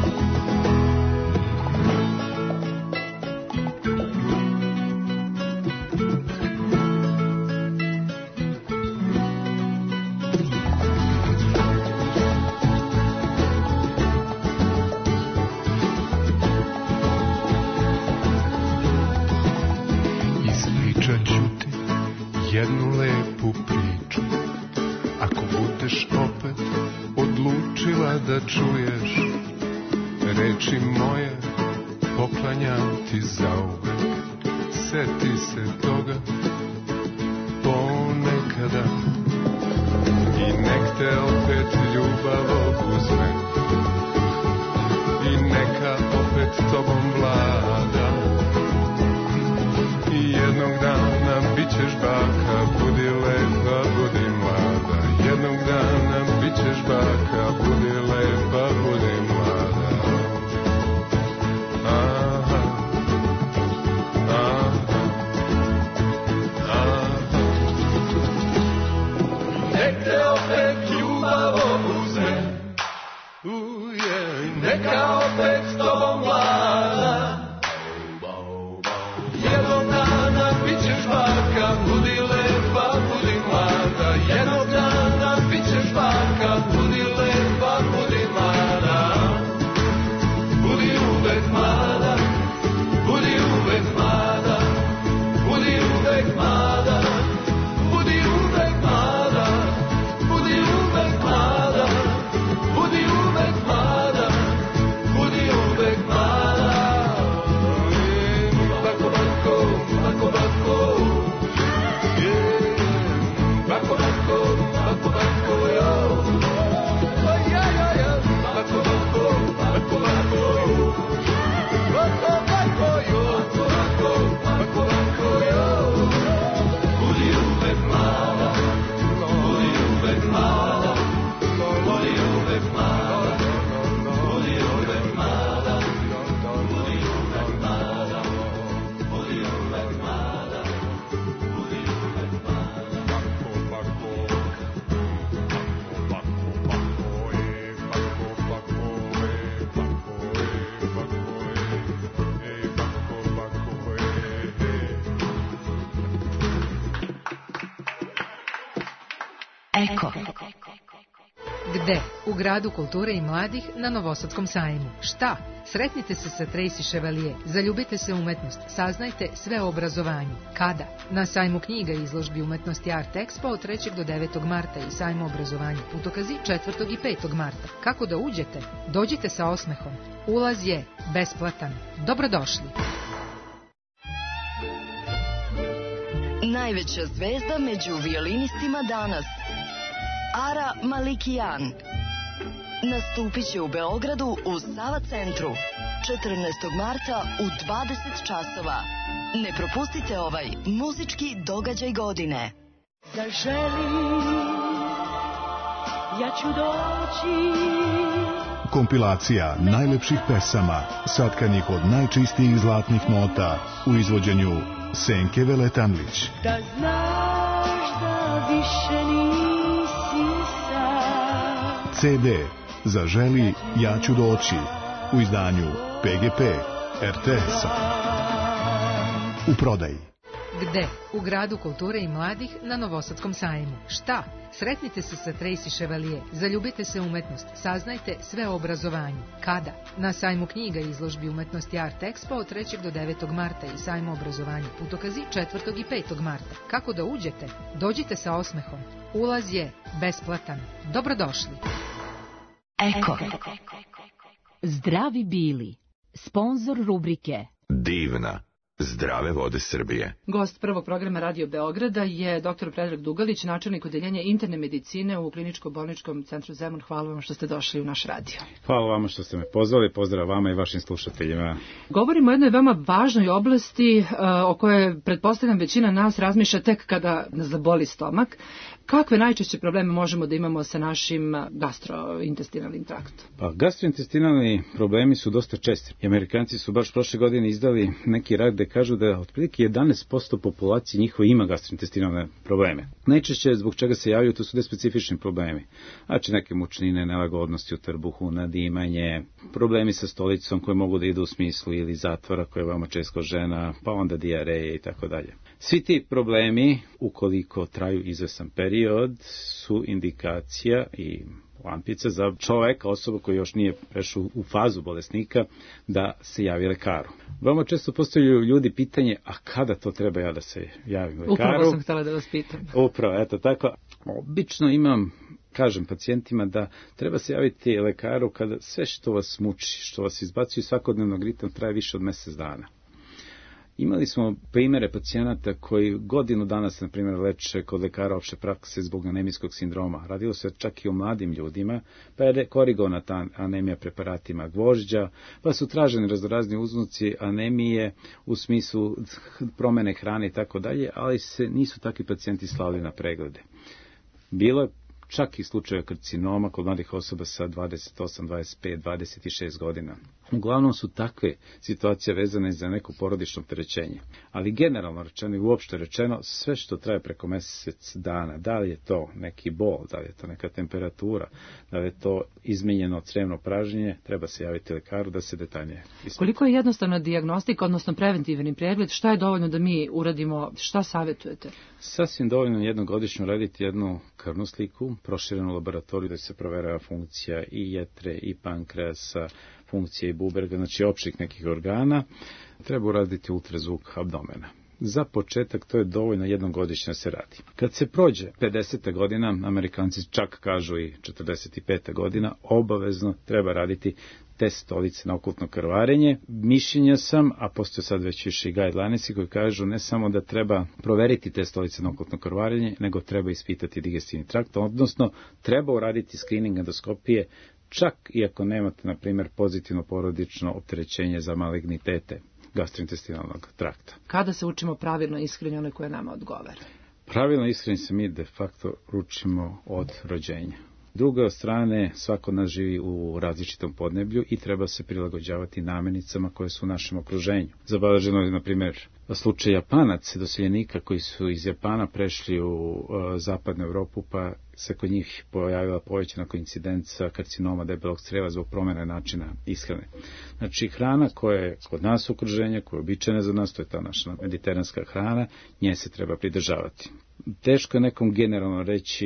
Jednu lepu priču, ako budeš opet odlučila da čuješ reči moje, poklanjam ti zauvek. Sjeti se toga ponekada i nek te opet ljubav obuzme i neka opet tobom vlada. I jednog dana bit ćeš baka, budi lepa, budi mlada. Jednog dana bit ćeš baka, budi lepa, budi mlada. Aha, aha, aha. Nek te opet ljubav obuzme, uje, neka opet s tobom vlada. Jednog dana bit ćeš baka, budi lepa, budi mlada. Jednog dana bit ćeš baka, budi lepa, budi mlada. Budi uvek mlada, budi uvek mlada, budi uvek mlada, budi uvek mlada, budi uvek mlada, budi uvek mlada, budi uvek mlada. Bako, bako, bako, bako, yeah. Bako, bako, bako, bako, yo. Oh, yeah, yeah, yeah. Bako, bako, bako, bako, bako, bako, yo. Bako, bako, bako, yo. Budi uvek mlada, budi uvek mlada, budi uvek mlada, budi uvek mlada, budi uvek mlada. Eko. Gde? U gradu kulture i mladih na Novosadskom sajmu. Šta? Sretnite se sa Tracy Chevalier, zaljubite se u umetnost, saznajte sve o obrazovanju. Kada? Na sajmu knjiga i izložbi umetnosti Art Expo od trećeg do devetog marta i sajmu obrazovanja Putokazi četvrtog i petog marta. Kako da uđete? Dođite sa osmehom. Ulaz je besplatan. Dobrodošli. Najveća zvezda među violinistima danas, Ara Malikian, nastupit će u Beogradu u Sava centru četrnaestog marta u dvadeset časova. Ne propustite ovaj muzički događaj godine. Zaželi, ja ću doći. Kompilacija najlepših pesama, satkanih od najčistijih zlatnih nota u izvođenju Senke Veletanlić. Da znaš da više nisi sam. ce de Zaželi, ja ću doći u izdanju pe ge pe er te es-a. U prodaji. Gde? U gradu kulture i mladih na Novosadskom sajmu. Šta? Sretnite se sa Tracy Chevalier, zaljubite se u umetnost, saznajte sve o obrazovanju. Kada? Na sajmu knjiga i izložbi umetnosti Art Expo od trećeg do devetog marta i sajmu obrazovanja Putokazi četvrtog i petog marta. Kako da uđete? Dođite sa osmehom. Ulaz je besplatan. Dobrodošli. Eko. Zdravi bili. Sponzor rubrike Divna. Zdrave vode Srbije. Gost prvog programa Radio Beograda je doktor Predrag Dugalić, načelnik odeljenja interne medicine u Kliničko-bolničkom centru Zemun. Hvala vam što ste došli u naš radio. Hvala vama što ste me pozvali, pozdrav vama i vašim slušateljima. Govorimo o jednoj veoma važnoj oblasti uh, o kojoj pretpostavljam većina nas razmišlja tek kada nas zaboli stomak. Kakve najčešće probleme možemo da imamo sa našim gastrointestinalnim traktom? Pa, gastrointestinalni problemi su dosta česti. I Amerikanci su baš prošle godine izdali neki rad gde kažu da otprilike jedanaest posto populacije njihove ima gastrointestinalne probleme. Najčešće zbog čega se javljaju to su nespecifični problemi. Znači neke mučnine, nelagodnosti u trbuhu, nadimanje, problemi sa stolicom koje mogu da idu u smislu ili zatvora koje je veoma često žena, pa onda dijareje i tako dalje. Svi ti problemi, ukoliko traju izvesan period, su indikacija i lampica za čoveka, osoba koja još nije prešao u fazu bolesnika, da se javi lekaru. Veoma često postavljaju ljudi pitanje, a kada to treba ja da se javim lekaru? Upravo sam htjela da vas pitam. Upravo, eto tako. Obično imam, kažem pacijentima da treba se javiti lekaru kada sve što vas muči, što vas izbacuje svakodnevnog ritma traje više od mjesec dana. Imali smo primere pacijenata koji godinu dana se, na primjer, leče kod lekara opšte prakse zbog anemijskog sindroma. Radilo se čak i o mladim ljudima, pa je korigovana ta anemija preparatima gvožđa, pa su traženi raznorazni uzroci anemije u smislu promene hrane i tako dalje, ali se nisu takvi pacijenti slali na preglede. Bilo je čak i slučaja karcinoma kod mladih osoba sa dvadeset osam, dvadeset pet, dvadeset šest godina. Uglavnom su takve situacije vezane za neko porodično opterećenje. Ali generalno rečeno i uopšte rečeno, sve što traje preko mjesec dana, da li je to neki bol, da li je to neka temperatura, da li je to izmenjeno crevno pražnjenje, treba se javiti lekaru da se detaljnije ispita. Koliko je jednostavna dijagnostika, odnosno preventivni pregled, šta je dovoljno da mi uradimo, šta savjetujete? Sasvim dovoljno jednogodišnjo raditi jednu krvnu sliku, proširenu laboratoriju da se proverava funkcija i jetre i pankreasa, funkcije i bubrega, znači opštih nekih organa. Treba uraditi ultrazvuk abdomena. Za početak to je dovoljno jednom godišnje se radi. Kad se prođe pedeseta godina, Amerikanci čak kažu i četrdeset peta godina, obavezno treba raditi test stolice na okultno krvarenje. Mišljenja sam, a postoje sad već više i guidelinesi koji kažu ne samo da treba proveriti test stolice na okultno krvarenje, nego treba ispitati digestivni trakt, odnosno treba uraditi screening endoskopije, čak i ako nemate, na primjer, pozitivno porodično opterećenje za malignitete gastrointestinalnog trakta. Kada se učimo pravilno ishraniti one koje nama odgovara? Pravilno ishraniti se mi de facto učimo od rođenja. Druga strane, svako nas živi u različitom podneblju i treba se prilagođavati namirnicama koje su u našem okruženju. Zabeleženo je, na primjer, slučaj Japanaca, doseljenika koji su iz Japana prešli u uh, zapadnu Evropu, pa se kod njih pojavila povećana koincidenca karcinoma debelog crijeva zbog promjene načina ishrane. Znači, hrana koja je kod nas okruženje, koja je običajna za nas, to je ta naša mediteranska hrana, nje se treba pridržavati. Teško je nekom generalno reći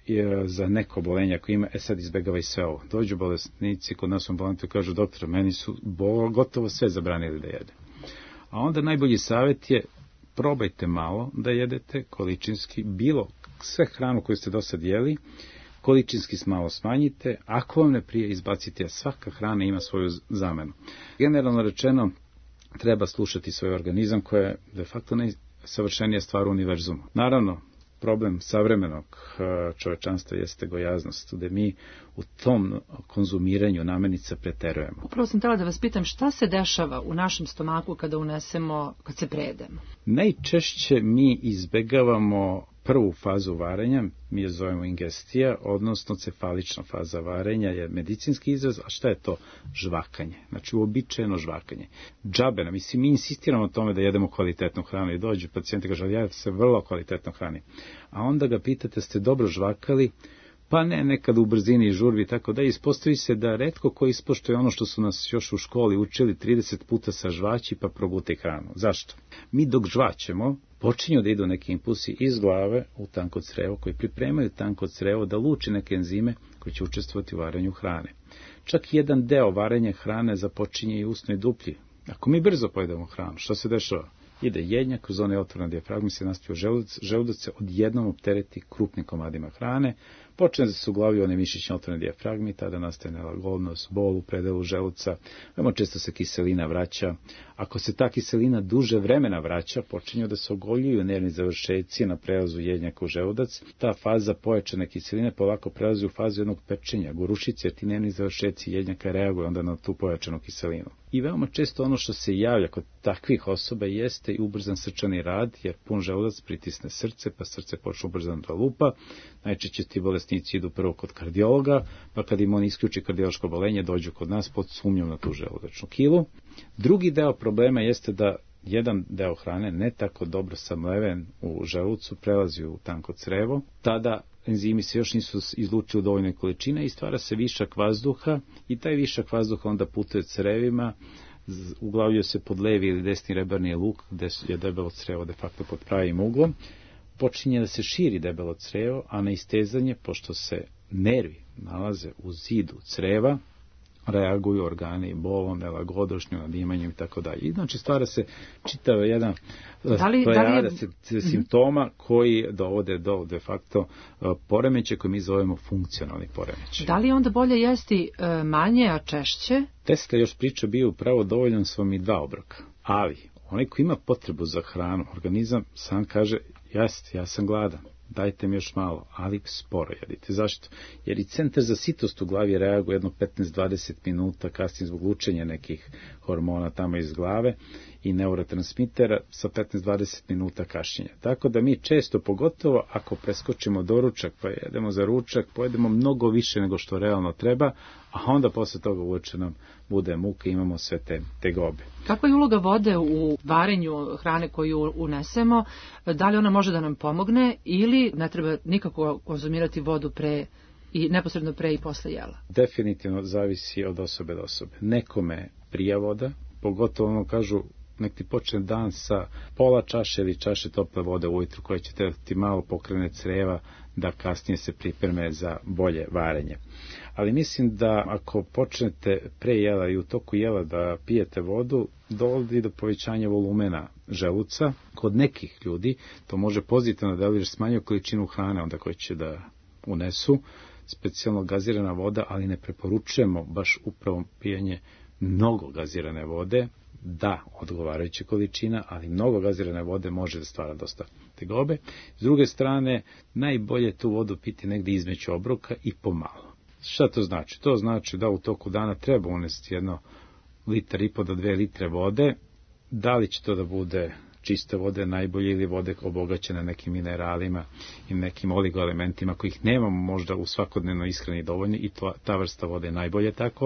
za neko obolenje ako ima, e sad izbegavaj sve ovo. Dođu bolesnici kod nas u ambulantu i kažu, doktor, meni su bo, gotovo sve zabranili da jede. A onda najbolji savjet je, probajte malo da jedete količinski, bilo sve hranu koju ste do sad jeli, količinski malo smanjite, ako vam ne prije izbacite, a svaka hrana ima svoju zamenu. Generalno rečeno, treba slušati svoj organizam koji je de facto najsavršenija stvar u univerzumu. Naravno, problem savremenog čovečanstva jeste gojaznost, gde mi u tom konzumiranju namirnica preterujemo. Upravo sam htjela da vas pitam šta se dešava u našem stomaku kada unesemo, kad se prejedemo? Najčešće mi izbegavamo prvu fazu varenja, mi je zovemo ingestija, odnosno cefalična faza varenja je medicinski izraz, a šta je to? Žvakanje. Znači uobičajeno žvakanje. Džabena, mislim, mi insistiramo na tome da jedemo kvalitetnu hranu i dođu pacijenti kaže, ja se vrlo kvalitetno hranim. A onda ga pitate, ste dobro žvakali? Pa ne, nekad u brzini i žurbi, tako da ispostavi se da retko ko ispoštuje ono što su nas još u školi učili trideset puta sa žvaći pa progutaj hranu. Zašto? Mi dok žvaćemo, počinju da idu neki impulsi iz glave u tanko crevo, koji pripremaju tanko crevo da luči neke enzime koji će učestvovati u varenju hrane. Čak jedan deo varenja hrane započinje i usno i duplji. Ako mi brzo pojedemo hranu, što se dešava? Ide jednjak, kroz one otvorene dijafragme se nastavio želudac, želudac se odjednom optereti krupnim komadima hrane, počne da se u glavi one mišićne otvorene dijafragme i tada nastaje nelagodnost, bol u predelu želuca, veoma često se kiselina vraća. Ako se ta kiselina duže vremena vraća, počinju da se ogoljuju nervni završeci na prelazu jednjaka u želudac. Ta faza pojačane kiseline polako prelazi u fazu jednog pečenja, gorušice, jer ti nervni završeci jednjaka reaguju onda na tu pojačanu kiselinu. I veoma često ono što se javlja kod takvih osoba jeste i ubrzan srčani rad, jer pun želudac pritisne srce, pa srce počne ubrzano da lupa. Najčešće ti bolesnici idu prvo kod kardiologa, pa kad im on isključi kardiološko obolenje, dođu kod nas pod sumnjom na tu želudačnu kilu. Drugi deo problema jeste da jedan deo hrane, ne tako dobro samleven u želucu, prelazi u tanko crevo. Tada enzimi se još nisu izlučili u dovoljnoj količine i stvara se višak vazduha i taj višak vazduha onda putuje crevima, uglavljuje se pod levi ili desni rebarni luk, gde je debelo crevo de facto pod pravim uglom. Počinje da se širi debelo crevo, a na istezanje, pošto se nervi nalaze u zidu creva, reaguju organi i bolom, nelagodošnju, nadimanjem i tako dalje. Znači stvara se čitava jedna plejada je... simptoma koji dovode do de facto poremeće koje mi zovemo funkcionalni poremeće. Da li je onda bolje jesti manje, a češće? Tesla još priča bio upravo dovoljan su vam i dva obroka, ali onaj ko ima potrebu za hranu, organizam sam kaže, jeste, ja sam gladan, dajte mi još malo, ali sporo jedite. Zašto? Jer i centar za sitost u glavi reaguje jedno petnaest do dvadeset minuta kasnije zbog lučenja nekih hormona tamo iz glave i neurotransmitera sa petnaest do dvadeset minuta kašnjenja. Tako da mi često, pogotovo ako preskočimo doručak pa jedemo za ručak, pojedemo mnogo više nego što realno treba, a onda posle toga uveče nam bude muka i imamo sve te tegobe. Kakva je uloga vode u varenju hrane koju unesemo? Da li ona može da nam pomogne ili ne treba nikako konzumirati vodu pre i neposredno pre i posle jela? Definitivno zavisi od osobe do osobe. Nekome prija voda, pogotovo ono kažu nek ti počne dan sa pola čaše ili čaše tople vode ujutru koja će te ti malo pokrene creva da kasnije se pripreme za bolje varenje. Ali mislim da ako počnete pre jela i u toku jela da pijete vodu, dovodi do povećanja volumena želuca. Kod nekih ljudi to može pozitivno da jer smanjuje količinu hrane onda koje će da unesu, specijalno gazirana voda, ali ne preporučujemo baš upravo pijanje mnogo gazirane vode, da, odgovarajuća količina, ali mnogo gazirane vode može da stvara dosta tegobe. S druge strane, najbolje tu vodu piti negdje između obroka i pomalo. Šta to znači? To znači da u toku dana treba unesti jedno litar i po do dve litre vode. Da li će to da bude čiste vode najbolje ili vode obogaćene nekim mineralima i nekim oligoelementima kojih nemamo možda u svakodnevnoj ishrani dovoljno i to, ta vrsta vode je najbolje tako.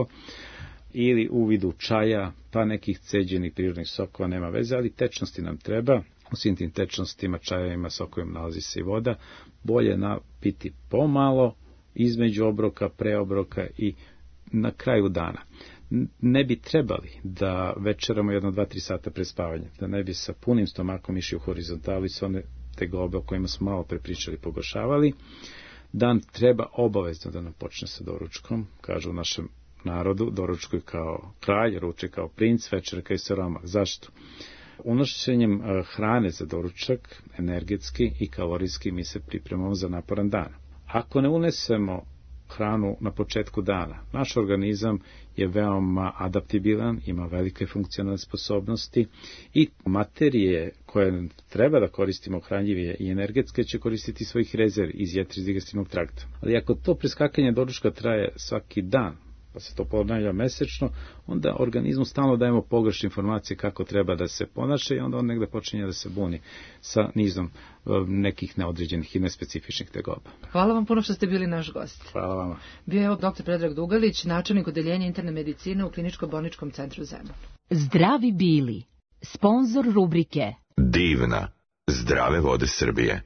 Ili u vidu čaja, pa nekih ceđenih prirodnih sokova, nema veze, ali tečnosti nam treba. U svim tim tečnostima, čajevima, sokovima nalazi se i voda. Bolje napiti pomalo, između obroka, pre obroka i na kraju dana. Ne bi trebali da večeramo jedno, dva, tri sata pre spavanja, da ne bi sa punim stomakom išli u horizontalu i sve one tegobe o kojima smo malo prepričali pogoršavali. Dan treba obavezno da nam počne sa doručkom, kažu u našem narodu, doručkuj kao kralj, ručaj kao princ, večerkaj siromah. Zašto? Unošenjem hrane za doručak, energetski i kalorijski, mi se pripremamo za naporan dan. Ako ne unesemo hranu na početku dana, naš organizam je veoma adaptibilan, ima velike funkcionalne sposobnosti i materije koje treba da koristimo hranjive i energetske će koristiti svojih rezervi iz jetridigestivnog trakta. Ali ako to preskakanje doručka traje svaki dan, pa se to ponavlja mesečno, onda organizmu stalno dajemo pogrešne informacije kako treba da se ponaša i onda on negde počinje da se buni sa nizom nekih neodređenih i nespecifičnih tegoba. Hvala vam puno što ste bili naš gost. Hvala vama. Bio je doktor Predrag Dugalić, načelnik odeljenja interne medicine u Kliničko-bolničkom centru Zemun. Zdravi bili. Sponzor rubrike Divna. Zdrave vode Srbije.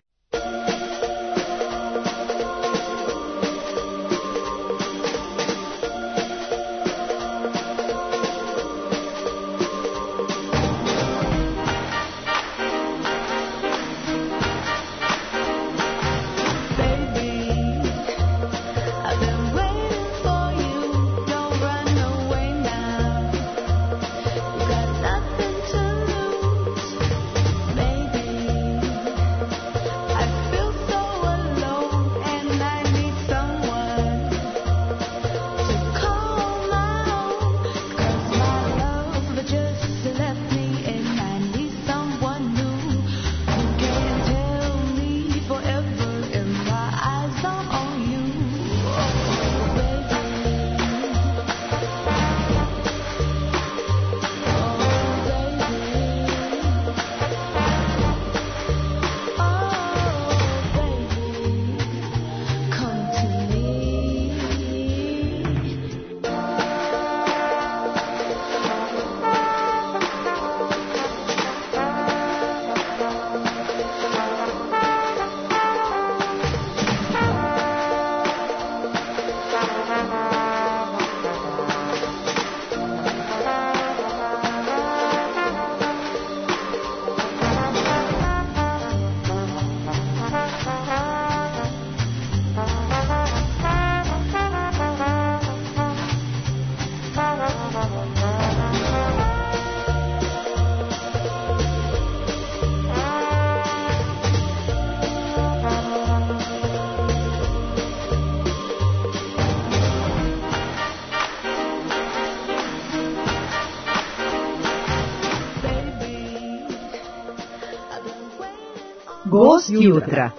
Gost jutra.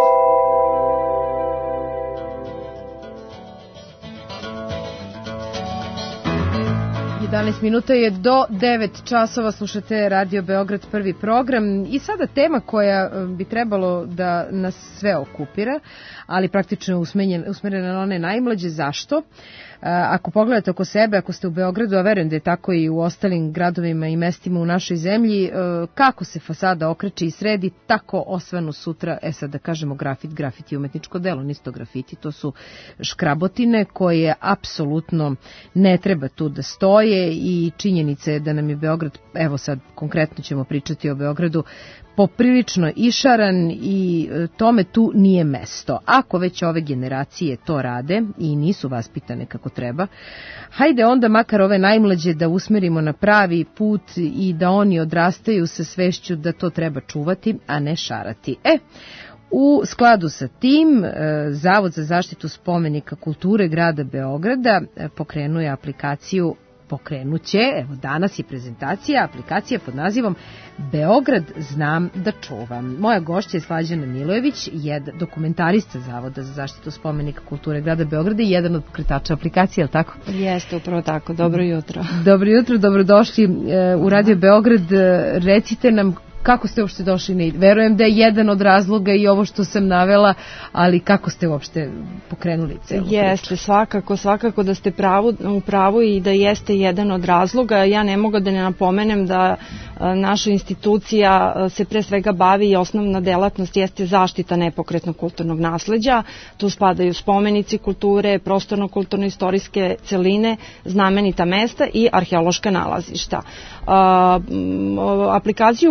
jedanaest minuta je do devet časova, slušate Radio Beograd, prvi program i sada tema koja bi trebalo da nas sve okupira, ali praktično usmerena na one najmlađe. Zašto? Ako pogledate oko sebe, ako ste u Beogradu, a verujem da je tako i u ostalim gradovima i mestima u našoj zemlji, kako se fasada okreće i sredi, tako osvanu sutra, e sad da kažemo grafit, grafit je umetničko delo, nisto grafiti, to su škrabotine koje apsolutno ne treba tu da stoje i činjenica je da nam je Beograd, evo sad konkretno ćemo pričati o Beogradu, poprilično išaran i tome tu nije mesto. Ako već ove generacije to rade i nisu vaspitane kako treba, hajde onda makar ove najmlađe da usmerimo na pravi put i da oni odrastaju sa svešću da to treba čuvati, a ne šarati. E, u skladu sa tim, Zavod za zaštitu spomenika kulture grada Beograda pokrenuje aplikaciju Pokrenuće, evo danas je prezentacija, aplikacija pod nazivom Beograd znam da čuvam. Moja gošća je Slađana Milojević, jed, dokumentarista Zavoda za zaštitu spomenika kulture grada Beograda i jedan od pokretača aplikacije, je li tako? Jeste, upravo tako. Dobro jutro. Dobro jutro, dobrodošli u Radio Beograd. Recite nam kako ste uopšte došli na... Verujem da je jedan od razloga i ovo što sam navela, ali kako ste uopšte pokrenuli celu priču? Jeste, svakako, svakako da ste pravu, u pravu i da jeste jedan od razloga. Ja ne mogu da ne napomenem da naša institucija se pre svega bavi i osnovna delatnost jeste zaštita nepokretnog kulturnog nasleđa. Tu spadaju spomenici kulture, prostorno-kulturno-istorijske celine, znamenita mesta i arheološka nalazišta. Aplikaciju koju pomenemo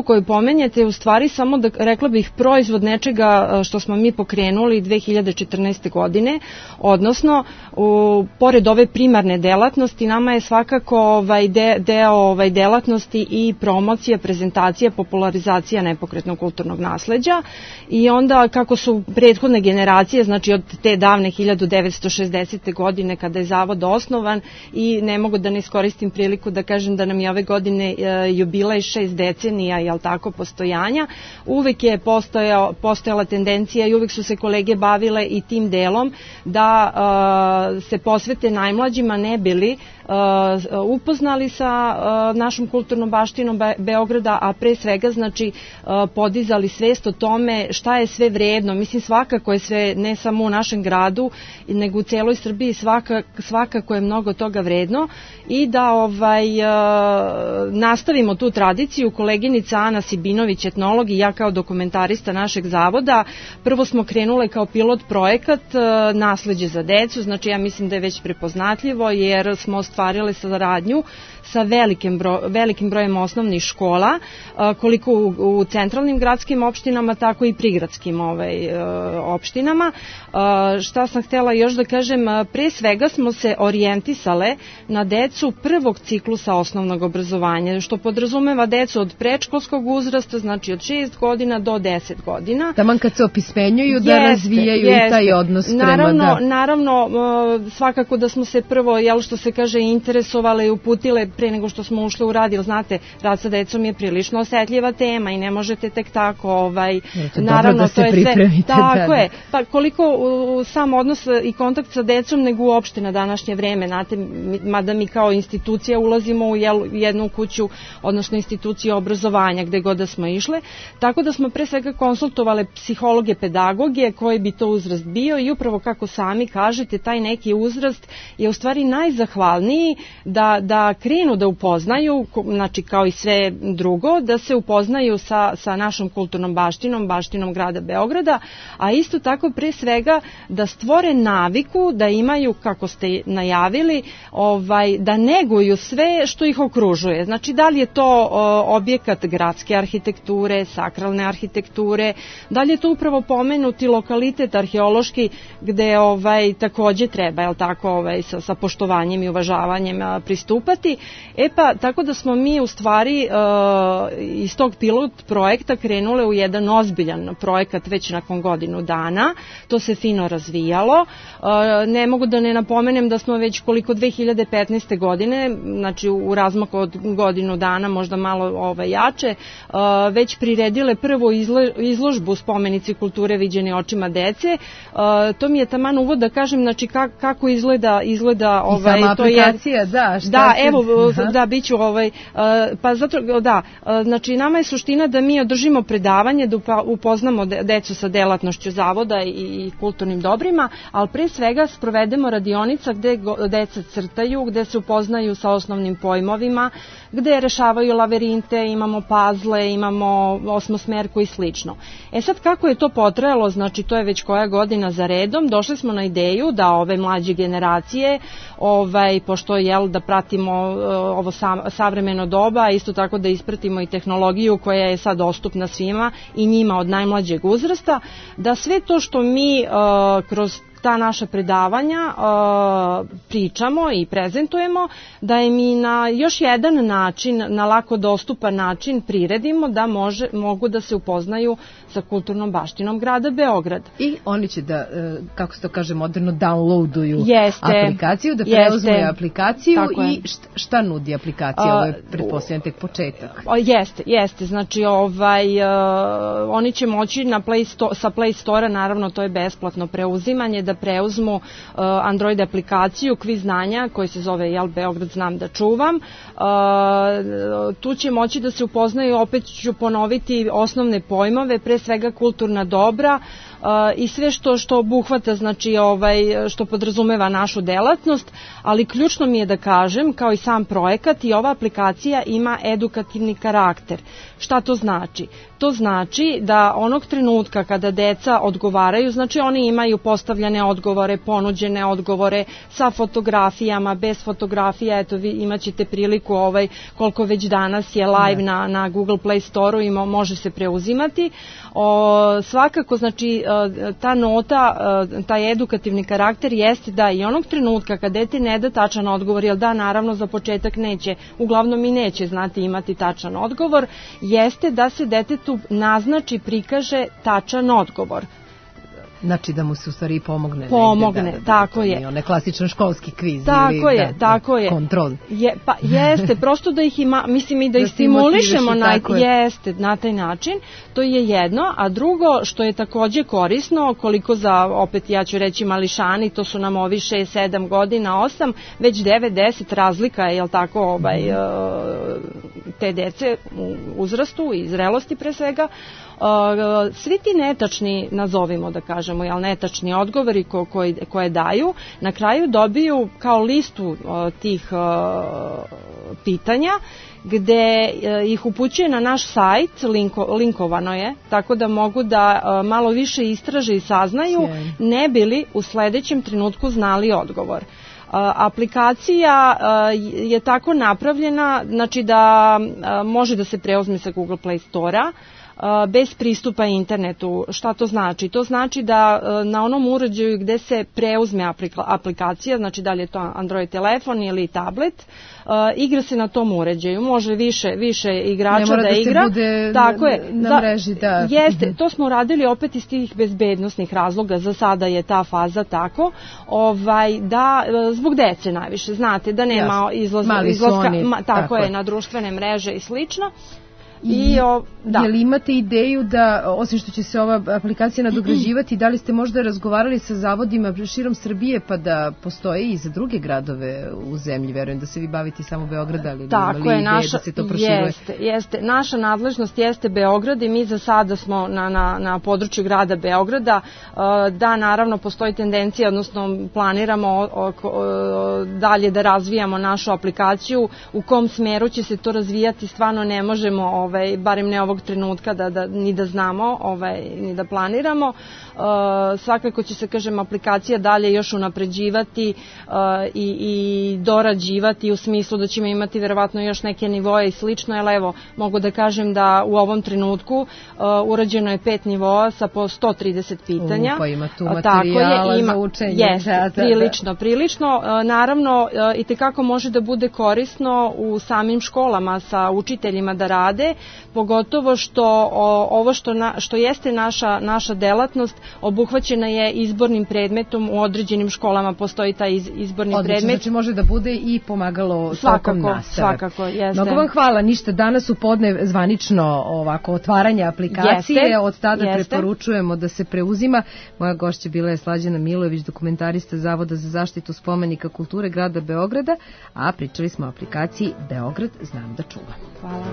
pomenjete je u stvari samo da rekla bih proizvod nečega što smo mi pokrenuli dve hiljade četrnaeste. godine, odnosno u, pored ove primarne delatnosti nama je svakako ovaj de, deo ovaj delatnosti i promocija, prezentacija, popularizacija nepokretnog kulturnog nasleđa i onda kako su prethodne generacije, znači od te davne hiljadu devetsto šezdesete. godine kada je zavod osnovan i ne mogu da ne iskoristim priliku da kažem da nam je ove godine e, jubilej šest decenija, jel tako, postojanja, uvek je postojao, postojala tendencija i uvek su se kolege bavile i tim delom da e, se posvete najmlađima ne bili Uh, upoznali sa uh, našom kulturnom baštinom Be- Beograda, a pre svega znači uh, podizali svest o tome šta je sve vredno. Mislim svakako je sve, ne samo u našem gradu, nego u celoj Srbiji svaka, svakako je mnogo toga vredno i da ovaj uh, nastavimo tu tradiciju. Koleginica Ana Sibinović, etnolog i ja kao dokumentarista našeg zavoda, prvo smo krenule kao pilot projekat uh, Nasleđe za decu, znači ja mislim da je već prepoznatljivo jer smo ostvarile saradnju sa velikim, bro, velikim brojem osnovnih škola, koliko u, u centralnim gradskim opštinama, tako i prigradskim ovaj, opštinama. Šta sam htela još da kažem, pre svega smo se orijentisale na decu prvog ciklusa osnovnog obrazovanja, što podrazumeva decu od predškolskog uzrasta, znači od šest godina do deset godina. Taman kad se opismenjuju da jeste, razvijaju jeste. I taj odnos prema naravno, da. Naravno, svakako da smo se prvo, jel što se kaže, interesovale i uputile pre nego što smo ušli u rad, jer znate, rad sa decom je prilično osetljiva tema i ne možete tek tako, ovaj, Jeste, naravno, da to je sve, tako da, je, pa koliko u, sam odnos i kontakt sa decom nego uopšte na današnje vreme, znate, mada mi kao institucija ulazimo u jel, jednu kuću, odnosno instituciju obrazovanja, gde god da smo išle, tako da smo pre svega konsultovale psihologe, pedagoge, koji bi to uzrast bio i upravo kako sami kažete, taj neki uzrast je u stvari najzahvalniji da, da krenu da upoznaju, znači kao i sve drugo, da se upoznaju sa, sa našom kulturnom baštinom, baštinom grada Beograda, a isto tako pre svega da stvore naviku, da imaju, kako ste najavili, ovaj, da neguju sve što ih okružuje. Znači, da li je to o, objekat gradske arhitekture, sakralne arhitekture, da li je to upravo pomenuti lokalitet arheološki gde ovaj, takođe treba, jel tako, ovaj, sa, sa poštovanjem i uvažavanjem a, pristupati. E pa, tako da smo mi u stvari uh, iz tog pilot projekta krenule u jedan ozbiljan projekat već nakon godinu dana. To se fino razvijalo. Uh, ne mogu da ne napomenem da smo već koliko dve hiljade petnaeste. godine, znači u razmaku od godinu dana, možda malo ovaj, jače, uh, već priredile prvu izlo, izložbu Spomenici kulture viđene očima dece. Uh, to mi je taman uvod da kažem, znači kak, kako izgleda, izgleda ovaj, I sama to aplikacija, je, da, šta da, se, evo, aha. da, biću ovaj, pa zato, da, znači nama je suština da mi održimo predavanje, da upoznamo decu sa delatnošću zavoda i kulturnim dobrima, ali pre svega sprovedemo radionica gde deca crtaju, gde se upoznaju sa osnovnim pojmovima, gde rešavaju laverinte, imamo pazle, imamo osmosmerku i slično. E sad, kako je to potrajalo, znači to je već koja godina za redom, došli smo na ideju da ove mlađe generacije, ovaj, pošto jel da pratimo ovo savremeno doba, isto tako da ispratimo i tehnologiju koja je sad dostupna svima i njima od najmlađeg uzrasta, da sve to što mi uh, kroz ta naša predavanja uh, pričamo i prezentujemo, da je mi na još jedan način, na lako dostupan način priredimo da može, mogu da se upoznaju sa kulturnom baštinom grada Beograda. I oni će da, kako se to kaže moderno, downloaduju jeste, aplikaciju, da preuzmu aplikaciju i je. šta, šta nudi aplikacija? Ovo je pretpostavljam tek početak. Jeste, jeste, znači ovaj, uh, oni će moći na Play Store, sa Play Store-a, naravno to je besplatno preuzimanje, da preuzmu uh, Android aplikaciju Kviz znanja koji se zove jel, Beograd znam da čuvam. Uh, tu će moći da se upoznaju, opet ću ponoviti osnovne pojmove, pre svega kulturna dobra uh, i sve što što obuhvata, znači ovaj što podrazumeva našu delatnost, ali ključno mi je da kažem, kao i sam projekat, i ova aplikacija ima edukativni karakter. Šta to znači? to znači da onog trenutka kada deca odgovaraju, znači oni imaju postavljene odgovore, ponuđene odgovore sa fotografijama, bez fotografija, eto vi imaćete priliku ovaj, koliko već danas je live na, na Google Play Store-u i može se preuzimati. O, svakako, znači, ta nota, taj edukativni karakter jeste da i onog trenutka kad dete ne da tačan odgovor, jer da, naravno, za početak neće, uglavnom i neće znati imati tačan odgovor, jeste da se detetu naznači, prikaže tačan odgovor. Znači da mu se u stvari pomogne. Pomogne, negde, da, tako da, je. Onaj klasičan školski kviz. Tako ili, je, da, tako da, je. Kontrol. Je, pa jeste, prosto da ih ima, mislim i da, Da ih se stimulišemo, motivišu, na, tako je. jeste, na taj način. To je jedno, a drugo što je takođe korisno, koliko za, opet ja ću reći mališani, to su nam ovi šest, sedam godina, osam, već devet, deset razlika je, jel tako, ovaj, te dece u uzrastu i zrelosti pre svega. Svi ti netačni, nazovimo da kažemo, jel, netačni odgovori ko, koji, koje daju, na kraju dobiju kao listu tih pitanja, gde ih upućuje na naš sajt, linko, linkovano je, tako da mogu da malo više istraže i saznaju, Sjen. ne bili u sledećem trenutku znali odgovor. Aplikacija je tako napravljena, znači da može da se preuzme sa Google Play Store-a, bez pristupa internetu. Šta to znači? To znači da na onom uređaju gde se preuzme aplikacija, znači da li je to Android telefon ili tablet, igra se na tom uređaju. Može više, više igrača da, da igra. Ne mora da se bude Tako je, na mreži, da. Jeste, to smo radili opet iz tih bezbednosnih razloga, za sada je ta faza tako, ovaj, da, zbog dece najviše, znate, da nema izlaz, izlaska, ma, tako, tako je, na društvene mreže i slično. I, o, da. Je li imate ideju da, osim što će se ova aplikacija nadograđivati, da li ste možda razgovarali sa zavodima širom Srbije pa da postoje i za druge gradove u zemlji? Verujem da se vi bavite samo Beograda, ali tako imali je, ideje naša, da se to proširuje? Jeste, jeste. Naša nadležnost jeste Beograd i mi za sada smo na, na, na području grada Beograda. Da, naravno, postoji tendencija, odnosno planiramo dalje da razvijamo našu aplikaciju. U kom smeru će se to razvijati, stvarno ne možemo, ovaj, barem ne ovog trenutka, da, da, ni da znamo, ovaj, ni da planiramo. Uh, svakako će se, kažem, aplikacija dalje još unapređivati uh, i, i dorađivati u smislu da ćemo imati verovatno još neke nivoje i slično, jer evo, mogu da kažem da u ovom trenutku uh, urađeno je pet nivoa sa po sto trideset pitanja. U, pa ima tu materijala je, ima, za učenje. Jeste, da, da, prilično, prilično. Uh, naravno, uh, i tekako može da bude korisno u samim školama sa učiteljima da rade, pogotovo što o, ovo što, na, što jeste naša, naša delatnost obuhvaćena je izbornim predmetom, u određenim školama postoji taj iz, izborni Odlično, predmet. Znači može da bude i pomagalo svakako, tokom nastave. Svakako, jeste. Mnogo vam hvala, ništa, danas u podne zvanično ovako otvaranje aplikacije, jeste, od tada jeste. preporučujemo da se preuzima. Moja gošća bila je Slađana Milojević, dokumentarista Zavoda za zaštitu spomenika kulture grada Beograda, a pričali smo o aplikaciji Beograd znam da čuvam. Hvala.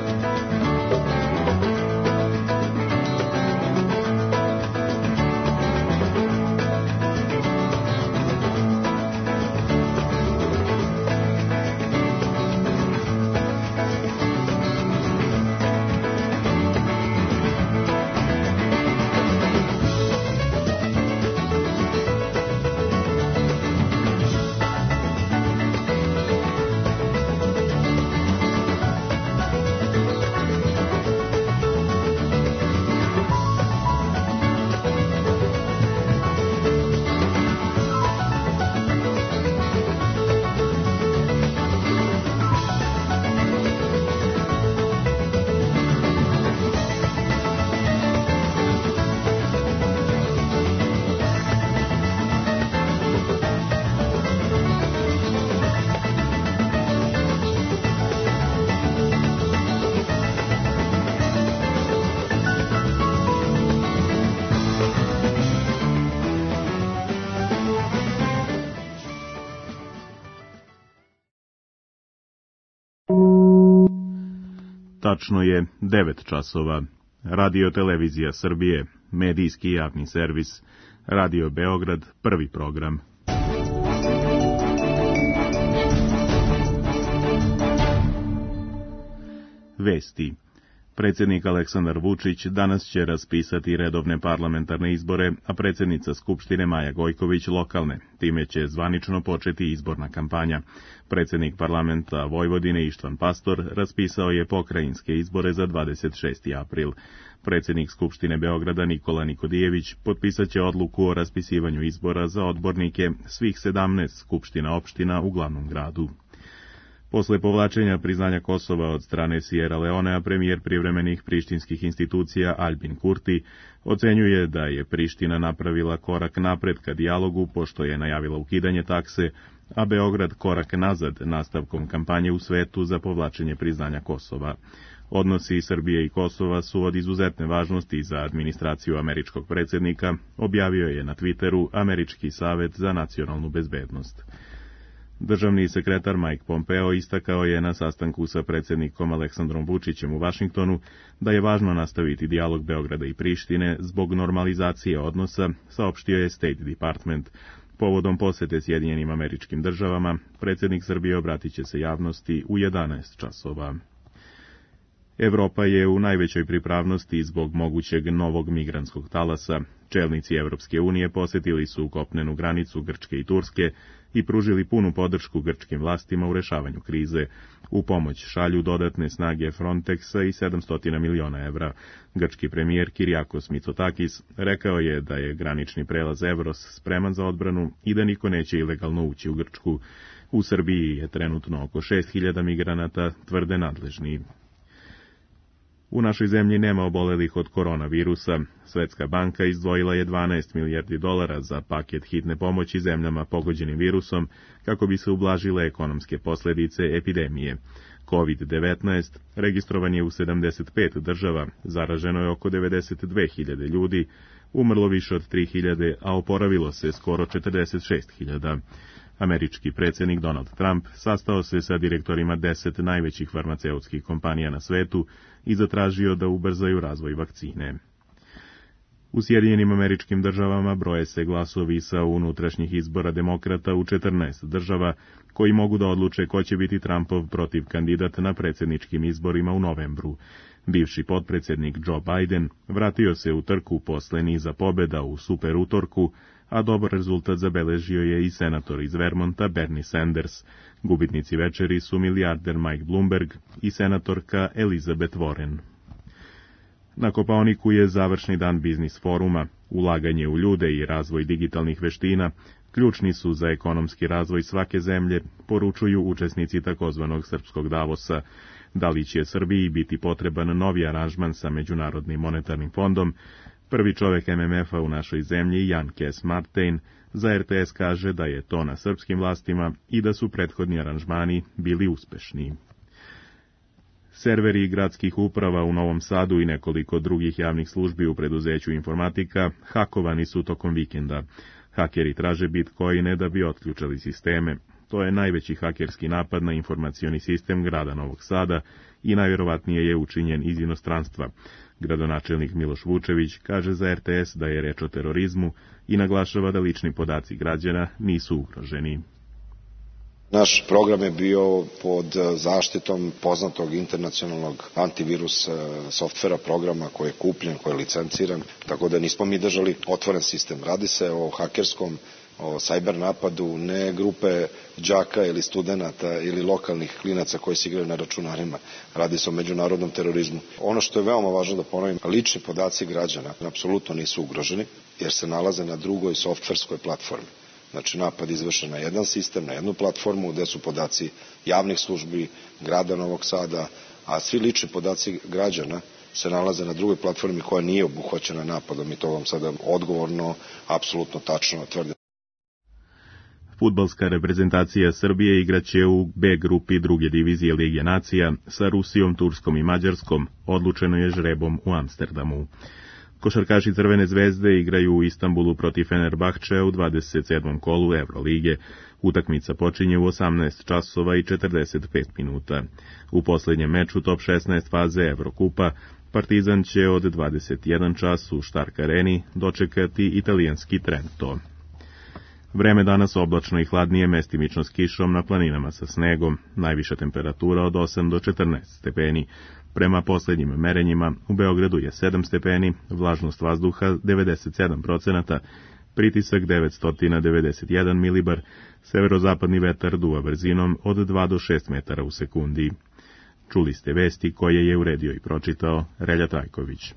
Tačno je devet časova. Radio Televizija Srbije, medijski javni servis, Radio Beograd, prvi program. Vesti. Predsjednik Aleksandar Vučić danas će raspisati redovne parlamentarne izbore, a predsjednica Skupštine Maja Gojković lokalne. Time će zvanično početi izborna kampanja. Predsjednik parlamenta Vojvodine Ištvan Pastor raspisao je pokrajinske izbore za dvadeset šesti april. Predsjednik Skupštine Beograda Nikola Nikodijević potpisat će odluku o raspisivanju izbora za odbornike svih sedamnaest skupština opština u glavnom gradu. Posle povlačenja priznanja Kosova od strane Sierra Leonea, premijer privremenih prištinskih institucija Albin Kurti ocenjuje da je Priština napravila korak napred ka dijalogu pošto je najavila ukidanje takse, a Beograd korak nazad nastavkom kampanje u svetu za povlačenje priznanja Kosova. Odnosi Srbije i Kosova su od izuzetne važnosti za administraciju američkog predsjednika, objavio je na Twitteru Američki savet za nacionalnu bezbednost. Državni sekretar Mike Pompeo istakao je na sastanku sa predsjednikom Aleksandrom Vučićem u Vašingtonu da je važno nastaviti dijalog Beograda i Prištine zbog normalizacije odnosa, saopštio je State Department. Povodom posete Sjedinjenim Američkim Državama, predsjednik Srbije obratit će se javnosti u jedanaest časova. Evropa je u najvećoj pripravnosti zbog mogućeg novog migrantskog talasa. Čelnici Evropske unije posjetili su kopnenu granicu Grčke i Turske i pružili punu podršku grčkim vlastima u rešavanju krize. U pomoć šalju dodatne snage Frontexa i sedamsto miliona evra. Grčki premijer Kyriakos Mitsotakis rekao je da je granični prelaz Evros spreman za odbranu i da niko neće ilegalno ući u Grčku. U Srbiji je trenutno oko šest hiljada migranata, tvrde nadležni. U našoj zemlji nema obolelih od koronavirusa. Svetska banka izdvojila je dvanaest milijardi dolara za paket hitne pomoći zemljama pogođenim virusom kako bi se ublažile ekonomske posljedice epidemije. kovid devetnaest registrovan je u sedamdeset pet država, zaraženo je oko devedeset dve hiljade ljudi, umrlo više od tri hiljade, a oporavilo se skoro četrdeset šest hiljada. Američki predsjednik Donald Trump sastao se sa direktorima deset najvećih farmaceutskih kompanija na svetu i zatražio da ubrzaju razvoj vakcine. U Sjedinjenim Američkim Državama broje se glasovi sa unutrašnjih izbora demokrata u četrnaest država, koji mogu da odluče ko će biti Trumpov protiv kandidat na predsjedničkim izborima u novembru. Bivši potpredsjednik Joe Biden vratio se u trku posle niza pobjeda u super utorku, a dobar rezultat zabeležio je i senator iz Vermonta Bernie Sanders. Gubitnici večeri su milijarder Mike Bloomberg i senatorka Elizabeth Warren. Na Kopaoniku je završni dan biznis foruma. Ulaganje u ljude i razvoj digitalnih veština ključni su za ekonomski razvoj svake zemlje, poručuju učesnici takozvanog srpskog Davosa. Da li će Srbiji biti potreban novi aranžman sa Međunarodnim monetarnim fondom? Prvi čovjek M M F-a u našoj zemlji, Jan Kes Martin, za R T S kaže da je to na srpskim vlastima i da su prethodni aranžmani bili uspešni. Serveri gradskih uprava u Novom Sadu i nekoliko drugih javnih službi u preduzeću Informatika hakovani su tokom vikenda. Hakeri traže bitcoine da bi otključali sisteme. To je najveći hakerski napad na informacioni sistem grada Novog Sada i najvjerovatnije je učinjen iz inostranstva. Gradonačelnik Miloš Vučević kaže za R T S da je reč o terorizmu i naglašava da lični podaci građana nisu ugroženi. Naš program je bio pod zaštitom poznatog internacionalnog antivirus softvera programa koji je kupljen, koji je licenciran, tako da nismo mi držali otvoren sistem. Radi se o hakerskom, o sajber napadu, ne grupe đaka ili studenata ili lokalnih klinaca koji se igraju na računarima. Radi se o međunarodnom terorizmu. Ono što je veoma važno da ponovim, lični podaci građana apsolutno nisu ugroženi jer se nalaze na drugoj softverskoj platformi. Znači, napad izvršen na jedan sistem, na jednu platformu gde su podaci javnih službi, grada Novog Sada, a svi lični podaci građana se nalaze na drugoj platformi koja nije obuhvaćena napadom i to vam sada odgovorno, apsolutno tačno tvrdim. Fudbalska reprezentacija Srbije igraće u B grupi druge divizije Lige nacija sa Rusijom, Turskom i Mađarskom, odlučeno je žrebom u Amsterdamu. Košarkaši Crvene zvezde igraju u Istanbulu protiv Fenerbahčea u dvadeset sedmom kolu Evrolige. Utakmica počinje u osamnaest časova i četrdeset pet minuta. U posljednjem meču top šesnaest faze Evrokupa Partizan će od dvadeset jedan čas u Stark Areni dočekati italijanski Trento. Vreme danas oblačno i hladnije, mestimično s kišom, na planinama sa snegom, najviša temperatura od osam do četrnaest stepeni. Prema poslednjim merenjima u Beogradu je sedam stepeni, vlažnost vazduha devedeset sedam procenata, pritisak devetsto devedeset jedan milibar, severozapadni vetar duva brzinom od dva do šest metara u sekundi. Čuli ste vesti koje je uredio i pročitao Relja Trajković.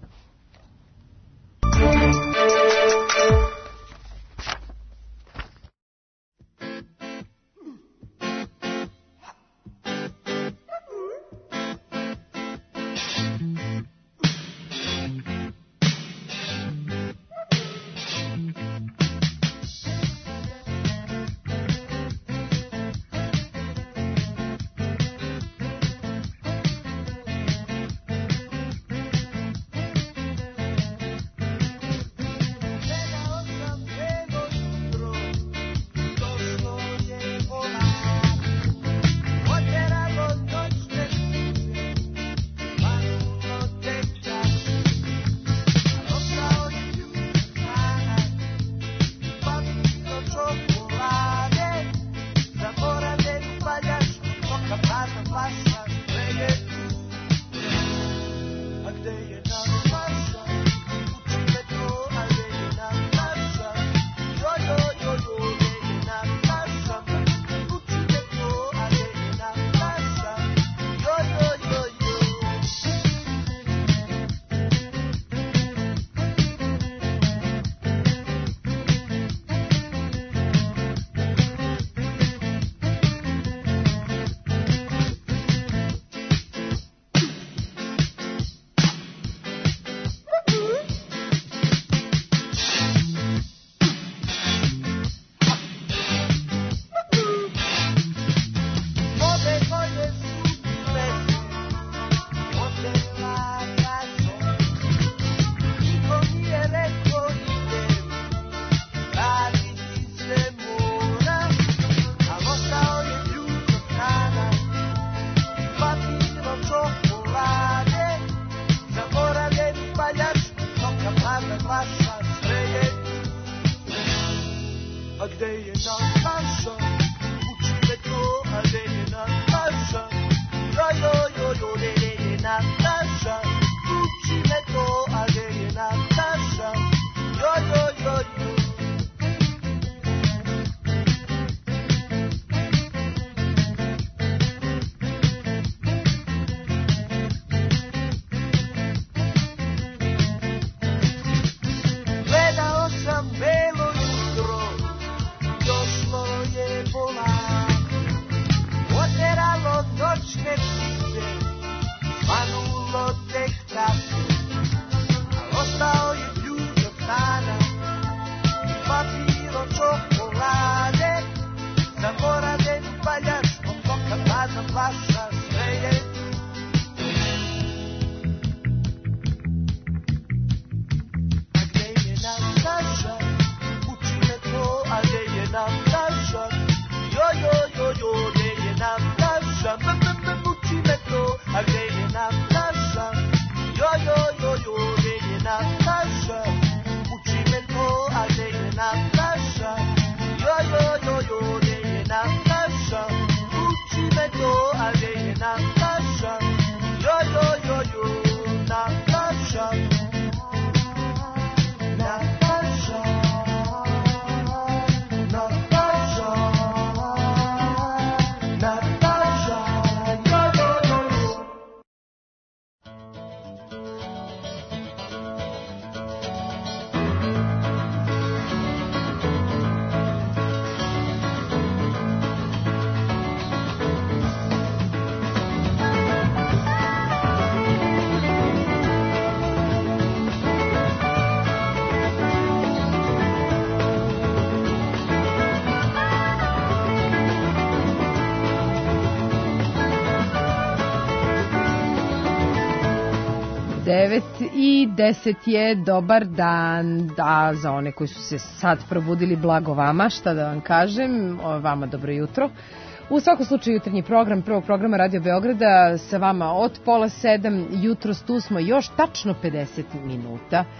devet i deset je, dobar dan, da, za one koji su se sad probudili, blago vama, šta da vam kažem, vama dobro jutro. U svakom slučaju jutarnji program prvog programa Radio Beograda sa vama od pola sedam, jutros tu smo još tačno pedeset minuta.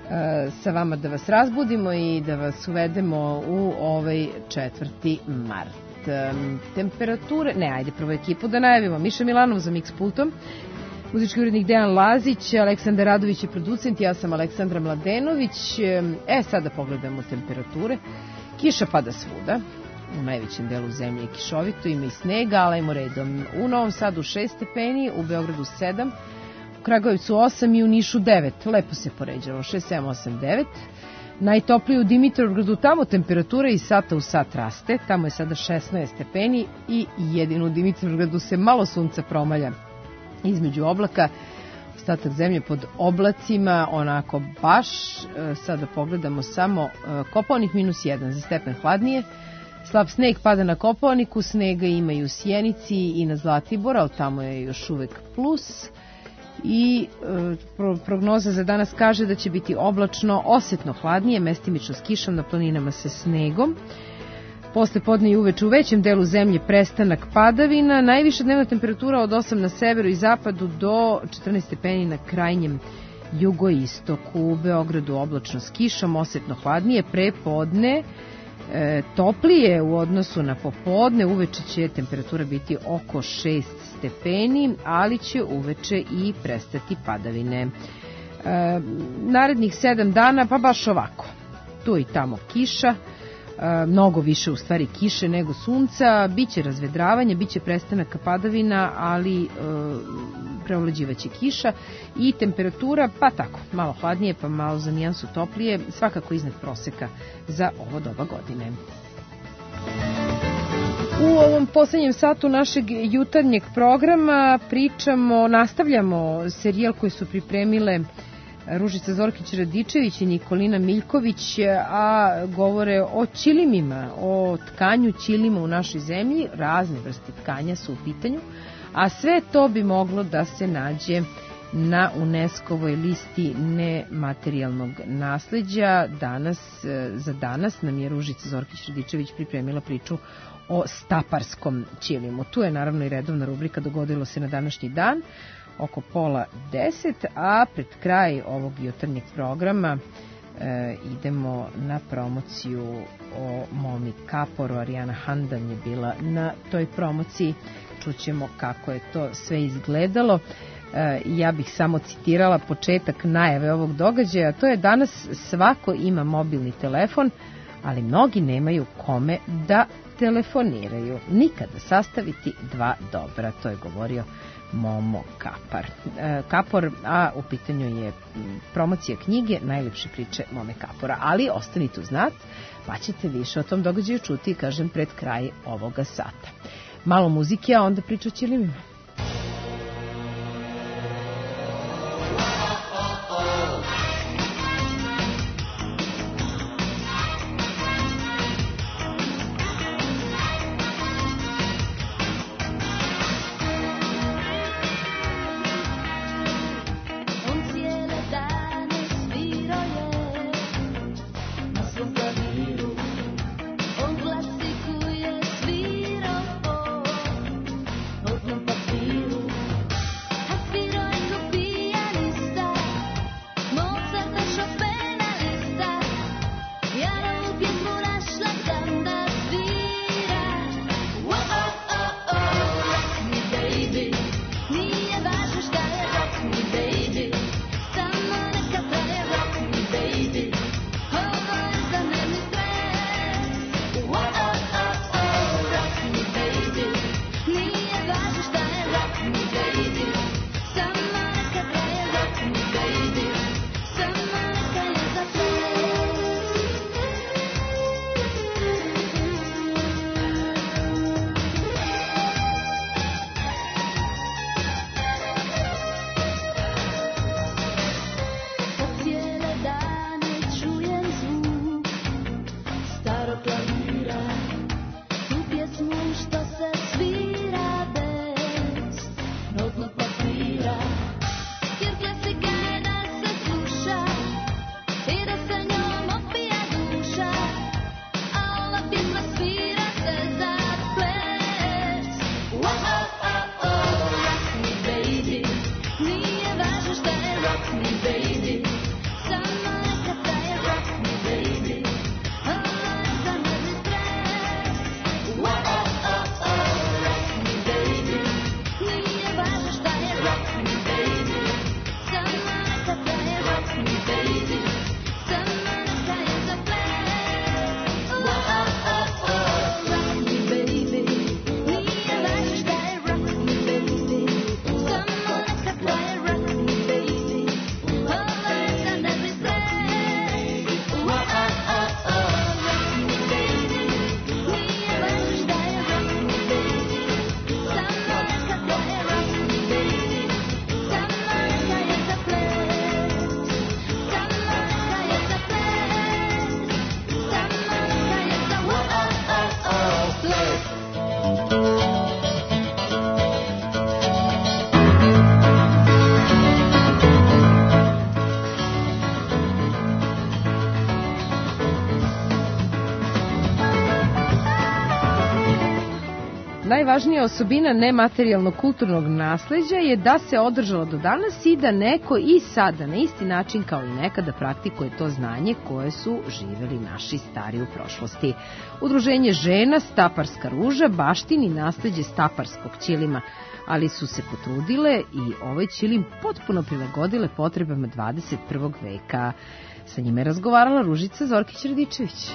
sa vama da vas razbudimo i da vas uvedemo u ovaj četvrti mart. Temperature, ne, ajde prvo ekipu da najavimo. Miša Milanov za Mix pultom, muzički urednik Dejan Lazić, Aleksandar Radović je producent, ja sam Aleksandra Mladenović. E, sada pogledamo temperature. Kiša pada svuda, u najvećem delu zemlje je kišovito, ima i snega, ali ajmo redom. U Novom Sadu šest stepeni, u Beogradu sedam, u Kragujevcu osam i u Nišu devet. Lepo se poređalo, šest, sedam, osam, devet. Najtoplije u Dimitrovgradu, tamo temperatura iz sata u sat raste, tamo je sada šesnaest stepeni i jedino u Dimitrovgradu se malo sunca promalja između oblaka, ostatak zemlje pod oblacima, onako baš, sada pogledamo samo Kopaonik minus jedan, za stepen hladnije, slab sneg pada na Kopaoniku, snega ima i u Sjenici i na Zlatiboru, ali tamo je još uvek plus. I e, prognoza za danas kaže da će biti oblačno, osetno hladnije, mestimično s kišom, na planinama sa snegom. Posle podne i uveče u većem delu zemlje prestanak padavina, najviša dnevna temperatura od osam na severu i zapadu do četrnaest stepeni na krajnjem jugoistoku. U Beogradu oblačno s kišom, osetno hladnije, pre podne e, toplije u odnosu na popodne, uveče će temperatura biti oko šest stepeni, ali će uveče i prestati padavine. E, narednih sedam dana, pa baš ovako, tu i tamo kiša, e, mnogo više u stvari kiše nego sunca, biće razvedravanje, biće prestanak padavina, ali e, preovlađivaće kiša i temperatura, pa tako, malo hladnije, pa malo za nijansu toplije, svakako iznad proseka za ovo doba godine. U ovom poslednjem satu našeg jutarnjeg programa pričamo, nastavljamo serijal koji su pripremile Ružica Zorkić-Radičević i Nikolina Miljković, a govore o ćilimima, o tkanju ćilima u našoj zemlji, razne vrste tkanja su u pitanju, a sve to bi moglo da se nađe na UNESCO-voj listi nematerijalnog nasleđa. Danas, za danas nam je Ružica Zorkić-Radičević pripremila priču o staparskom ćilimu. Tu je naravno i redovna rubrika Dogodilo se na današnji dan, oko pola deset, a pred kraj ovog jutarnjeg programa e, idemo na promociju o Momi Kaporu. Arijana Handan je bila na toj promociji, čućemo kako je to sve izgledalo. E, ja bih samo citirala početak najave ovog događaja, to je: danas svako ima mobilni telefon, ali mnogi nemaju kome da telefoniraju. Nikada sastaviti dva dobra, to je govorio Momo Kapar. E, Kapor, a u pitanju je promocija knjige Najlepše priče Mome Kapora, ali ostanite uz nas, pa ćete više o tom događaju čuti, kažem, pred kraj ovoga sata. Malo muzike, a onda priča o ćilimima. On klassikuje svirao, odnom pa Najvažnija osobina nematerijalnog kulturnog nasleđa je da se održalo do danas i da neko i sada na isti način kao i nekada praktikuje to znanje koje su živeli naši stari u prošlosti. Udruženje žena Staparska ruža baštini nasleđe staparskog ćilima, ali su se potrudile i ovaj ćilim potpuno prilagodile potrebama dvadeset prvog veka. Sa njime je razgovarala Ružica Zorkić-Radičević.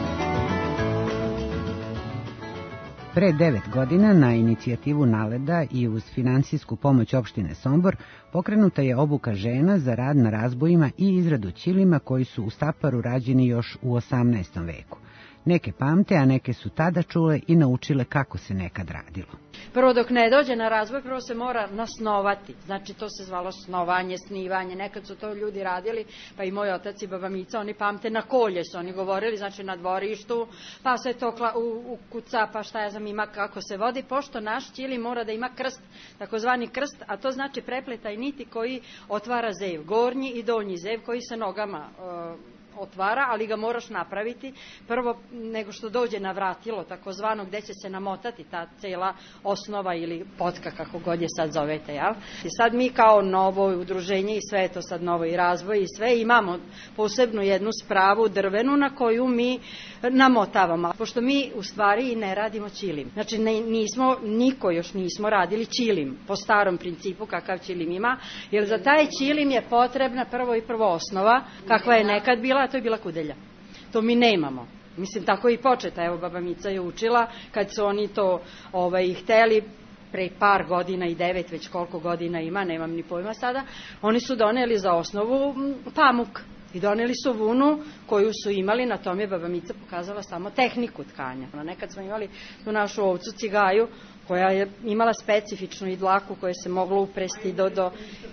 Pre devet godina na inicijativu Naleda i uz finansijsku pomoć opštine Sombor pokrenuta je obuka žena za rad na razbojima i izradu ćilima koji su u Staparu rađeni još u osamnaestom veku. Neke pamte, a neke su tada čule i naučile kako se nekad radilo. Prvo dok ne dođe na razboj, prvo se mora nasnovati. Znači to se zvalo snovanje, snivanje. Nekad su to ljudi radili, pa i moj otac i baba Mica, oni pamte na kolje su oni govorili, znači na dvorištu, pa se to ukuca, pa šta ja znam ima kako se vodi, pošto naš ćili mora da ima krst, takozvani krst, a to znači prepletaj niti koji otvara zev, gornji i donji zev koji se nogama uh, otvara, ali ga moraš napraviti prvo nego što dođe na vratilo, takozvano gde će se namotati ta cela osnova ili potka, kako god je sad zovete, jel? I sad mi kao novo udruženje i sve je to sad novo i razvoj i sve, imamo posebnu jednu spravu drvenu na koju mi namotavamo, pošto mi u stvari i ne radimo ćilim. Znači ne, nismo, niko još nismo radili ćilim po starom principu kakav ćilim ima, jer za taj ćilim je potrebna prvo i prvo osnova, kakva je nekad bila, a to je bila kudelja. To mi nemamo. Mislim, tako i početa. Evo, baba Mica je učila, kad su oni to ovaj, hteli, pre par godina i devet, već koliko godina ima, nemam ni pojma sada, oni su doneli za osnovu pamuk. I doneli su vunu koju su imali, na tom je baba Mica pokazala samo tehniku tkanja. Nekad smo imali tu našu ovcu cigaju, koja je imala specifičnu i dlaku koje se moglo upresti do... do...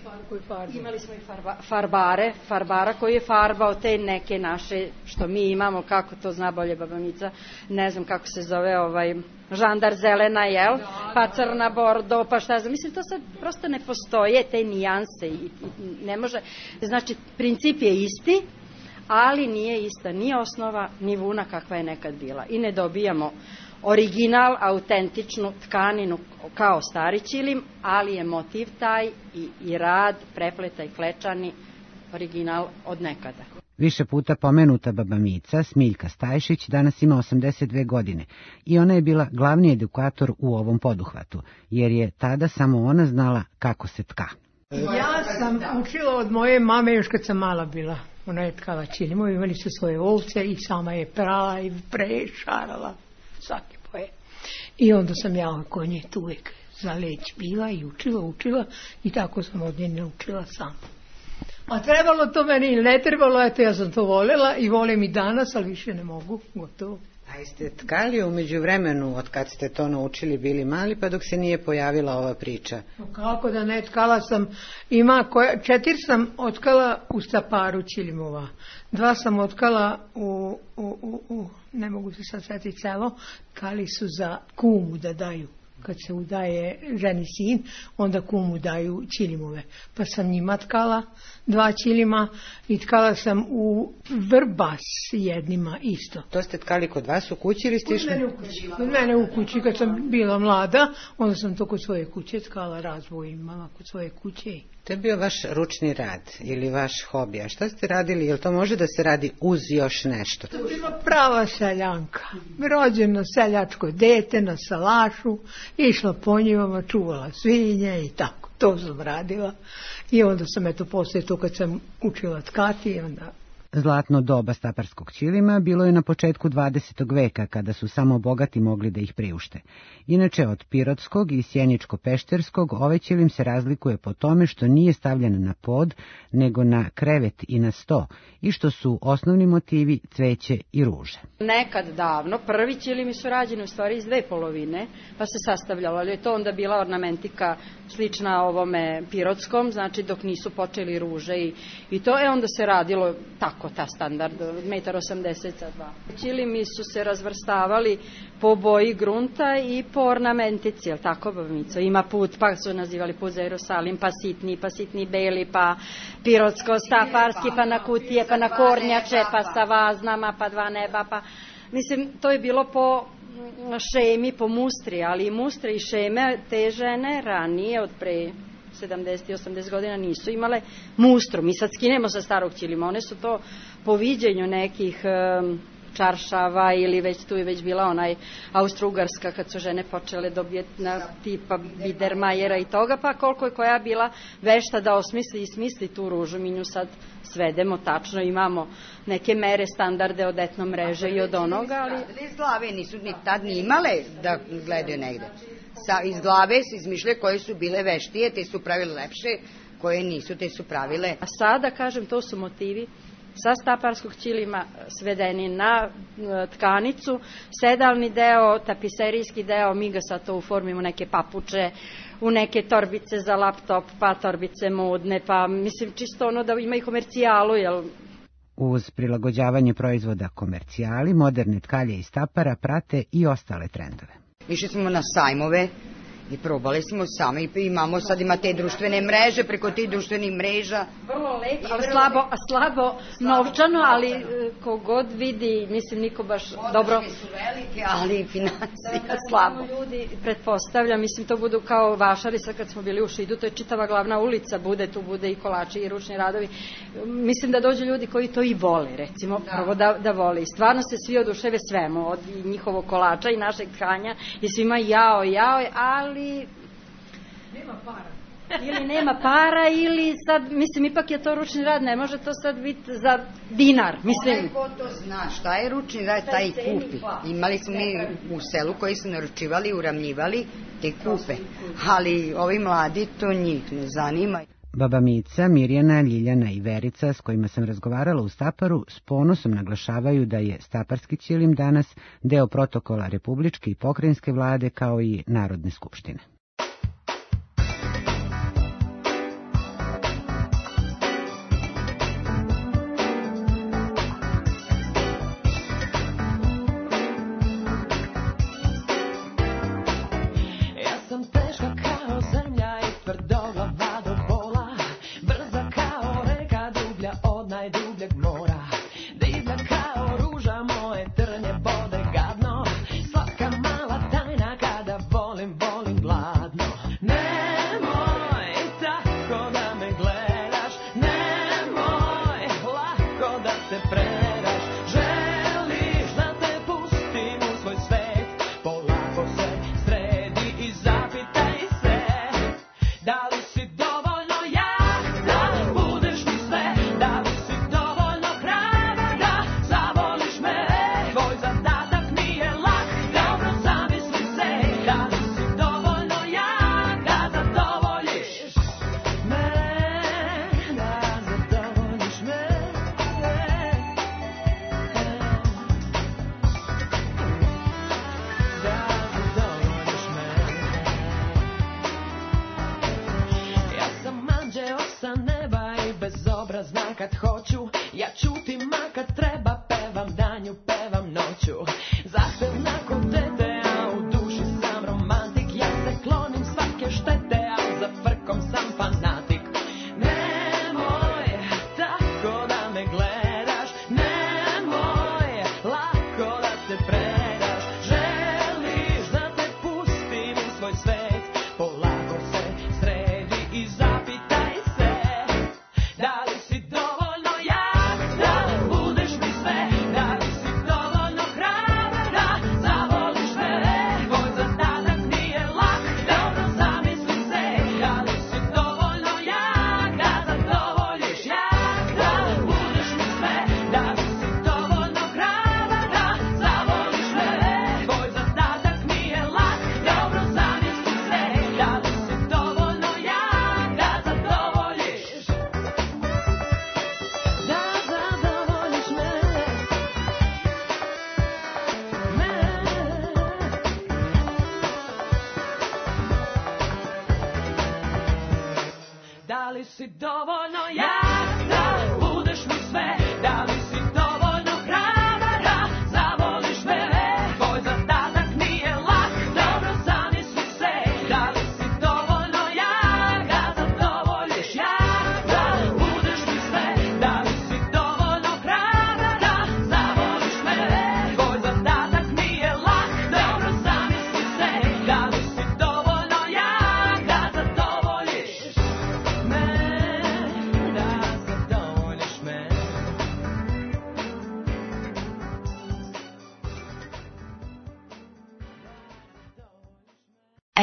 Imali smo i farba, farbare, farbara koji je farbao te neke naše, što mi imamo, kako to zna bolje baba Mica, ne znam kako se zove, ovaj, žandar zelena, jel? Pa crna bordo, pa šta znam. Mislim, to sad prosto ne postoje, te nijanse i, i ne može. Znači, princip je isti, ali nije ista ni osnova, ni vuna kakva je nekad bila. I ne dobijamo original, autentičnu tkaninu kao stari ćilim, ali je motiv taj i, i rad, prepleta i klečani original od nekada. Više puta pomenuta baba Mica, Smiljka Stajšić, danas ima osamdeset dve godine i ona je bila glavni edukator u ovom poduhvatu, jer je tada samo ona znala kako se tka. Ja sam učila od moje mame još kad sam mala bila. Ona je tkala ćilimo, imali su svoje ovce i sama je prala i prešarala svaki poje. I onda sam ja kod nje tu uvijek za leć bila i učila, učila i tako sam od nje naučila sama. A trebalo to meni ili ne trebalo, eto ja sam to voljela i volim i danas, ali više ne mogu, gotovo. A jeste tkali u međuvremenu od kad ste to naučili bili mali pa dok se nije pojavila ova priča? No kako da ne, tkala sam, ima koja, četiri sam otkala u Staparu ćilimova, dva sam otkala u, u, u, u ne mogu se sad sjetiti celo, tkali su za kumu da daju. Kad se udaje ženi sin, onda kumu daju ćilimove. Pa sam njima tkala dva ćilima i tkala sam u Vrbas jednima isto. To ste tkali kod vas u kući ili ste išli? Kod mene u kući. Kod mene u kući, kad sam bila mlada, onda sam to kod svoje kuće tkala, razvoj imala kod svoje kuće. To je bio vaš ručni rad ili vaš hobi. A šta ste radili? Jel to može da se radi uz još nešto? To je bila prava seljanka. Rođeno seljačko dete na salašu, išla po njivama, čuvala svinje i tako. To sam radila. I onda sam eto poslije to kad sam učila tkati, onda... Zlatno doba staparskog ćilima bilo je na početku dvadesetog veka, kada su samo bogati mogli da ih priušte. Inače, od pirotskog i sjeničko-pešterskog ovaj ćilim se razlikuje po tome što nije stavljen na pod, nego na krevet i na sto, i što su osnovni motivi cveće i ruže. Nekad davno, prvi ćilimi su rađeni u stvari iz dve polovine, pa se sastavljalo, ali je to onda bila ornamentika slična ovome pirotskom, znači dok nisu počeli ruže i, i to je onda se radilo tako, ta standard, jedan osamdeset dva. Ćilimi su se razvrstavali po boji grunta i po ornamentici, jel tako, baba Mico? Ima put, pa su nazivali put za Jerusalim, pa sitni, pa sitni beli, pa pirotsko, stafarski, pa na kutije, pa na kornjače, pa sa vaznama, pa dva neba, pa... Mislim, to je bilo po šemi po mustri, ali i mustre i šeme te žene ranije od pre sedamdeset i osamdeset godina nisu imale mustru. Mi sad skinemo sa starog ćilima, one su to po viđenju nekih um, čaršava ili već tu je već bila onaj Austro-Ugarska kad su žene počele dobijeti na tipa Biedermajera i toga, pa koliko je koja bila vešta da osmisli i smisli tu ružu, mi nju sad svedemo tačno, imamo neke mere, standarde od etno mreže i od onoga, ali... Iz glave nisu ni tad ni imale da gledaju negde. Sa, iz glave se izmišljaju koje su bile veštije, te su pravile lepše, koje nisu, te su pravile. A sada, kažem, to su motivi sa staparskog ćilima svedeni na tkanicu, sedalni deo, tapiserijski deo, mi ga sad to uformimo neke papuče, u neke torbice za laptop, pa torbice modne, pa mislim čisto ono da ima i komercijalu, jel? Uz prilagođavanje proizvoda komercijali, moderne tkalje iz Stapara prate i ostale trendove. Išli smo na sajmove i probali smo sami, imamo sad ima te društvene mreže, preko tih društvenih mreža. Vrlo lepo, ali slabo, slabo novčano, ali kogod vidi, mislim, niko baš dobro... Odnoške su velike, ali financija slabo. Ljudi, pretpostavlja, mislim, to budu kao vašari, sad kad smo bili u Šidu, to je čitava glavna ulica, bude, tu bude i kolači i ručni radovi. Mislim da dođu ljudi koji to i vole, recimo, da. prvo da, da vole. I stvarno se svi oduševe svemu, od njihovog kolača i našeg tkanja, i svima jao, jao, ali ali nema para. Ili nema para ili sad, mislim, ipak je to ručni rad, ne može to sad biti za dinar, mislim. Onaj ko to zna, šta je ručni rad, taj i kupi. Imali smo mi u selu koji su naručivali, uravnjivali te kupe, ali ovi mladi to njih ne zanima. Baba Mica, Mirjana, Ljiljana i Verica, s kojima sam razgovarala u Staparu, s ponosom naglašavaju da je staparski ćilim danas deo protokola republičke i pokrajinske vlade kao i Narodne skupštine.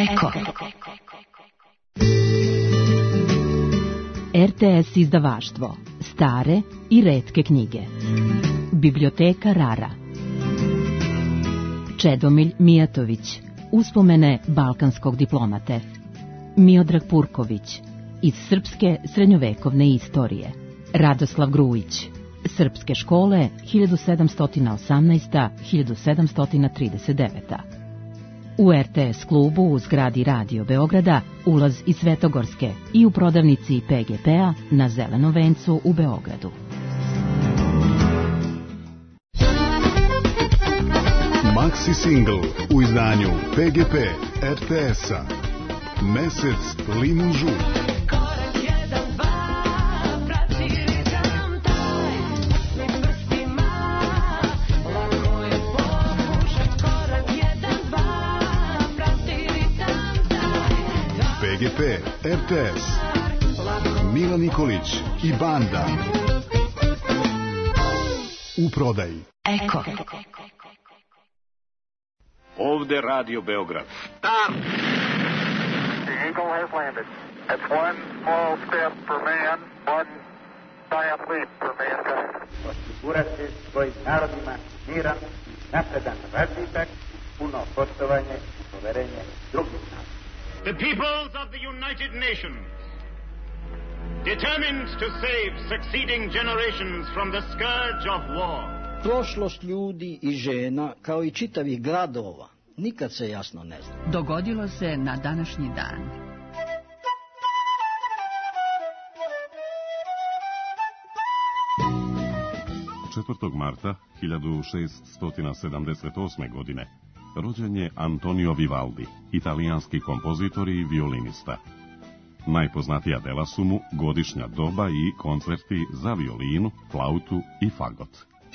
Eko. R T S izdavaštvo. Stare i retke knjige. Biblioteka Rara. Čedomilj Mijatović. Uspomene balkanskog diplomate. Miodrag Purković. Iz srpske srednjovekovne istorije. Radoslav Grujić. Srpske škole hiljadu sedamsto osamnaesta do hiljadu sedamsto trideset deveta. U R T S klubu u zgradi Radio Beograda ulaz iz Svetogorske i u prodavnici P G P-a na Zelenom vencu u Beogradu. Maxi single u izdanju P G P R T S-a. Mesec limun žut. P G P R T S. Mila Nikolić i banda. U prodaji. Eko. Ovde Radio Beograd. Start! The Eagle has landed. That's one small step for man, one giant leap for mankind. Osigurati svojim narodima miran, napredan razvitak, puno poštovanje i poverenje drugih naroda. The peoples of the United Nations, determined to save succeeding generations from the scourge of war. Prošlost ljudi i žena, kao i čitavih gradova, nikad se jasno ne zna. Dogodilo se na današnji dan. četvrtog marta hiljadu šeststo sedamdeset osme. godine rođen je Antonio Vivaldi, italijanski kompozitor i violinista. Najpoznatija dela su mu Godišnja doba i koncerti za violinu, flautu i fagot.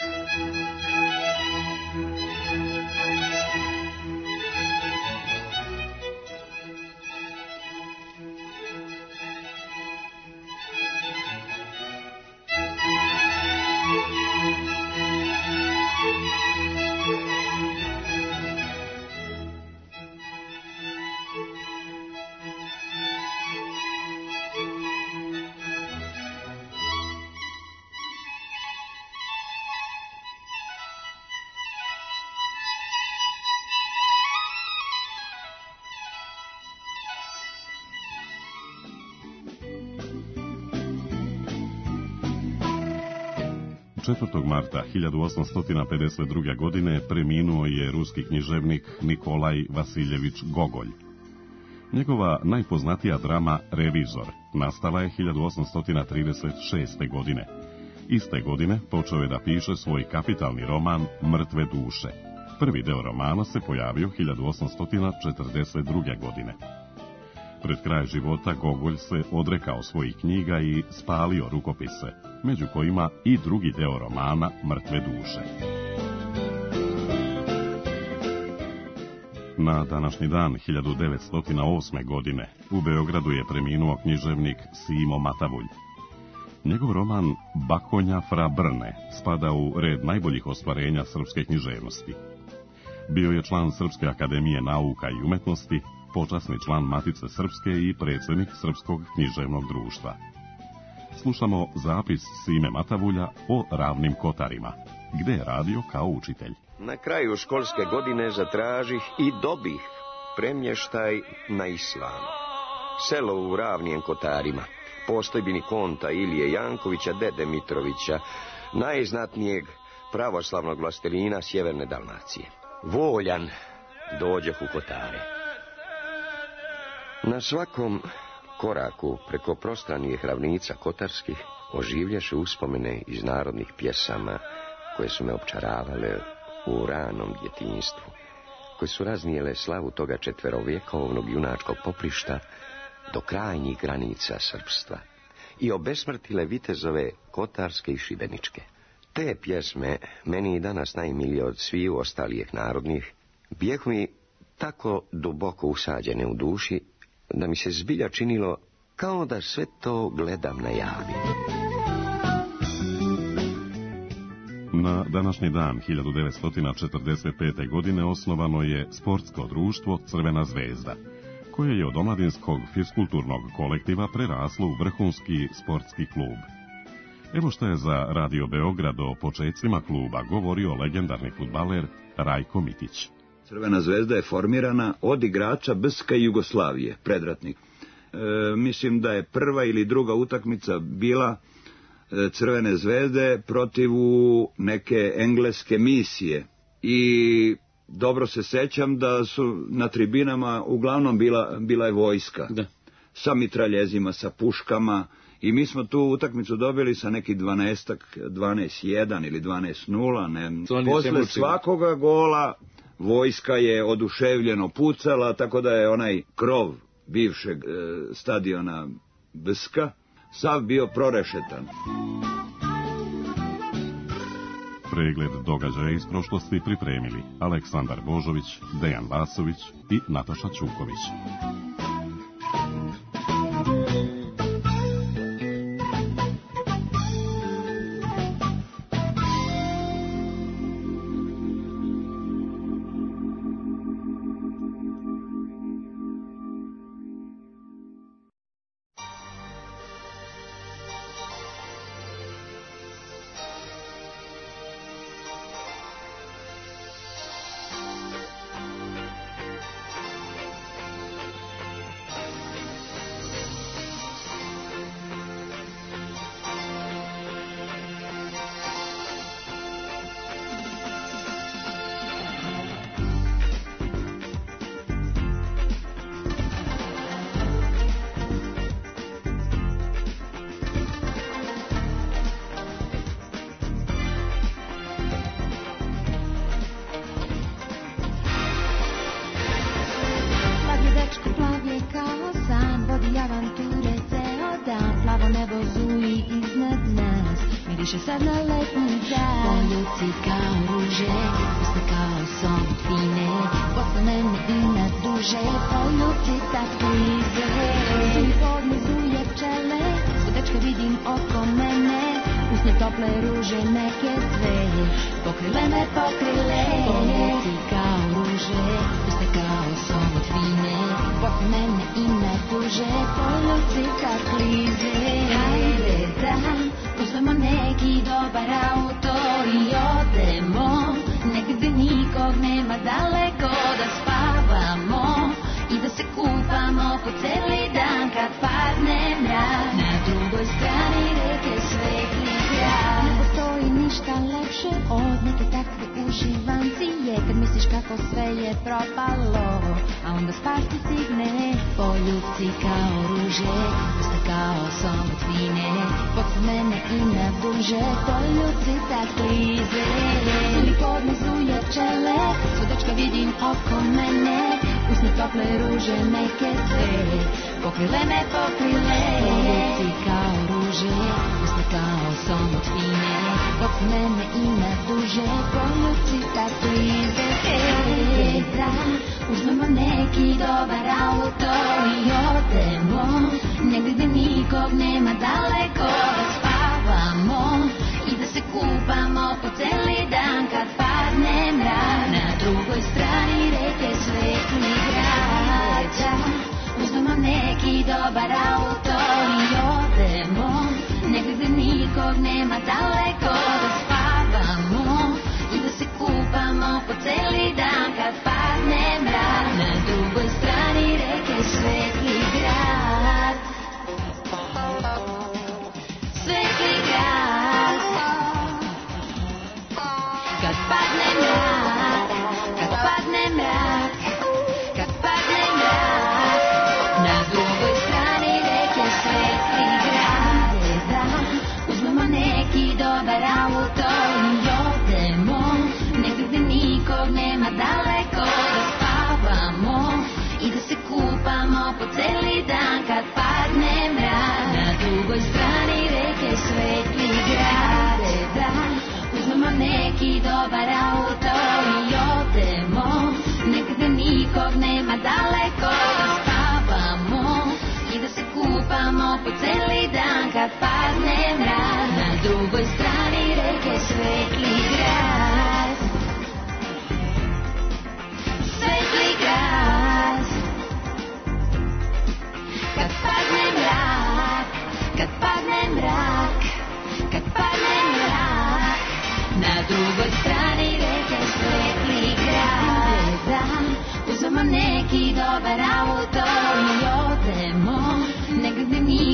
četvrtog marta hiljadu osamsto pedeset druge. godine preminuo je ruski književnik Nikolaj Vasiljević Gogolj. Njegova najpoznatija drama Revizor nastala je hiljadu osamsto trideset šeste. godine. Iste godine počeo je da piše svoj kapitalni roman Mrtve duše. Prvi deo romana se pojavio hiljadu osamsto četrdeset druge. godine. Pred kraj života Gogolj se odrekao svojih knjiga i spalio rukopise, među kojima i drugi deo romana Mrtve duše. Na današnji dan hiljadu devetsto osme. godine u Beogradu je preminuo književnik Simo Matavulj. Njegov roman Bakonja fra Brne spada u red najboljih ostvarenja srpske književnosti. Bio je član Srpske akademije nauka i umetnosti, počasni član Matice Srpske i predsjednik Srpskog književnog društva. Slušamo zapis Sime Matavulja o Ravnim Kotarima, gde je radio kao učitelj. Na kraju školske godine zatražih i dobih premještaj na islam. Selo u Ravnim Kotarima, postojbini konta Ilije Jankovića, dede Mitrovića, najznatnijeg pravoslavnog vlastelina sjeverne Dalmacije. Voljan dođeh u Kotare. Na svakom koraku preko prostranih ravnica kotarskih oživljaše uspomene iz narodnih pjesama koje su me opčaravale u ranom djetinjstvu, koje su raznijele slavu toga četverovjekovnog junačkog poprišta do krajnjih granica srpstva i obesmrtile vitezove kotarske i šibeničke. Te pjesme, meni i danas najmilije od sviju ostalijih narodnih, bijehu mi tako duboko usađene u duši, da mi se zbilja činilo kao da sve to gledam na javi. Na današnji dan hiljadu devetsto četrdeset pete. godine osnovano je sportsko društvo Crvena zvezda, koje je od omladinskog fiskulturnog kolektiva preraslo u vrhunski sportski klub. Evo što je za Radio Beograd o počecima kluba govorio legendarni fudbaler Rajko Mitić. Crvena zvezda je formirana od igrača B S K Jugoslavije, predratnik. E, mislim da je prva ili druga utakmica bila e, Crvene zvezde protiv neke engleske misije i dobro se sećam da su na tribinama uglavnom bila, bila je vojska. Da. Sa mitraljezima, sa puškama i mi smo tu utakmicu dobili sa neki dvanaestak, dvanaest jedan ili dvanaest nula. Ne. Posle svakoga gola vojska je oduševljeno pucala, tako da je onaj krov bivšeg e, stadiona B S K sav bio prorešetan. Pregled događaja iz prošlosti pripremili Aleksandar Božović, Dejan Vasović i Nataša Ćuković.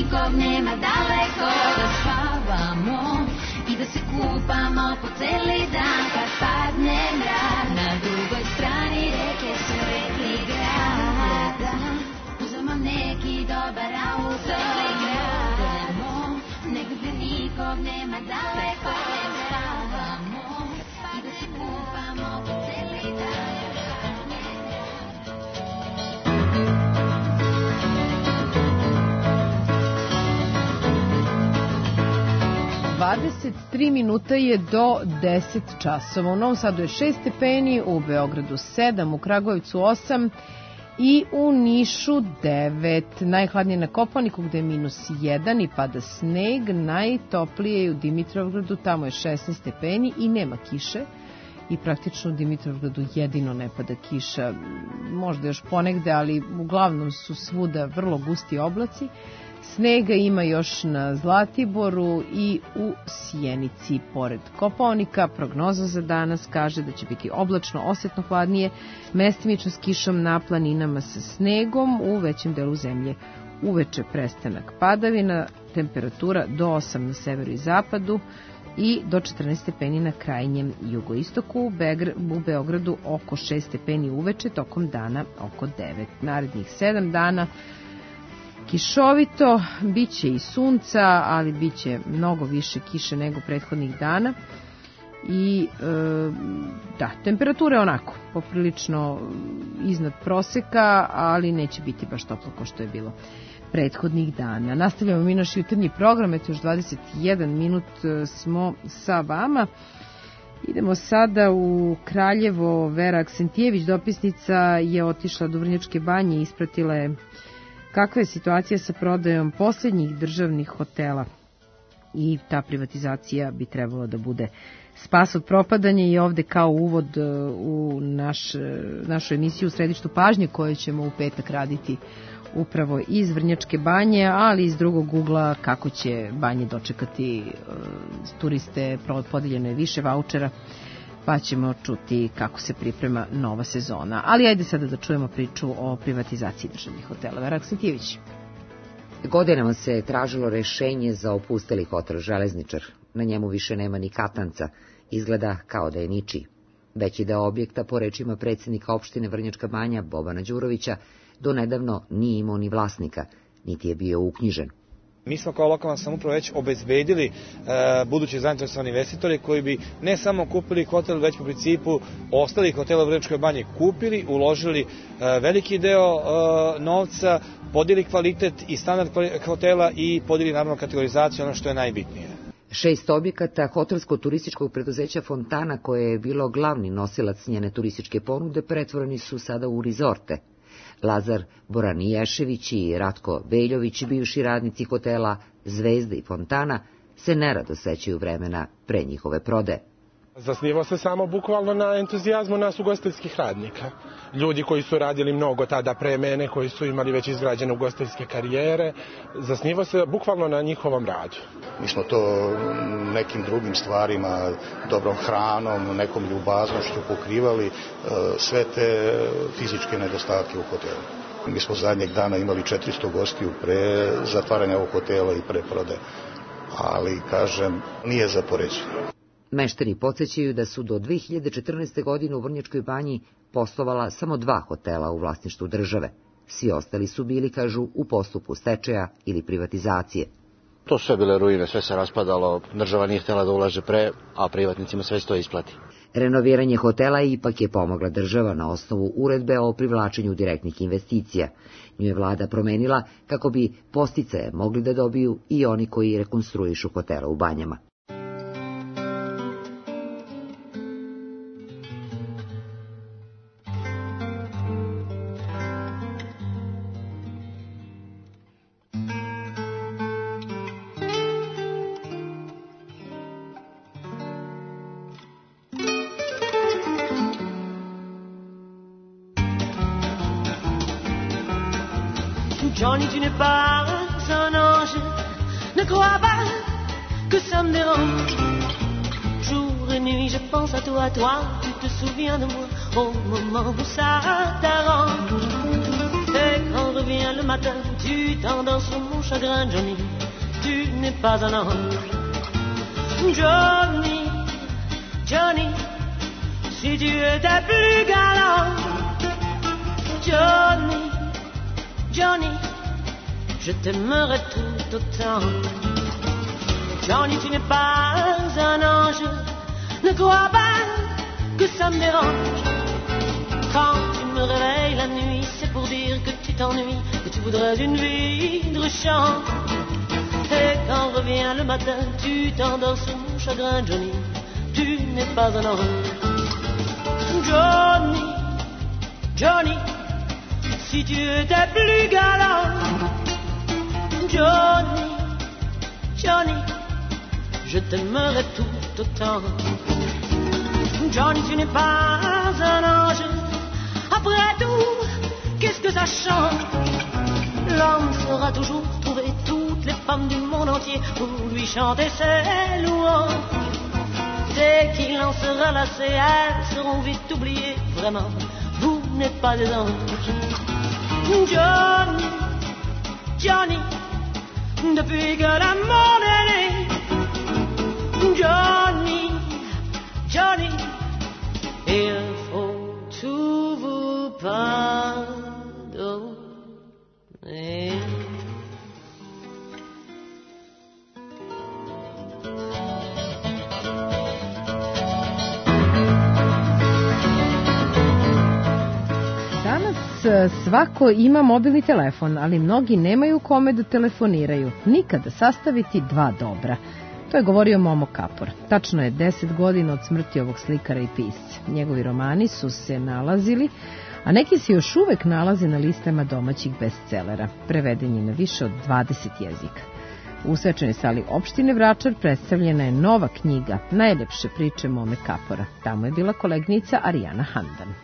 nikog nema daleko, da spavamo i da se kupamo po celi dan. Kad padne mrak, na drugoj strani reke svetli grad. Uzmemo neki dobar auto, idemo negdje nikog nema daleko, da spavamo i da se kupamo po celi dan. dvadeset tri minuta je do deset časova. U Novom Sadu je šest stepeni, u Beogradu sedam, u Kragujevcu osam i u Nišu devet. Najhladnije na Kopaoniku gde je minus jedan i pada sneg. Najtoplije je u Dimitrovgradu, tamo je šesnaest stepeni i nema kiše. I praktično u Dimitrovgradu jedino ne pada kiša. Možda još ponegde, ali uglavnom su svuda vrlo gusti oblaci. Snega ima još na Zlatiboru i u Sjenici pored Kopaonika. Prognoza za danas kaže da će biti oblačno, osetno hladnije, mestimično s kišom na planinama sa snegom, u većem delu zemlje uveče prestanak padavina, temperatura do osam na severu i zapadu i do četrnaest stepeni na krajnjem jugoistoku. U Beogradu oko šest stepeni uveče, tokom dana oko devet. Narednih sedam dana kišovito, bit će i sunca, ali bit će mnogo više kiše nego prethodnih dana. I e, da, temperatura je onako poprilično iznad proseka, ali neće biti baš toplo kao što je bilo prethodnih dana. Nastavljamo mi naš jutarnji program, eto još dvadeset jedan minut smo sa vama. Idemo sada u Kraljevo. Vera Aksentijević, dopisnica, je otišla do Vrnjačke Banje i ispratila je kakva je situacija sa prodajom posljednjih državnih hotela. I ta privatizacija bi trebala da bude spas od propadanja i ovde kao uvod u naš, našu emisiju u središtu pažnje koju ćemo u petak raditi upravo iz Vrnjačke Banje, ali iz drugog ugla kako će Banje dočekati uh, turiste, podeljeno je više vaučera, pa ćemo čuti kako se priprema nova sezona. Ali ajde sada da čujemo priču o privatizaciji državnih hotela. Vera Aksentijević. Godinama se tražilo rešenje za opusteli hotel Železničar. Na njemu više nema ni katanca, izgleda kao da je ničiji. Veći deo objekta, po rečima predsjednika opštine Vrnjačka Banja Bobana Đurovića, do nedavno nije imao ni vlasnika, niti je bio uknjižen. Mi smo kao lokalna samouprava već obezbedili e, budući zainteresovani investitori koji bi ne samo kupili hotel, već po principu ostalih hotela u Vrnjačkoj Banji kupili, uložili e, veliki deo e, novca, podijeli kvalitet i standard hotela i podijeli naravno kategorizaciju, ono što je najbitnije. Šest objekata hotelsko-turističkog preduzeća Fontana, koje je bilo glavni nosilac njene turističke ponude, pretvoreni su sada u rizorte. Lazar Boraniješević i Ratko Veljović, bivši radnici hotela Zvezda i Fontana, se nerado sećaju vremena pre njihove prodaje. Zasniva se samo bukvalno na entuzijazmu nas ugostiteljskih radnika. Ljudi koji su radili mnogo tada pre mene, koji su imali već izgrađene ugostiteljske karijere, zasniva se bukvalno na njihovom radu. Mi smo to nekim drugim stvarima, dobrom hranom, nekom ljubaznošću pokrivali sve te fizičke nedostatke u hotelu. Mi smo zadnjeg dana imali četiristo gostiju pre zatvaranja ovog hotela i pre prodaje, ali, kažem, nije za poređenje. Meštani podsjećaju da su do dve hiljade četrnaeste. godine u Vrnjačkoj Banji poslovala samo dva hotela u vlasništvu države. Svi ostali su bili, kažu, u postupku stečaja ili privatizacije. To su sve bile ruine, sve se raspadalo, država nije htjela da ulaže pre, a privatnicima sve se to isplati. Renoviranje hotela ipak je pomogla država na osnovu uredbe o privlačenju direktnih investicija. Nju je vlada promenila kako bi posticaje mogli da dobiju i oni koji rekonstruišu hotela u Banjama. Johnny, tu n'es pas un ange, ne crois pas que ça me dérange. Jour et nuit, je pense à toi, toi, tu te souviens de moi au moment où ça t'arrange. Et quand revient le matin, tu t'endors sur mon chagrin, Johnny, tu n'es pas un ange. Johnny, Johnny, si tu étais plus galant. Johnny, Johnny, je t'aimerais tout autant. Johnny, tu n'es pas un ange, ne crois pas que ça me dérange. Quand tu me réveilles la nuit, c'est pour dire que tu t'ennuies, que tu voudrais une vie de chant. Et quand revient le matin, tu t'endors sur mon chagrin, Johnny, tu n'es pas un ange. Johnny, Johnny, si tu étais plus galant. Johnny, Johnny, je t'aimerais tout autant. Johnny, tu n'es pas un ange. Après tout, qu'est-ce que ça change? L'homme saura toujours trouver toutes les femmes du monde entier pour lui chanter ses louanges. Dès qu'il en sera lassé, elles seront vite oubliées. Vraiment, vous n'êtes pas des anges. Johnny, Johnny, depuis que l'amour est né. Johnny, Johnny, il faut tout vous pardonner. Svako ima mobilni telefon, ali mnogi nemaju kome da telefoniraju. Nikada sastaviti dva dobra. To je govorio Momo Kapor. Tačno je deset godina od smrti ovog slikara i pisca. Njegovi romani su se nalazili, a neki se još uvek nalaze na listama domaćih bestselera. Preveden je na više od dvadeset jezika. U svečanoj sali opštine Vračar predstavljena je nova knjiga Najlepše priče Mome Kapora. Tamo je bila kolegnica Arijana Handan.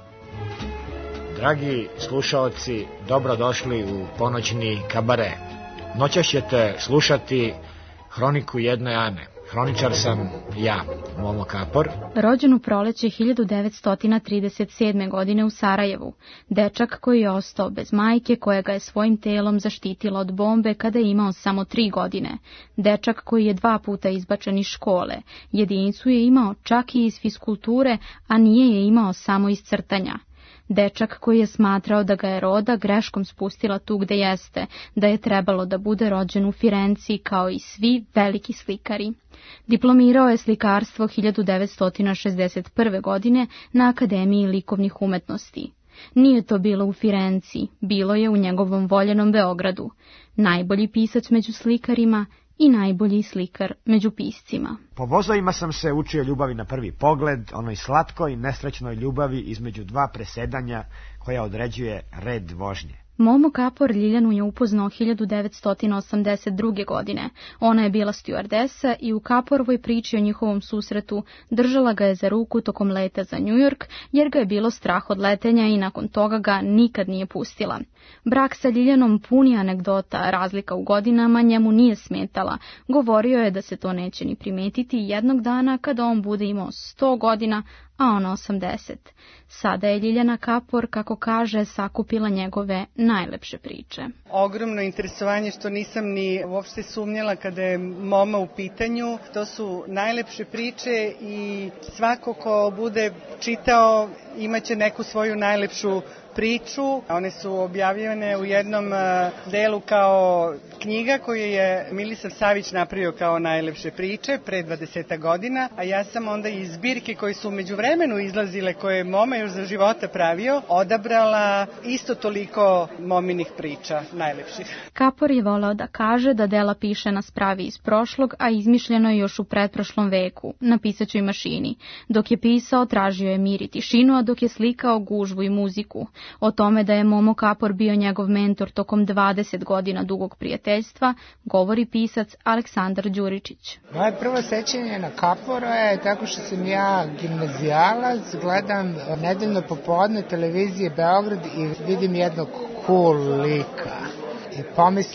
Dragi slušaoci, dobrodošli u ponoćni kabare. Noćas ćete slušati Hroniku jedne Ane. Hroničar sam ja, Momo Kapor. Rođen u proleće hiljadu devetsto trideset sedme. godine u Sarajevu. Dečak koji je ostao bez majke koja ga je svojim telom zaštitila od bombe kada je imao samo tri godine. Dečak koji je dva puta izbačen iz škole. Jedinicu je imao čak i iz fiskulture, a nije je imao samo iz crtanja. Dečak koji je smatrao da ga je roda greškom spustila tu gde jeste, da je trebalo da bude rođen u Firenci kao i svi veliki slikari. Diplomirao je slikarstvo hiljadu devetsto šezdeset prve. godine na Akademiji likovnih umetnosti. Nije to bilo u Firenci, bilo je u njegovom voljenom Beogradu. Najbolji pisac među slikarima i najbolji slikar među piscima. Po vozovima sam se učio ljubavi na prvi pogled, onoj slatkoj, nesrećnoj ljubavi između dva presedanja koja određuje red vožnje. Momo Kapor Ljiljanu je upoznao hiljadu devetsto osamdeset druge. godine. Ona je bila stjuardesa i u Kaporovoj priči o njihovom susretu držala ga je za ruku tokom leta za New York, jer ga je bilo strah od letenja i nakon toga ga nikad nije pustila. Brak sa Ljiljanom puni anegdota, razlika u godinama njemu nije smetala. Govorio je da se to neće ni primetiti jednog dana kada on bude imao sto godina, a ona osamdeset. Sada je Ljiljana Kapor, kako kaže, sakupila njegove najlepše priče. Ogromno interesovanje što nisam ni uopšte sumnjala kada je Moma u pitanju. To su najlepše priče i svako ko bude čitao imaće neku svoju najlepšu priču. One su objavljene u jednom delu kao knjiga koju je Milisav Savić napravio kao najlepše priče pre dvadeset godina, a ja sam onda iz zbirke koje su umeđu vremenu izlazile, koje je Moma još za života pravio, odabrala isto toliko Mominih priča, najlepših. Kapor je voleo da kaže da dela piše na spravi iz prošlog, a izmišljeno je još u pretprošlom veku, na pisaćoj mašini. Dok je pisao, tražio je mir i tišinu, a dok je slikao, gužvu i muziku. O tome da je Momo Kapor bio njegov mentor tokom dvadeset godina dugog prijateljstva, govori pisac Aleksandar Đuričić. Moje prvo sećanje na Kapora je tako što sam ja gimnazijalac, gledam nedeljno popodne televizije Beograd i vidim jednog cool lika. I pomislim,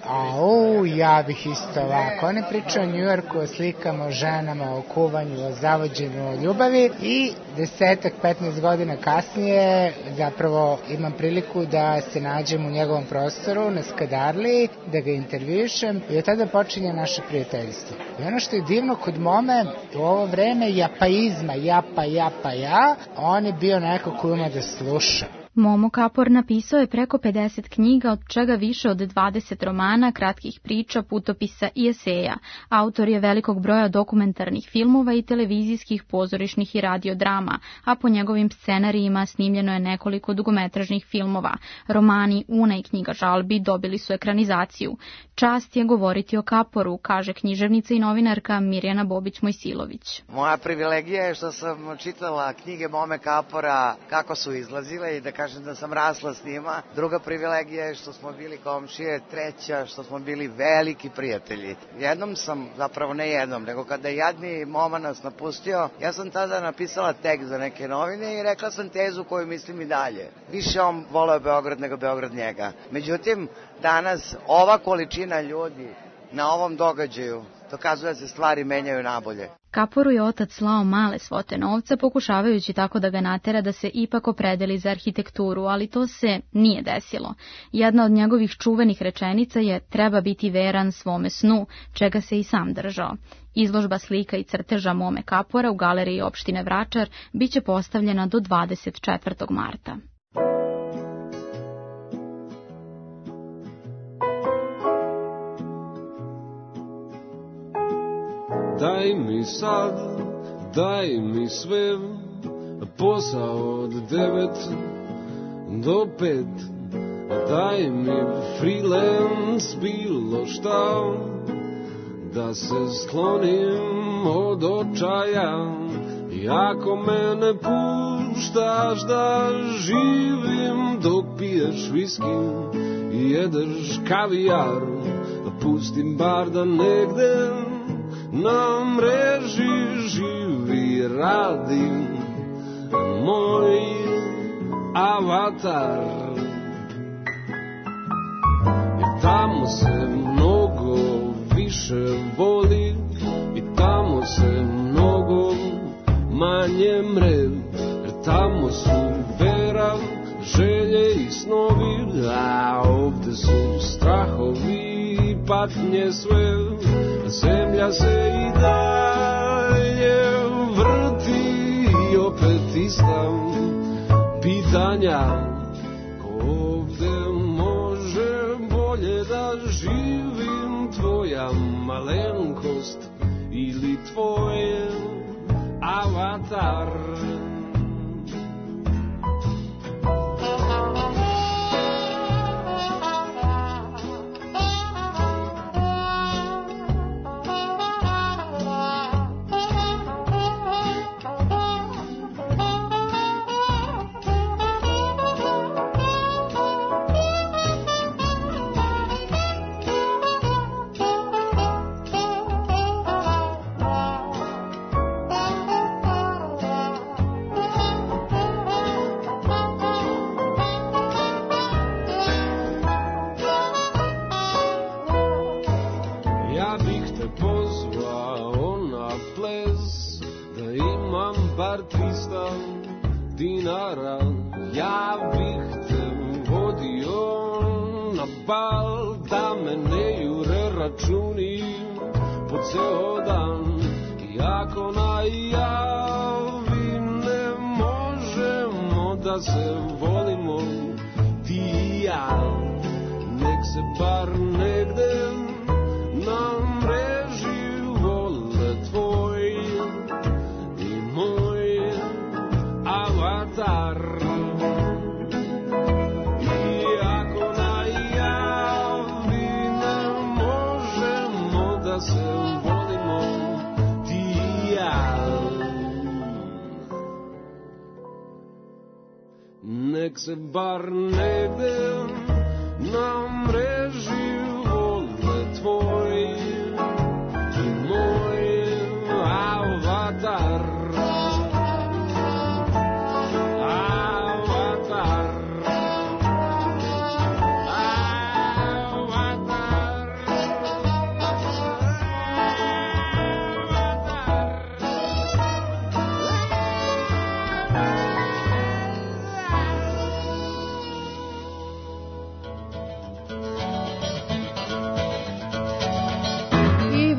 Au, ja bih isto ovako. Oni pričaju o Njujorku, o slikama, o ženama, o kuvanju, o zavođenju, o ljubavi i desetak, petnaest godina kasnije zapravo imam priliku da se nađem u njegovom prostoru na Skadarliji, da ga intervjušem i od tada počinje naše prijateljstvo. I ono što je divno kod Mome, u ovo vreme japaizma, japa, japa, ja, on je bio neko koji ima da sluša. Momo Kapor napisao je preko pedeset knjiga, od čega više od dvadeset romana, kratkih priča, putopisa i eseja. Autor je velikog broja dokumentarnih filmova i televizijskih, pozorišnih i radiodrama, a po njegovim scenarijima snimljeno je nekoliko dugometražnih filmova. Romani Una i knjiga žalbi dobili su ekranizaciju. Čast je govoriti o Kaporu, kaže književnica i novinarka Mirjana Bobić-Mojsilović. Moja privilegija je što sam čitala knjige Mome Kapora kako su izlazile i da kažem da sam rasla s njima. Druga privilegija je što smo bili komšije, treća što smo bili veliki prijatelji. Jednom sam, zapravo ne jednom, nego kada je jadni Moma nas napustio, ja sam tada napisala tekst za neke novine i rekla sam tezu koju mislim i dalje. Više on voleo Beograd nego Beograd njega. Međutim, danas ova količina ljudi na ovom događaju dokazuje da se stvari menjaju nabolje. Kaporu je otac slao male svote novca, pokušavajući tako da ga natera da se ipak opredeli za arhitekturu, ali to se nije desilo. Jedna od njegovih čuvenih rečenica je treba biti veran svome snu, čega se i sam držao. Izložba slika i crteža Mome Kapora u galeriji opštine Vračar biće postavljena do dvadeset četvrtog marta. Daj mi sad, daj mi sve, posao od devet do pet. Daj mi freelance, bilo šta, da se sklonim od očaja. I ako me ne puštaš da živim dok piješ viski i jedeš kavijar, pustim bar da negde na mreži živi, radi moj avatar. I tamo se mnogo više voli i tamo se mnogo manje mre, jer tamo su vera, želje i snovi, a ovde su strahovi i patnje sve. Zemlja se i dalje vrti i opet ista pitanja. Ko ovde može bolje da živim, tvoja malenkost ili tvoj avatar? Dinara, ja bih te vodio na bal, da me ne jure računi po ceo dan. I ako najavi ne možemo da se volimo ti i ja, nek se bar negde na mreži vole tvoj i moj avatar. I ako najavi ne možemo da se volimo ti i ja, nek se bar negde na mreži vole tvoj i moj avatar. Avatar, avatar.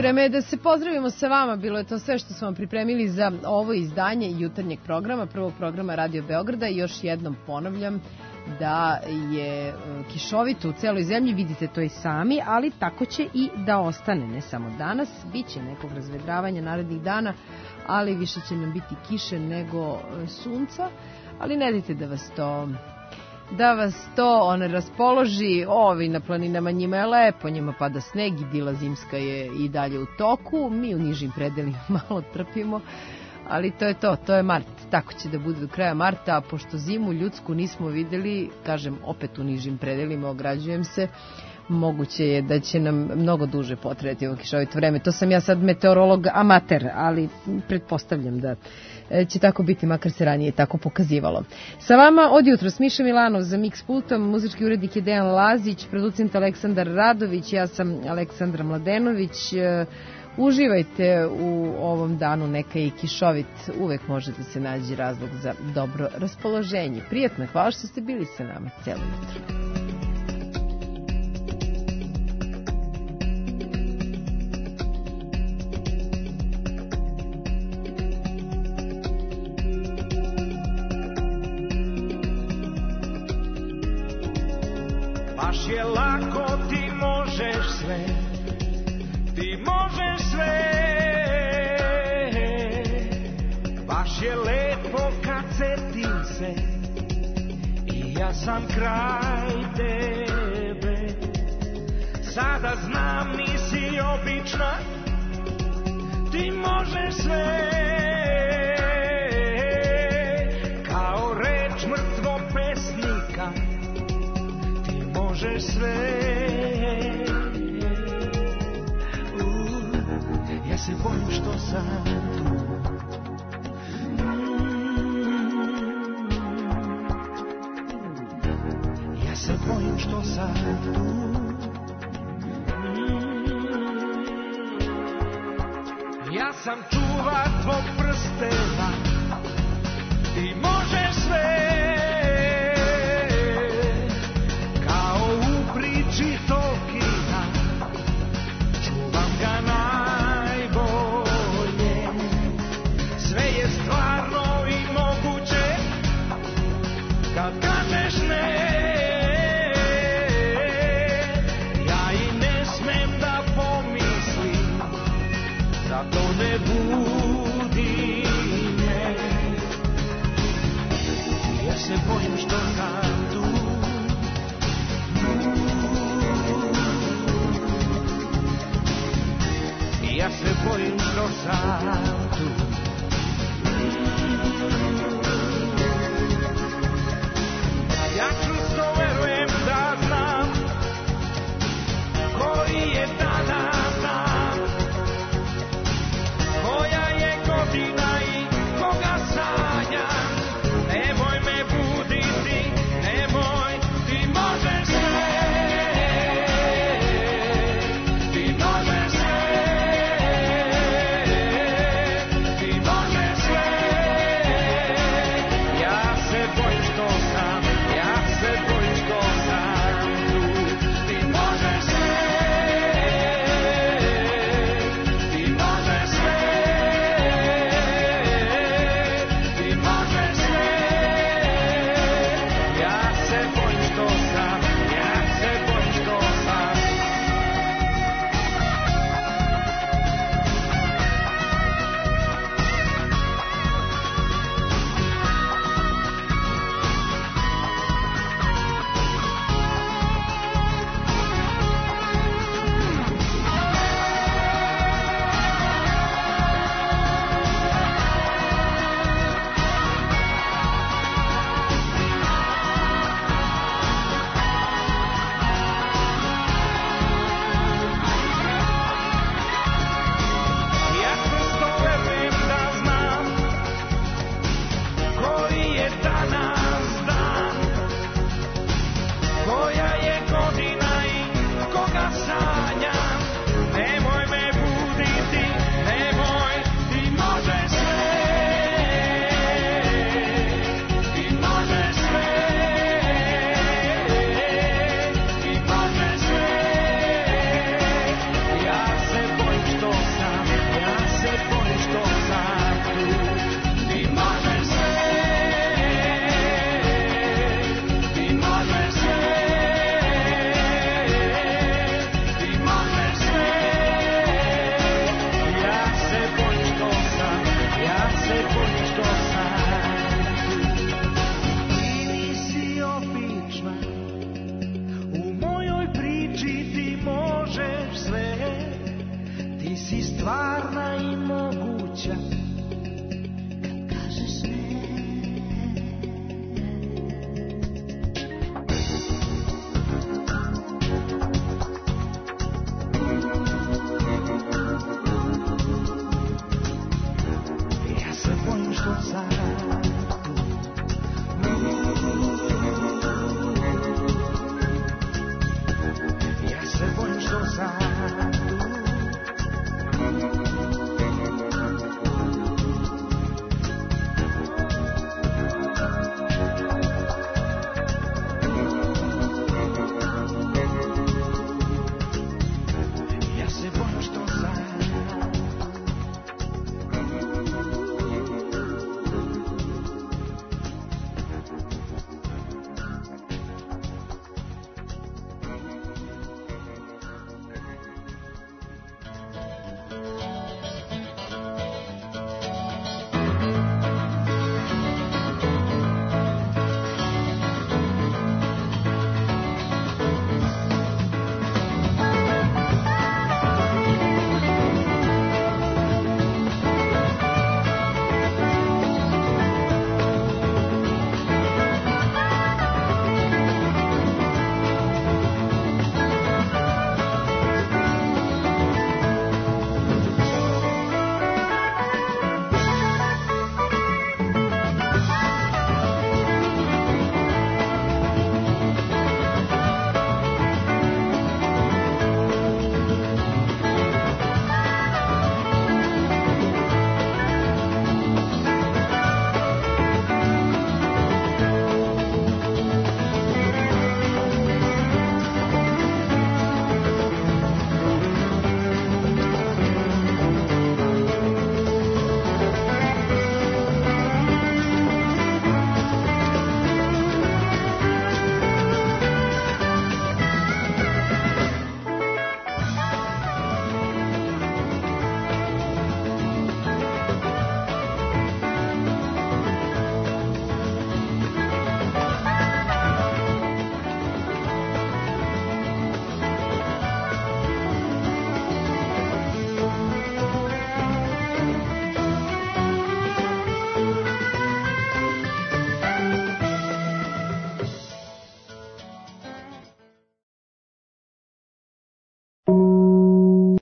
vreme je da se pozdravimo sa vama. Bilo je to sve što smo vam pripremili za ovo izdanje jutarnjeg programa, prvog programa Radio Beograda. I još jednom ponavljam da je kišovito u celoj zemlji, vidite to i sami, ali tako će i da ostane, ne samo danas. Biće nekog razvedravanja narednih dana, ali više će nam biti kiše nego sunca. Ali ne dajte da vas to... da vas to one raspoloži. Ovi na planinama, njima je lepo, njima pada sneg, idila zimska je i dalje u toku, mi u nižim predelima malo trpimo, ali to je to, to je mart, tako će da bude do kraja marta, a pošto zimu ljudsku nismo videli, kažem opet u nižim predelima, ograđujem se, moguće je da će nam mnogo duže potrajati ovo kišovito vreme. To sam ja sad meteorolog amater, ali pretpostavljam da će tako biti, makar se ranije tako pokazivalo. Sa vama od jutros Miša Milanov za Mix pultom, muzički urednik je Dejan Lazić, producent Aleksandar Radović, ja sam Aleksandra Mladenović. Uživajte u ovom danu, neka i kišovit, uvek može da se nađe razlog za dobro raspoloženje. Prijatno, hvala što ste bili sa nama cijelo jutro. Baš je lako, ti možeš sve, ti možeš sve. Baš je lepo kad setim se i ja sam kraj tebe. Sada znam nisi obična, ti možeš sve. Kao reč mrtvog pesnika, možeš sve. Uh, ja se bojim što sam tu. Mm, ja se bojim što sam tu. Mm, ja sam čuvar tvog prstena, ti možeš sve. Tolkina, čuvam ga najbolje. Sve je stvarno i moguće kad kažeš ne. Ja i ne smem da pomislim, zato ne budi me. Ja se bojim što sam tu. Ja se bojim što sam tu.